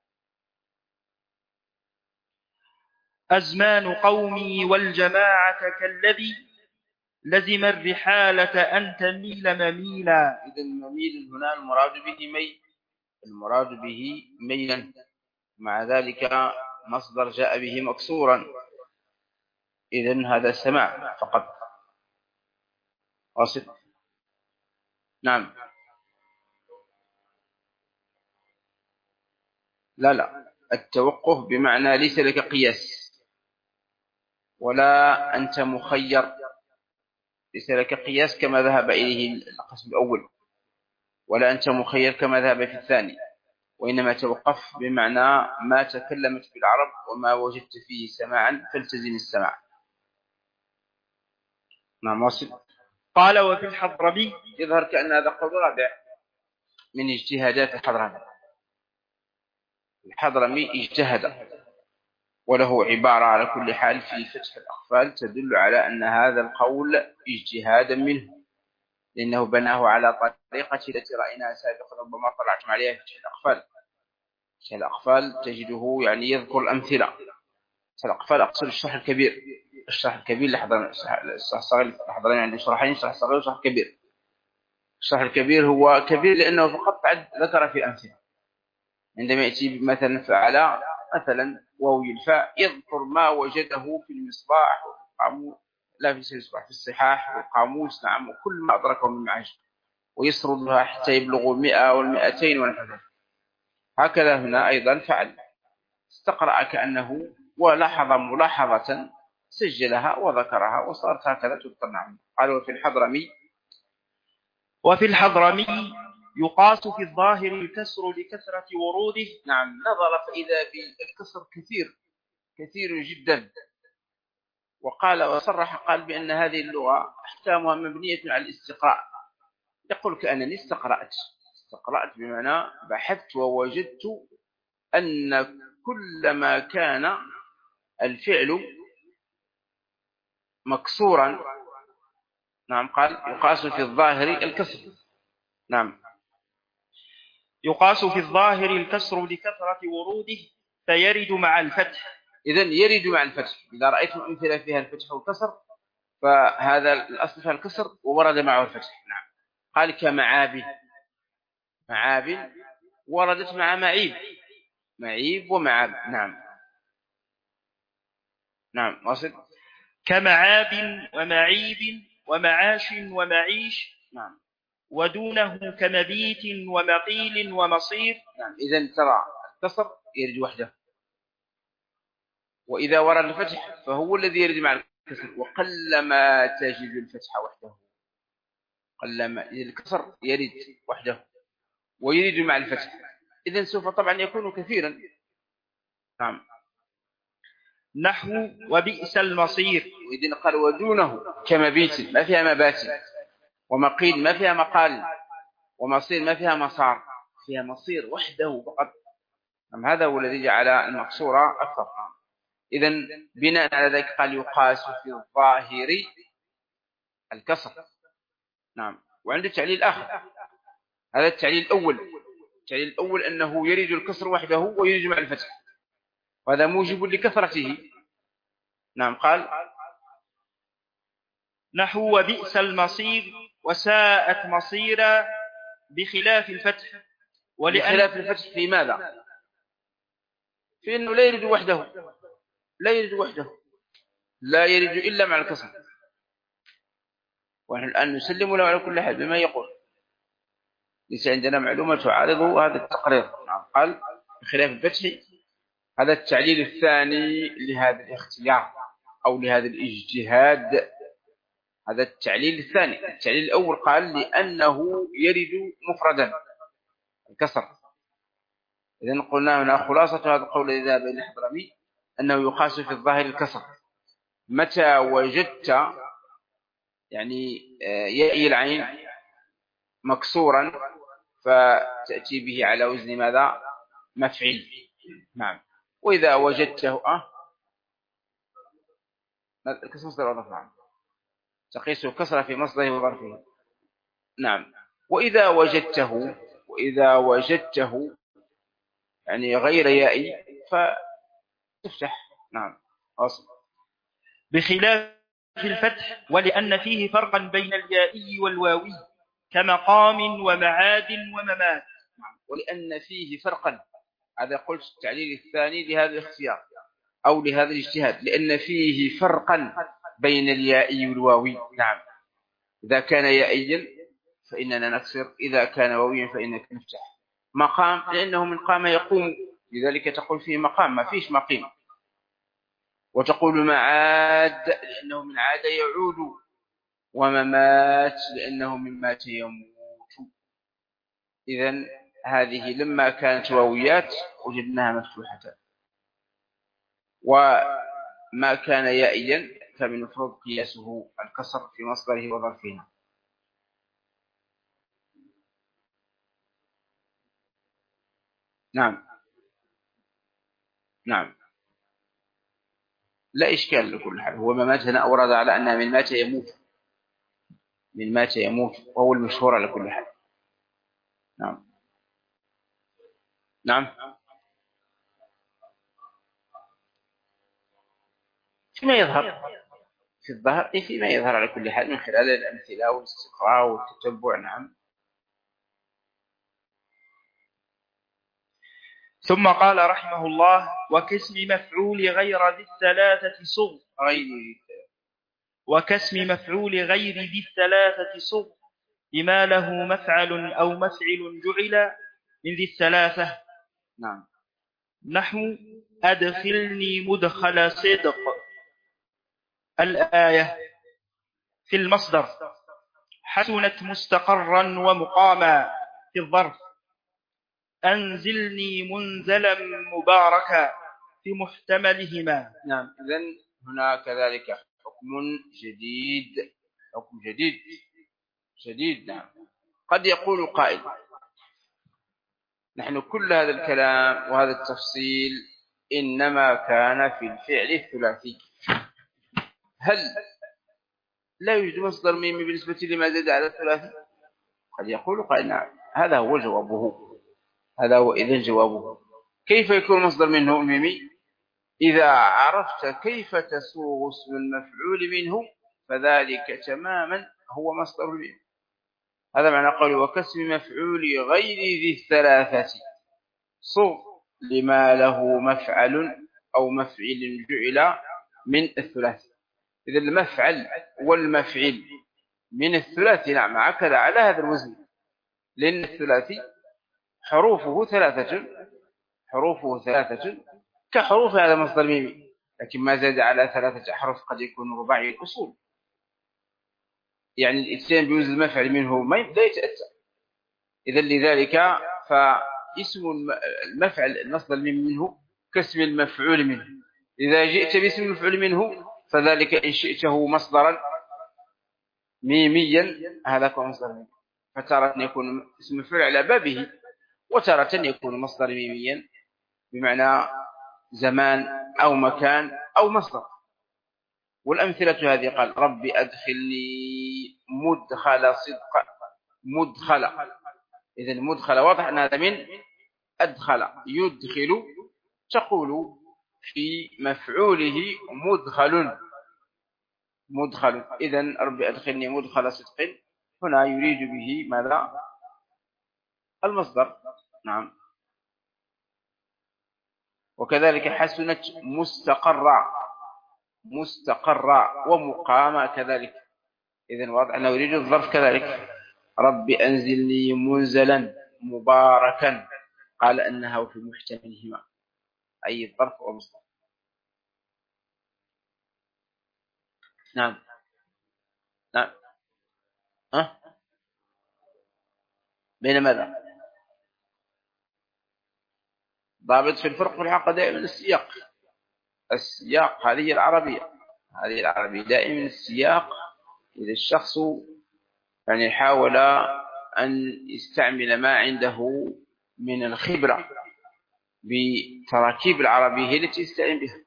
أزمان قومي والجماعة كالذي لزم الرحالة أن تميل مميلا. إذن مميل هنا المراد به ميل، المراد به ميلا، مع ذلك مصدر جاء به مكسورا، إذن هذا السماع فقط. واصل. نعم. لا لا، التوقف بمعنى ليس لك قياس، ولا أنت مخير، ليس لك قياس كما ذهب إليه القسم الأول، ولا أنت مخير كما ذهب في الثاني، وإنما توقف بمعنى ما تكلمت بالعرب وما وجدت فيه سماعا فالتزم السماع. نعم واصل. قال وفي الحضرمي. يظهر كأن هذا قول رابع من اجتهادات الحضرمي. الحضرمي اجتهد، وله عبارة على كل حال في فتح الأقفال تدل على أن هذا القول اجتهادا منه، لأنه بناه على طريقة التي رأيناها سابقا ربما طلعتم عليها في فتح الأقفال. فتح الأقفال تجده يعني يذكر الأمثلة. فتح الأقفال أقصد الشرح الكبير، الشرح الكبير لحضرمي، الشرح الصغير لحضرمي عنده شرحين، شرح صغير وشرح كبير. الشرح الكبير هو كبير لأنه فقط ذكر في أمثلة. عندما يأتي مثلا فعل مثلا ووي الفاء يذكر ما وجده في المصباح والقاموس، لا في المصباح، في الصحاح والقاموس، نعم، وكل ما أدركه من معاجم، ويسردها حتى يبلغ المئة والمئتين ونحو ذلك. هكذا هنا أيضا فعل، استقرأ كأنه ولاحظ ملاحظة سجلها وذكرها وصارت هكذا تذكر. نعم. قالوا في الحضرمي. وفي الحضرمي يقاس في الظاهر الكسر لكثرة وروده. نعم، نظر فإذا بالكسر كثير كثير جدا، وقال وصرح قال بأن هذه اللغة أحكامها مبنية على الاستقراء. يقول كأنني استقرأت استقرأت بمعنى بحثت ووجدت أن كلما كان الفعل مكسورا، نعم، قال يقاس في الظاهر الكسر. نعم، يقاس في الظاهر الكسر لكثرة وروده فيرد مع الفتح. إذن يرد مع الفتح. إذا رأيتم أمثلة فيها الفتح والكسر فهذا الأصل فيها الكسر وورد معه الفتح. نعم. قال كمعاب، معاب وردت مع معيب، معيب ومعاب. نعم نعم واصل. كمعاب ومعيب ومعاش ومعيش. نعم. ودونه كمبيت ومقيل ومصير. نعم. إذن ترى الكسر يرد وحده، وإذا ورد الفتح فهو الذي يرد مع الكسر، وقلما تجد الفتح وحده، قلما الكسر يرد وحده ويرد مع الفتح، إذن سوف طبعا يكون كثيرا. نعم. نحو وبئس المصير. وإذن قال ودونه كمبيت ما فيها مبات، ومقيل ما فيها مقال، ومصير ما فيها مصار، فيها مصير وحده فقط. نعم. هذا هو الذي جعل المقصورة أكثر. إذن بناء على ذلك قال يقاس في الظاهر الكسر. نعم. وعنده تعليل آخر، هذا التعليل الأول. التعليل الأول أنه يريد الكسر وحده ويريد مع الفتح، وهذا موجب لكثرته. نعم. قال نحو وبئس المصير وساءت مصيرا بخلاف الفتح. ولأن بخلاف الفتح في ماذا؟ في أنه لا يريد وحده، لا يريد وحده، لا يريد إلا مع الكسر. ونحن الآن نسلم له على كل حال بما يقول، ليس عندنا معلومة تعارض هذا التقرير. نعم. قال بخلاف الفتح، هذا التعليل الثاني لهذا الاختيار أو لهذا الاجتهاد، هذا التعليل الثاني. التعليل الأول قال لأنه يرد مفردا الكسر. إذن قلنا هنا خلاصة هذا القول الذي ذهب إلى الحضرمي أنه يقاس في الظاهر الكسر. متى وجدت يعني يأي العين مكسورا فتأتي به على وزن ماذا؟ مفعيل. نعم. وإذا وجدته أه الكسر مصدر وظرف. نعم. تقيس الكسر في مصدره وظرفه. نعم. وإذا وجدته وإذا وجدته يعني غير يائي فتفتح. نعم. أصل. بخلاف الفتح ولأن فيه فرقا بين اليائي والواوي كمقام ومعاد وممات. نعم. ولأن فيه فرقا، هذا قلت التعليل الثاني لهذا الاختيار أو لهذا الاجتهاد، لأن فيه فرقا بين اليائي والواوي. نعم. إذا كان يائيا فإننا نكسر، إذا كان واويا فإنك نفتح. مقام لأنه من قام يقوم، لذلك تقول فيه مقام، ما فيش مقيم. وتقول معاد لأنه من عاد يعود، وممات لأنه من مات يموت. إذن هذه لما كانت واويات وجدناها مفتوحة، وما كان يائيا فمن المفروض قياسه الكسر في مصدره وظرفه. نعم نعم لا إشكال لكل حال. هو ممات هنا أورد على أنها من مات يموت، من مات يموت، وهو المشهور على كل حال. نعم نعم فيما يظهر في الظهر، إيه فيما يظهر على كل حال من خلال الأمثلة والاستقراء والتتبع. نعم. ثم قال رحمه الله: وكاسم مفعول غير ذي الثلاثة صغ غير وكاسم مفعول غير ذي الثلاثة صغ بما له مفعل أو مفعل جعل من ذي الثلاثة. نعم. نحو أدخلني مدخل صدق الآية في المصدر، حسنت مستقرا ومقاما في الظرف، أنزلني منزلا مباركا في محتملهما. نعم. إذن هنا كذلك حكم جديد، حكم جديد جديد. نعم. قد يقول قائل: نحن كل هذا الكلام وهذا التفصيل إنما كان في الفعل الثلاثي، هل لا يوجد مصدر ميمي بالنسبة لما زاد على الثلاثي؟ قد يقول قائل: نعم. هذا هو جوابه، هذا هو إذن جوابه. كيف يكون مصدر منه ميمي؟ إذا عرفت كيف تسوغ اسم المفعول منه فذلك تماما هو مصدر الميمي. هذا معنى قوله: وكاسم مفعول غير ذي الثلاثة صغ لما له مفعل أو مفعل جعل من الثلاث. إذا المفعل والمفعل من الثلاثي، نعم، عكد على هذا الوزن، لأن الثلاثي حروفه ثلاثة حروفه ثلاثة كحروف هذا مصدر ميمي، لكن ما زاد على ثلاثة أحرف قد يكون رباعي الأصول، يعني الإتيان بوزن المفعل منه ما لا يتأتى. إذا لذلك فاسم المفعل المصدر منه كاسم المفعول منه. إذا جئت باسم المفعول منه فذلك إن شئته مصدرا ميميا، هذا هو مصدر ميمي، فتارة يكون اسم المفعول على بابه، وتارة يكون مصدر ميميا بمعنى زمان أو مكان أو مصدر. والأمثلة هذه: قال ربي أدخلني مدخل صدق، مدخل. إذا المدخل واضح أن هذا من أدخل يدخل، تقول في مفعوله مدخل مدخل. إذا ربي أدخلني مدخل صدق، هنا يريد به ماذا؟ المصدر. نعم. وكذلك حسنت مستقرة، مستقرة ومقامة كذلك. إذن واضح أنه يريد الظرف كذلك. ربي أنزلني منزلا مباركا، قال أنها في محتملهما، أي الظرف والمصدر. نعم نعم. ها بين ماذا؟ ضابط في الفرق والعقد دائما السياق. السياق هذه العربية، هذه العربية دائما السياق. إذا الشخص يعني حاول أن يستعمل ما عنده من الخبرة بتراكيب العربية هي التي يستعين بها.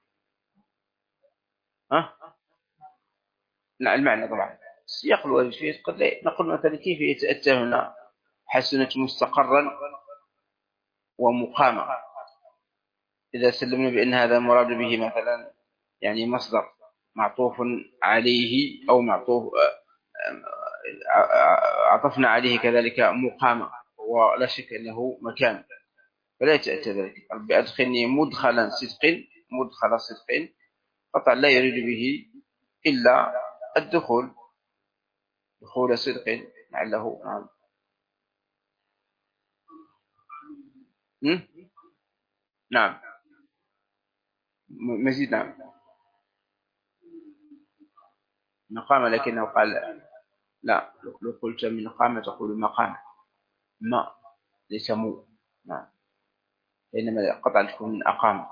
ها؟ لا، المعنى طبعا السياق الوارد فيه. قد نقول مثلا كيف يتأتى هنا حسنت مستقرا ومقامة، إذا سلمنا بأن هذا مراد به مثلا يعني مصدر معطوف عليه أو معطوف عطفنا عليه كذلك مقامة، ولا شك أنه مكان، فلا يتأتى ذلك. ربي أدخلني مدخلا صدق، مدخل صدق قطعا لا يريد به إلا الدخول، دخول صدق لعله. نعم. نعم مزيد. نعم مقام، لكنه قال لا، لو قلت من قام تقول مقام، ما ليس مو. نعم إنما قطعا تكون من أقام.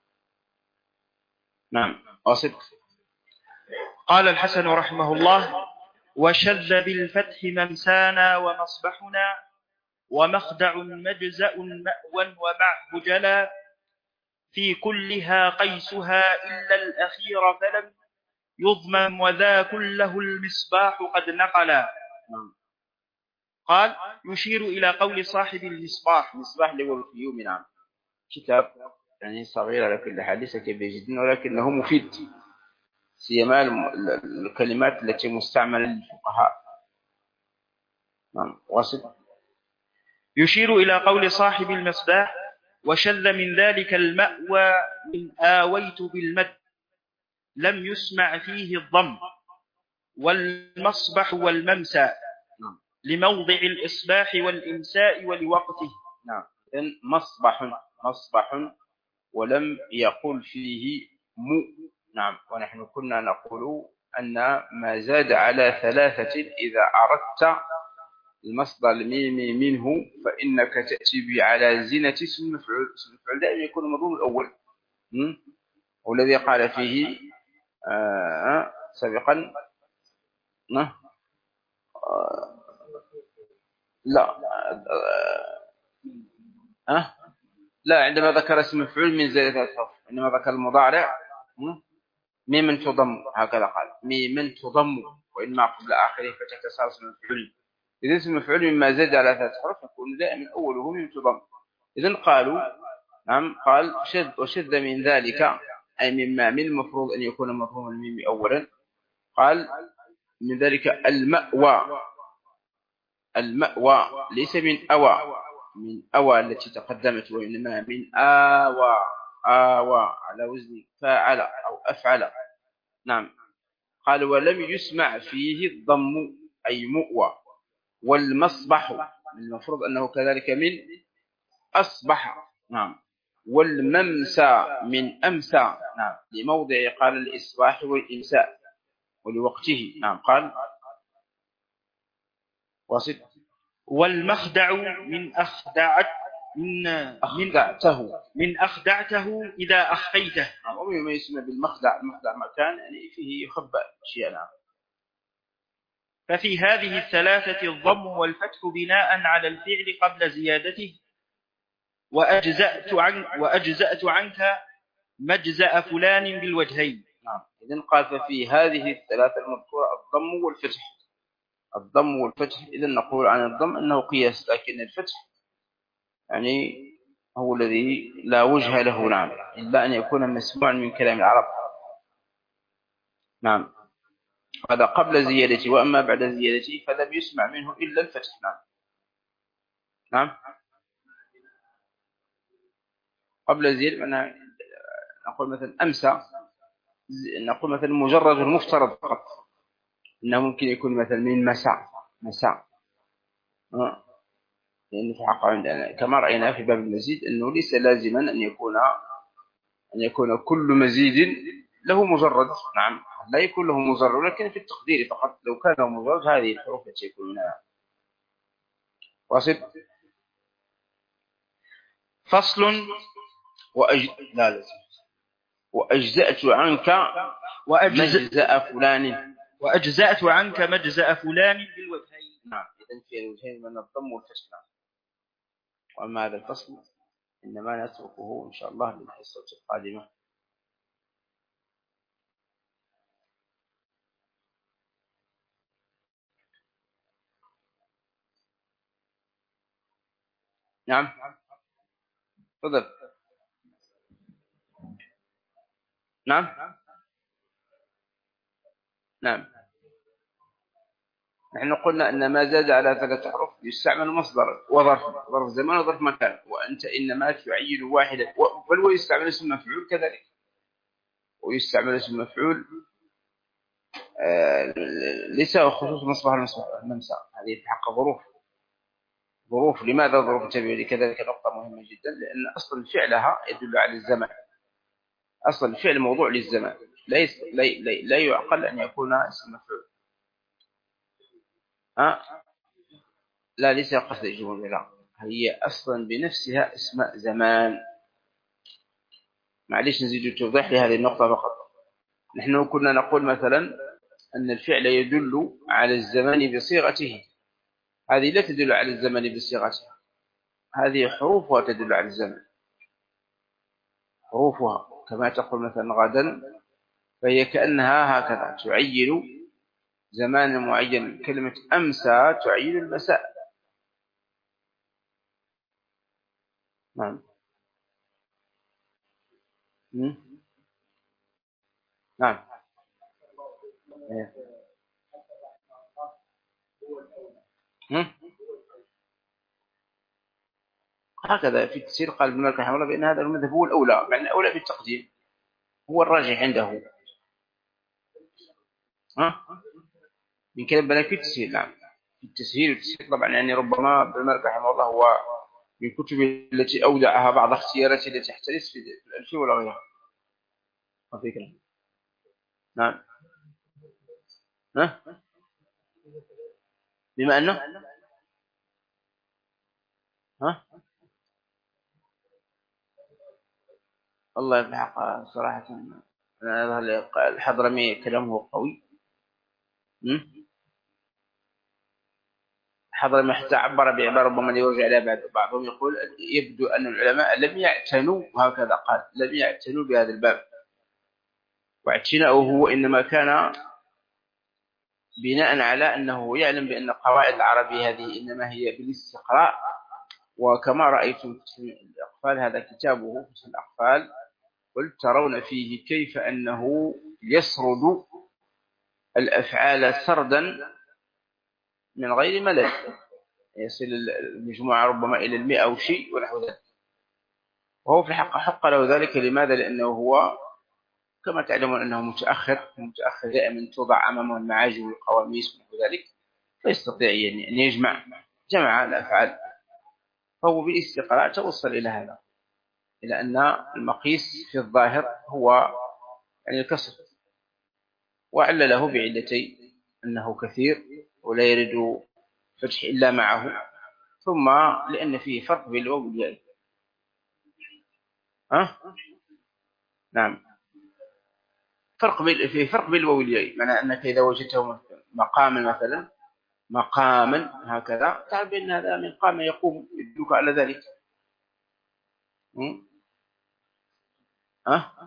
نعم أصب. قال الحسن رحمه الله: وشذ بالفتح ممسانا ومصبحنا ومخدع مجزأ مأوى ومعه جلا في كلها قيسها إلا الأخير فلم يضمن وذا كله المصباح قد نقلا. قال: يشير إلى قول صاحب المصباح. مصباح للفيوم. نعم كتاب يعني صغير على كل حال، ليس كبير جدا ولكنه مفيد، سيما الكلمات التي مستعملة للفقهاء. نعم واصل. يشير إلى قول صاحب المصباح: وشذ من ذلك المأوى من آويت بالمد لم يسمع فيه الضم، والمصبح والممسى لموضع الإصباح والإمساء ولوقته. نعم إذن مصبح مصبح ولم يقل فيه مو. نعم ونحن كنا نقول أن ما زاد على ثلاثة إذا أردت المصدر الميمي منه فإنك تأتي به على زينة اسم المفعول. اسم المفعول دائما يكون مضموم الأول، والذي قال فيه آه سابقا آه لا آه لا عندما ذكر اسم المفعول من زائدة الحرف، إنما ذكر المضارع ميم تضم، هكذا قال ميم تضم وإنما قبل آخره فتكسر اسم المفعول. إذا اسم المفعول مما زاد على ثلاث حروف يكون دائما أوله ميم تضم. إذن قالوا نعم قال شذ وشذ من ذلك أي مما من المفروض أن يكون مفهوم الميم أولا. قال من ذلك المأوى. المأوى ليس من أوى، من أوى التي تقدمت، وإنما من آوى. آوى على وزن فاعل أو أفعل. نعم قال ولم يسمع فيه الضم أي مؤوى. والمصبح المفروض أنه كذلك من أصبح. نعم والممسى من أمسى. نعم لموضع قال الإصباح والإمساء ولوقته. نعم قال واصل. والمخدع من أخدعت من أخدعته من أخدعته إذا أخفيته. نعم ما يسمى بالمخدع. المخدع مكان يعني فيه يخبأ شيئا. نعم ففي هذه الثلاثة الضم والفتح بناء على الفعل قبل زيادته. وأجزأت, عن وأجزأت عنك مجزأ فلان بالوجهين. نعم إذن قال ففي هذه الثلاثة المذكورة الضم والفتح. الضم والفتح إذن نقول عن الضم أنه قياس، لكن الفتح يعني هو الذي لا وجه له. نعم إلا أن يكون مسموعا من كلام العرب. نعم هذا قبل زيادته، وأما بعد زيادته فلم يسمع منه إلا الفتح. نعم نعم قبل زيادة نقول مثلا أمسى، نقول مثلا مجرد المفترض فقط، إنه ممكن يكون مثلا من مساء مساء أه. لأنه في حق عندنا كما رأينا في باب المزيد أنه ليس لازما أن يكون أن يكون كل مزيد له مجرد. نعم لا يكون له مجرد، لكن في التقدير فقط. لو كان له مجرد هذه الحروف التي يكون منها. واصل. فصل. وأج... لا لا وأجزأت عنك مجزأ فلان. وأجزأت عنك مجزأ فلان بالوجهين. نعم إذن في الوجهين من الضم والفتح. وأما هذا الفصل إنما نتركه إن شاء الله للحصة القادمة. نعم تفضل. نعم نعم نحن قلنا أن ما زاد على ثلاثة حروف يستعمل مصدر وظرف، ظرف زمان وظرف مكان، وأنت إنما تعين واحدة. بل ويستعمل اسم مفعول كذلك، ويستعمل اسم مفعول آه ليس خصوص مصباح المصباح الممسى، هذه تحقق ظروف. ظروف. لماذا ظروف تبعية؟ كذلك نقطة مهمة جدا، لأن أصل فعلها يدل على الزمن. أصل الفعل موضوع للزمان، ليس لا, لا, لا يعقل أن يكون اسم مفعول. أه؟ لا، ليس قصد الجمهور، لا، هي أصلا بنفسها اسم زمان. معليش نزيد توضيح لهذه النقطة فقط. نحن كنا نقول مثلا أن الفعل يدل على الزمان بصيغته، هذه لا تدل على الزمان بصيغتها، هذه حروفها تدل على الزمان، حروفها كما تقول مثلا غدا، فهي كأنها هكذا تعين زمان معين. كلمة أمسى تعين المساء. نعم. نعم. هكذا في التفسير قال ابن مالك رحمه الله بأن هذا المذهب هو الأولى، مع الأولى بالتقديم، هو الراجح عنده. ها؟ من كلام بلاك في التسهيل. نعم، في التسهيل والتسهيل طبعا، يعني ربما ابن مالك رحمه الله هو من الكتب التي أودعها بعض اختيارات التي تحترس في الألفية ولا غيرها. ما في كلام. نعم. ها؟ بما أنه ها؟ الله يبحق صراحة، الحضرمي كلامه قوي. الحضرمي حتى عبر بعبارة ربما يرجع إلى بعضهم، يقول يبدو أن العلماء لم يعتنوا، هكذا قال، لم يعتنوا بهذا الباب، واعتناؤه هو إنما كان بناء على أنه يعلم بأن قواعد العربية هذه إنما هي بالاستقراء. وكما رأيتم في الأقفال، هذا كتابه في الأقفال، قلت ترون فيه كيف أنه يسرد الأفعال سردا من غير ملل، يصل المجموعة ربما إلى المئة أو شيء ونحو ذلك، وهو في الحق حق له ذلك. لماذا؟ لأنه هو كما تعلمون أنه متأخر، متأخر دائما توضع أمامه المعاجم والقواميس ونحو ذلك، فيستطيع يعني أن يجمع جمع الأفعال، فهو بالاستقراء توصل إلى هذا، إلى أن المقيس في الظاهر هو يعني الكسر، وعلله بعلتين، أنه كثير ولا يرد فتح إلا معه، ثم لأن فيه فرق بين الواو والياء. ها؟ نعم، فرق بين فيه فرق بين الواو والياء، معنى أنك إذا وجدته مقاما مثلا، مقاما هكذا، تعرف بأن هذا من قام يقوم، يدلك على ذلك. ها؟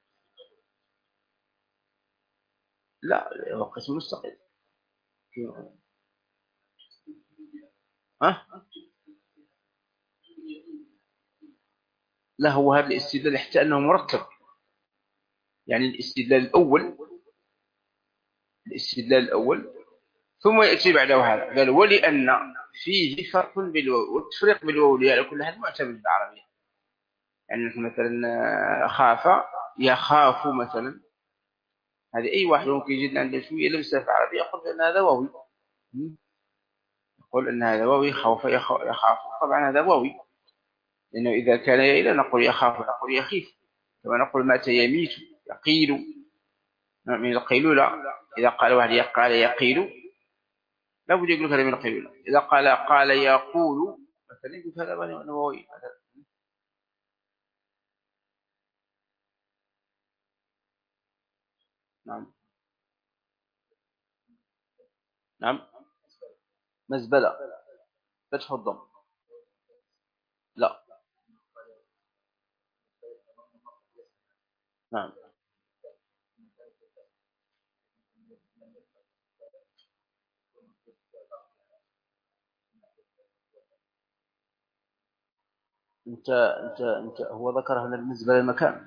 لا، هو قسم مستقل. ها؟ لا، هو هذا الاستدلال حتى أنه مرتب، يعني الاستدلال الأول الاستدلال الأول ثم يأتي بعده هذا، قال ولأن فيه فرق بالواو، والتفريق بالواو على كل حال معتمد بالعربية. يعني مثلا خاف يخاف مثلا، هذه أي واحد ممكن يجدنا عنده شوية لمسة في العربية يقول أن هذا واوي، يقول أن هذا واوي. خوف يخاف، طبعا هذا واوي، لأنه إذا كان يئل نقول يخاف، نقول يخيف، كما نقول مات يميت، يقيل من القيلولة. إذا قال واحد قال يقيل لا بد يقول هذا من القيلولة. إذا قال قال يقول مثلا يقول هذا من واوي. نعم. نعم. مزبلة فتح الضم. لا. نعم. انت انت انت هو ذكر هنا بالنسبة للمكان.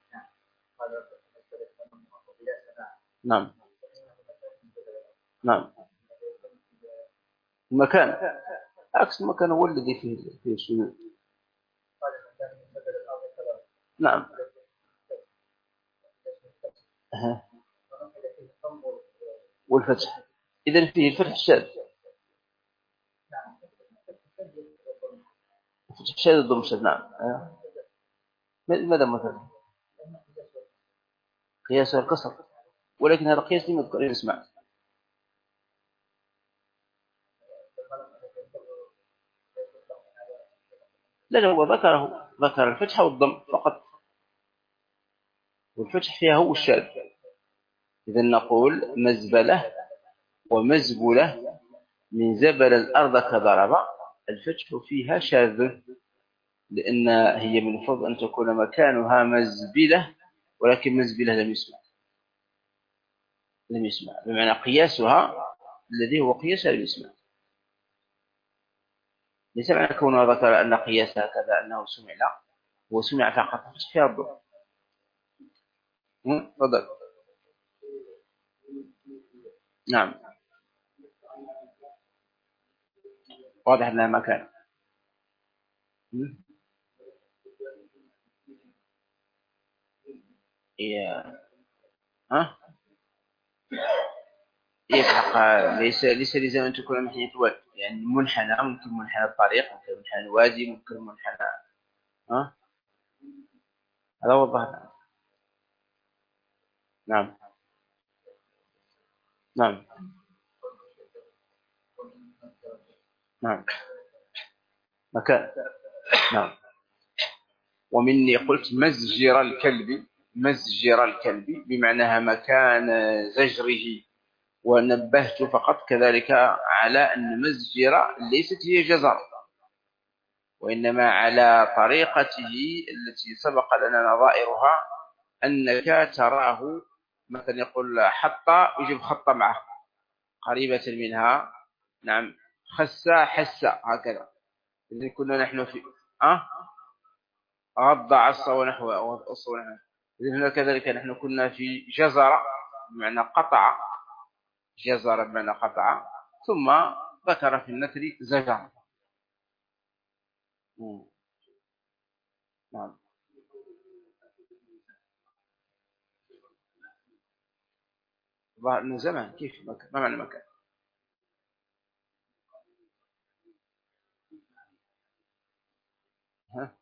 نعم. نعم. المكان عكس المكان هو الذي فيه فيه الشذوذ. نعم. أه. والفتح إذن فيه الفتح الشاذ. شاذ ضم شاذ. نعم. ماذا مثلا؟ قياس الكسر، ولكن هذا قياس لم يذكر اسمع. لا لا هو ذكره، ذكر الفتح والضم فقط، والفتح فيها هو الشاذ. إذا نقول مزبلة ومزبلة من زبل الأرض كضرب، الفتح فيها شاذ، لأن هي من الفضل أن تكون مكانها مزبلة، ولكن مزبلة لم يسمع، لم يسمع بمعنى قياسها الذي هو قياسها لم يسمع. ليس معنى كونه ذكر أن قياسها كذا أنه سمع، لا، هو سمع فقط في الضوء. تفضل. نعم واضح أنها مكان. إيه ها يبحق، ليس ليس لازم أن تكون محنية الوادي، يعني منحنى، ممكن منحنى الطريق، ممكن منحنى الوادي، ممكن منحنى ها هذا هو الظاهر. نعم نعم نعم مكان. نعم. ومني قلت مزجر الكلب، مزجر الكلب بمعناها مكان زجره، ونبهت فقط كذلك على أن مزجر ليست هي جزر، وإنما على طريقته التي سبق لنا نظائرها، أنك تراه مثلا يقول حط يجيب خط معه قريبة منها. نعم. خس حس هكذا. إذن كنا نحن في أه غض عص ونحو أص ونحو. إذن هنا كذلك نحن كنا في جزر بمعنى قطع، جزر بمعنى قطع، ثم ذكر في النثر زجر. نعم. ظهر زمان كيف مكان؟ ما معنى مكان؟ ها؟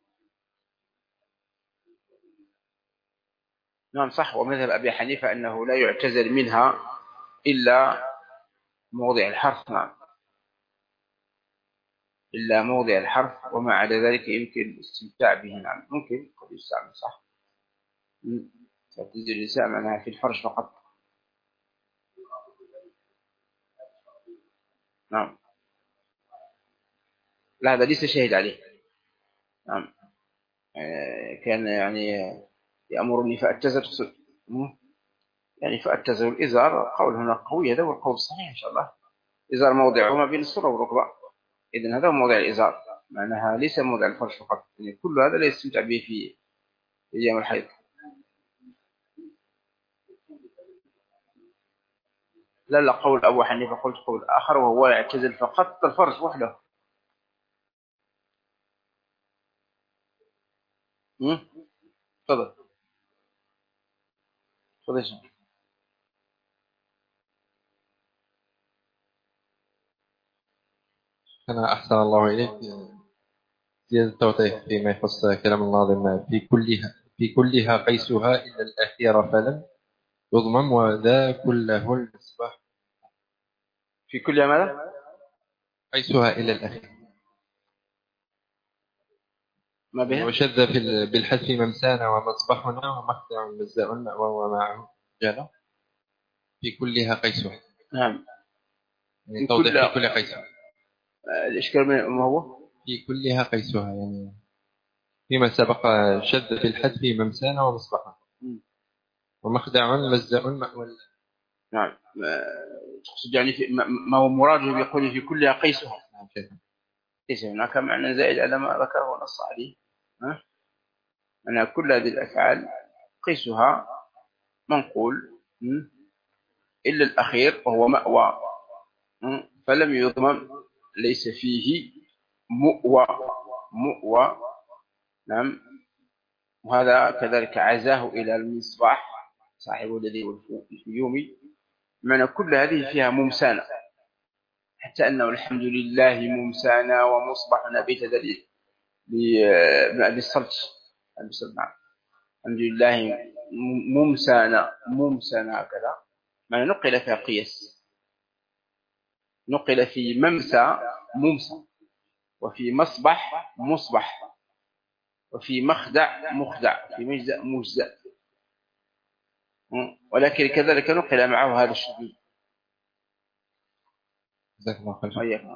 نعم صح. ومذهب أبي حنيفة أنه لا يعتزل منها إلا موضع الحرف. نعم إلا موضع الحرف، وما عدا ذلك يمكن الاستمتاع به. نعم ممكن قد يستعمل. صح. تعتزل النساء معناها في الفرج فقط. نعم. لا هذا ليس شاهد عليه. نعم. كان يعني يأمرني فأتزل، يعني فأتزل الإزار. قول هنا قوي، هذا هو القول الصحيح إن شاء الله. إزار موضعه ما بين السرة والركبة، إذن هذا هو موضع الإزار، معناها ليس موضع الفرج فقط. يعني كل هذا لا يستمتع به في أيام الحيض. لا لا قول أبو حنيفة قلت قول آخر، وهو يعتزل فقط الفرج وحده. تفضل تفضل. أنا أحسن الله إليك. زيادة التوضيح فيما يخص كلام الناظم في كلها في كلها قيسها إلا الأخير فلم يضمم، وذا كله المصباح. في كلها ماذا؟ قيسها إلى الأخير. ما بها؟ وشذ في بالحذف ممسانا ومصباحنا ومخدع مزاء ومعه جانا في كلها قيسها. نعم. يعني توضيح في كلها قيسها. الإشكال ما هو؟ في كلها قيسها يعني فيما سبق شذ في الحذف ممسانا ومصباحنا ومخدع مزاء مأوى. نعم. تقصد يعني في ما هو مراده بيقول في كلها قيسها. ليس هناك معنى زائد على ما ذكره ونص عليه. ها؟ أن كل هذه الأفعال قيسها منقول إلا الأخير وهو مأوى، فلم يضمن، ليس فيه مؤوى مؤوى. نعم. وهذا كذلك عزاه إلى المصباح صاحبه الذي هو الفيومي، معنى كل هذه فيها ممسانة، حتى أنه الحمد لله ممسانا ومصبحنا بتدليل. لابن أبي الصلت. نعم. الحمد لله ممسانا ممسانا هكذا، ما نقل في قياس، نقل في ممسى ممسى، وفي مصبح مصبح، وفي مخدع مخدع، في مجزأ مجزأ، ولكن كذلك نقل معه هذا الشذوذ. جزاك الله خير.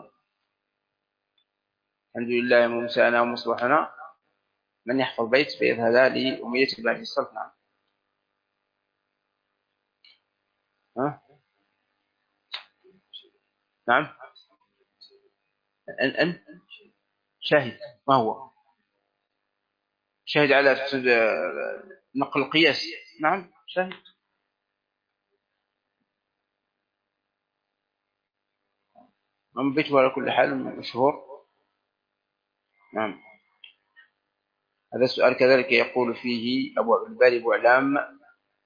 الحمد لله ممسانا ومصبحنا. من يحفظ بيت بيت هذا لأمية بن أبي الصلت. نعم. ها؟ نعم. أن أن شاهد. ما هو شاهد على نقل القياس؟ نعم شاهد. من بيته على كل حال مشهور. نعم. هذا السؤال كذلك يقول فيه أبو عبد الباري بوعلام،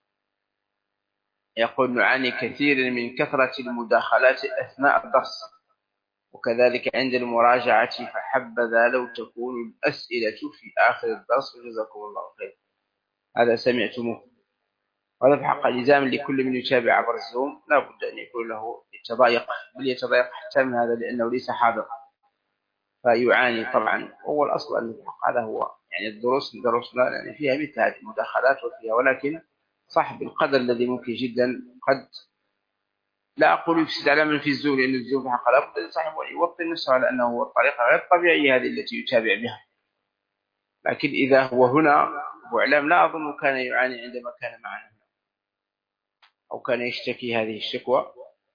يقول نعاني كثير من كثرة المداخلات أثناء الدرس، وكذلك عند المراجعة، فحبذا لو تكون الأسئلة في آخر الدرس، وجزاكم الله خير. هذا سمعتموه، وهذا بحق الإلزام لكل من يتابع عبر الزوم، لا بد أن يكون له يتضايق، بل يتضايق حتى من هذا لأنه ليس حاضر فيعاني طبعا. وهو الأصل أن الحق هذا هو يعني الدروس دروسنا يعني فيها مثل هذه المداخلات وفيها، ولكن صح بالقدر الذي ممكن جدا. قد لا أقول يفسد على من في الزوم، لأن الزوم في حق لا بد صاحب يوطن نفسه على أنه هو الطريقة غير الطبيعية هذه التي يتابع بها. لكن إذا هو هنا وإعلام لا أظن كان يعاني عندما كان معنا أو كان يشتكي هذه الشكوى.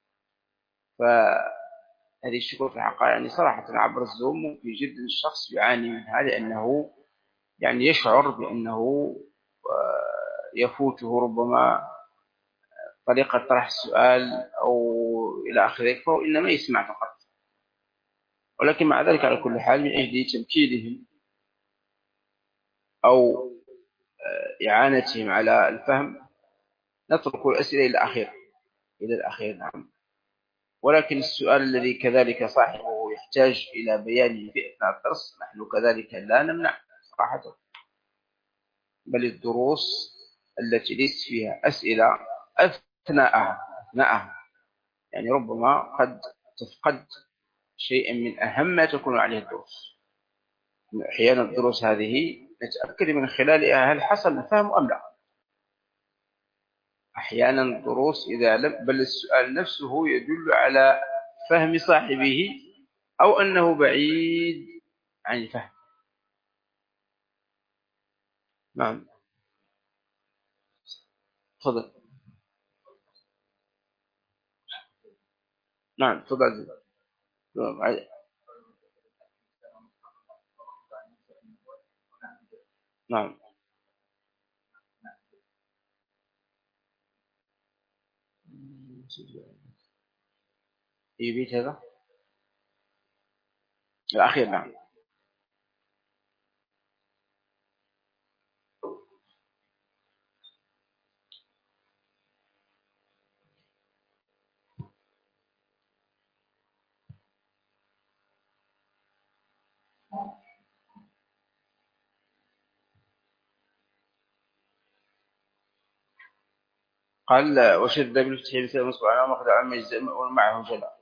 فهذه الشكوى في الحقيقة يعني صراحة عبر الزوم ممكن جدا الشخص يعاني منها، لأنه يعني يشعر بأنه يفوته ربما طريقة طرح السؤال أو إلى آخره، فهو إنما يسمع فقط. ولكن مع ذلك على كل حال من أجل تمكينهم أو إعانتهم على الفهم نترك الأسئلة إلى الأخير إلى الأخير. نعم. ولكن السؤال الذي كذلك صاحبه يحتاج إلى بيانه في أثناء الدرس نحن كذلك لا نمنع صراحة، بل الدروس التي ليس فيها أسئلة أثناءها أثناءها يعني ربما قد تفقد شيئا من أهم ما تكون عليه الدروس. أحيانا الدروس هذه نتأكد من خلالها هل حصل الفهم أم لا. أحيانا الدروس إذا لم بل السؤال نفسه يدل على فهم صاحبه أو أنه بعيد عن الفهم. نعم. تفضل. نعم تفضل. نعم. يبيت هذا الأخير. نعم. قال وشد بالفتح مثل المصبع على مخدع عم يجزم ومعه جلاء.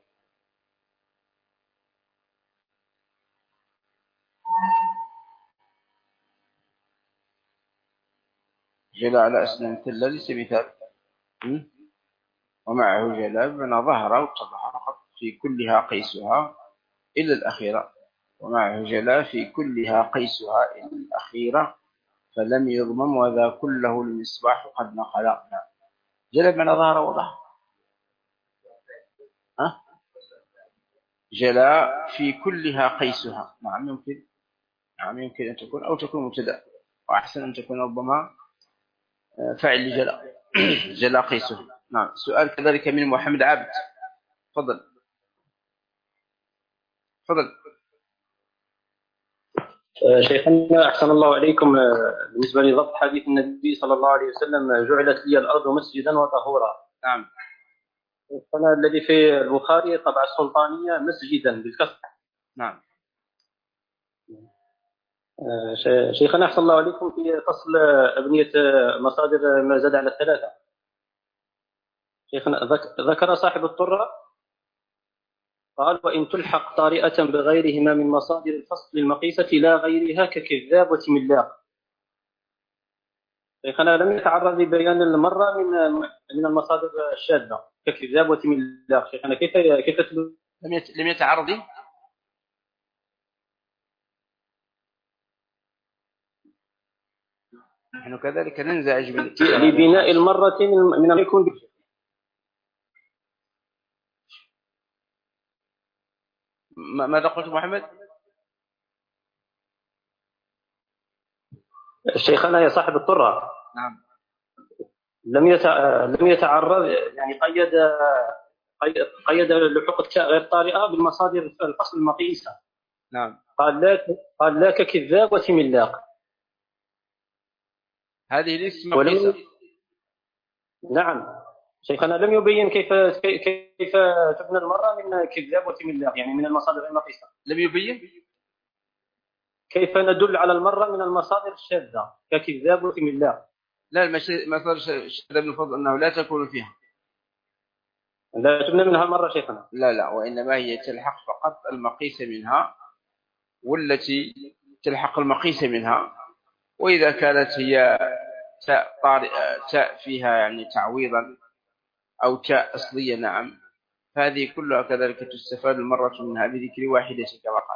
جلاء على أسنان مثل ليس مثال، ومعه جلاء بمعنى ظهر واتضح في كلها قيسها إلا الأخيرة، ومعه جلاء في كلها قيسها إلا الأخيرة فلم يضمم وذا كله المصباح قد نقل. جلاء بمعنى ظهر وظهر. أه؟ جلاء في كلها قيسها. نعم يمكن. نعم يمكن أن تكون أو تكون مبتدأ، وأحسن أن تكون ربما فعل لجلاء جلاء قيسه. نعم. سؤال كذلك من محمد عابد. تفضل تفضل. شيخنا أحسن الله عليكم، بالنسبة لضبط حديث النبي صلى الله عليه وسلم جعلت لي الأرض مسجدا وطهورا. نعم. فأنا الذي في البخاري طبعا السلطانية مسجدا بالكسر. نعم. شيخنا أحسن الله عليكم، في فصل أبنية مصادر ما زاد على الثلاثة، شيخنا ذكر صاحب الطرة قال: وإن تلحق طارئة بغيرهما من مصادر الفصل المقيسة لا غيرها ككذاب وتملاق. شيخنا لم يتعرض لبيان المرة من من المصادر الشاذة ككذاب وتملاق. شيخنا كيف كيف لم يتعرض؟ نحن كذلك ننزعج لبناء المرة من أن يكون. ماذا قلت محمد؟ شيخنا يا صاحب الطرة، نعم، لم لم يتعرض، يعني قيد قيد لحوق التاء غير طارئة بالمصادر الفصل المقيسة. نعم، قال لا قال لا ككذاب وتملاق. هذه الاسم مقيسة. نعم شيخنا لم يبين كيف كيف تبنى المرة من كذاب وتملاق، يعني من المصادر المقيسة. لم يبين كيف ندل على المرة من المصادر الشاذة ككذاب وتملاق. لا، المصادر الشاذة من الفضل أنه لا تكون فيها، لا تبنى منها المرة شيخنا. لا لا، وإنما هي تلحق فقط المقيس منها، والتي تلحق المقيس منها. وإذا كانت هي تاء طارئة، تاء فيها يعني تعويضا، أو تاء أصلية، نعم، هذه كلها كذلك تستفاد المرة منها بذكر واحدة كما قال.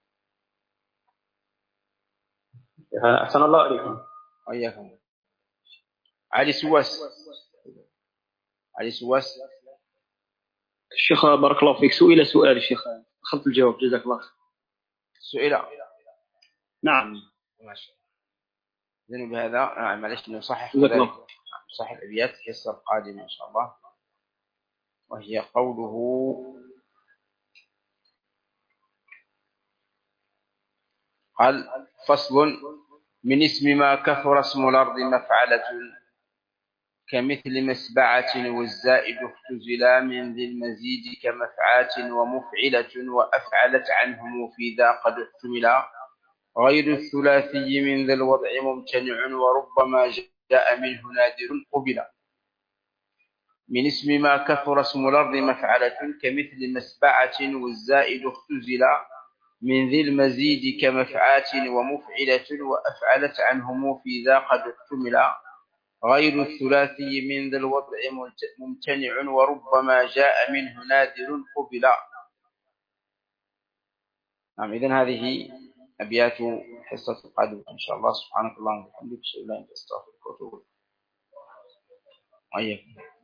أحسن الله عليكم. وإياكم. علي سواس، علي سواس. الشيخ بارك الله فيك، سئل سؤال الشيخ، أخذت الجواب، جزاك الله. سئل؟ نعم. ماشي. إذن بهذا نعم، معلش نصحح ذلك، نصحح الأبيات الحصة القادمة إن شاء الله، وهي قوله قال: فصل: من اسم ما كثر اسم الأرض مفعلة، كمثل مسبعة والزائد اختزلا من ذي المزيد كمفعات ومفعلة وأفعلت عنهم في ذا قد احتملا، غير الثلاثي من ذا الوضع ممتنع وربما جاء منه نادر قبلا. من اسم ما كثر اسم الأرض مفعلة، كمثل مسبعة والزائد اختزلا من ذي المزيد كمفعات ومفعلة وأفعلت عنهم في ذا قد احتملا، غير الثلاثي من ذا الوضع ممتنع وربما جاء منه نادر قبلا. نعم، إذن هذه أبيات حصة القادمة إن شاء الله. سبحانك اللهم وبحمدك، أشهد أن لا إله إلا أنت، أستغفرك وأتوب إليك.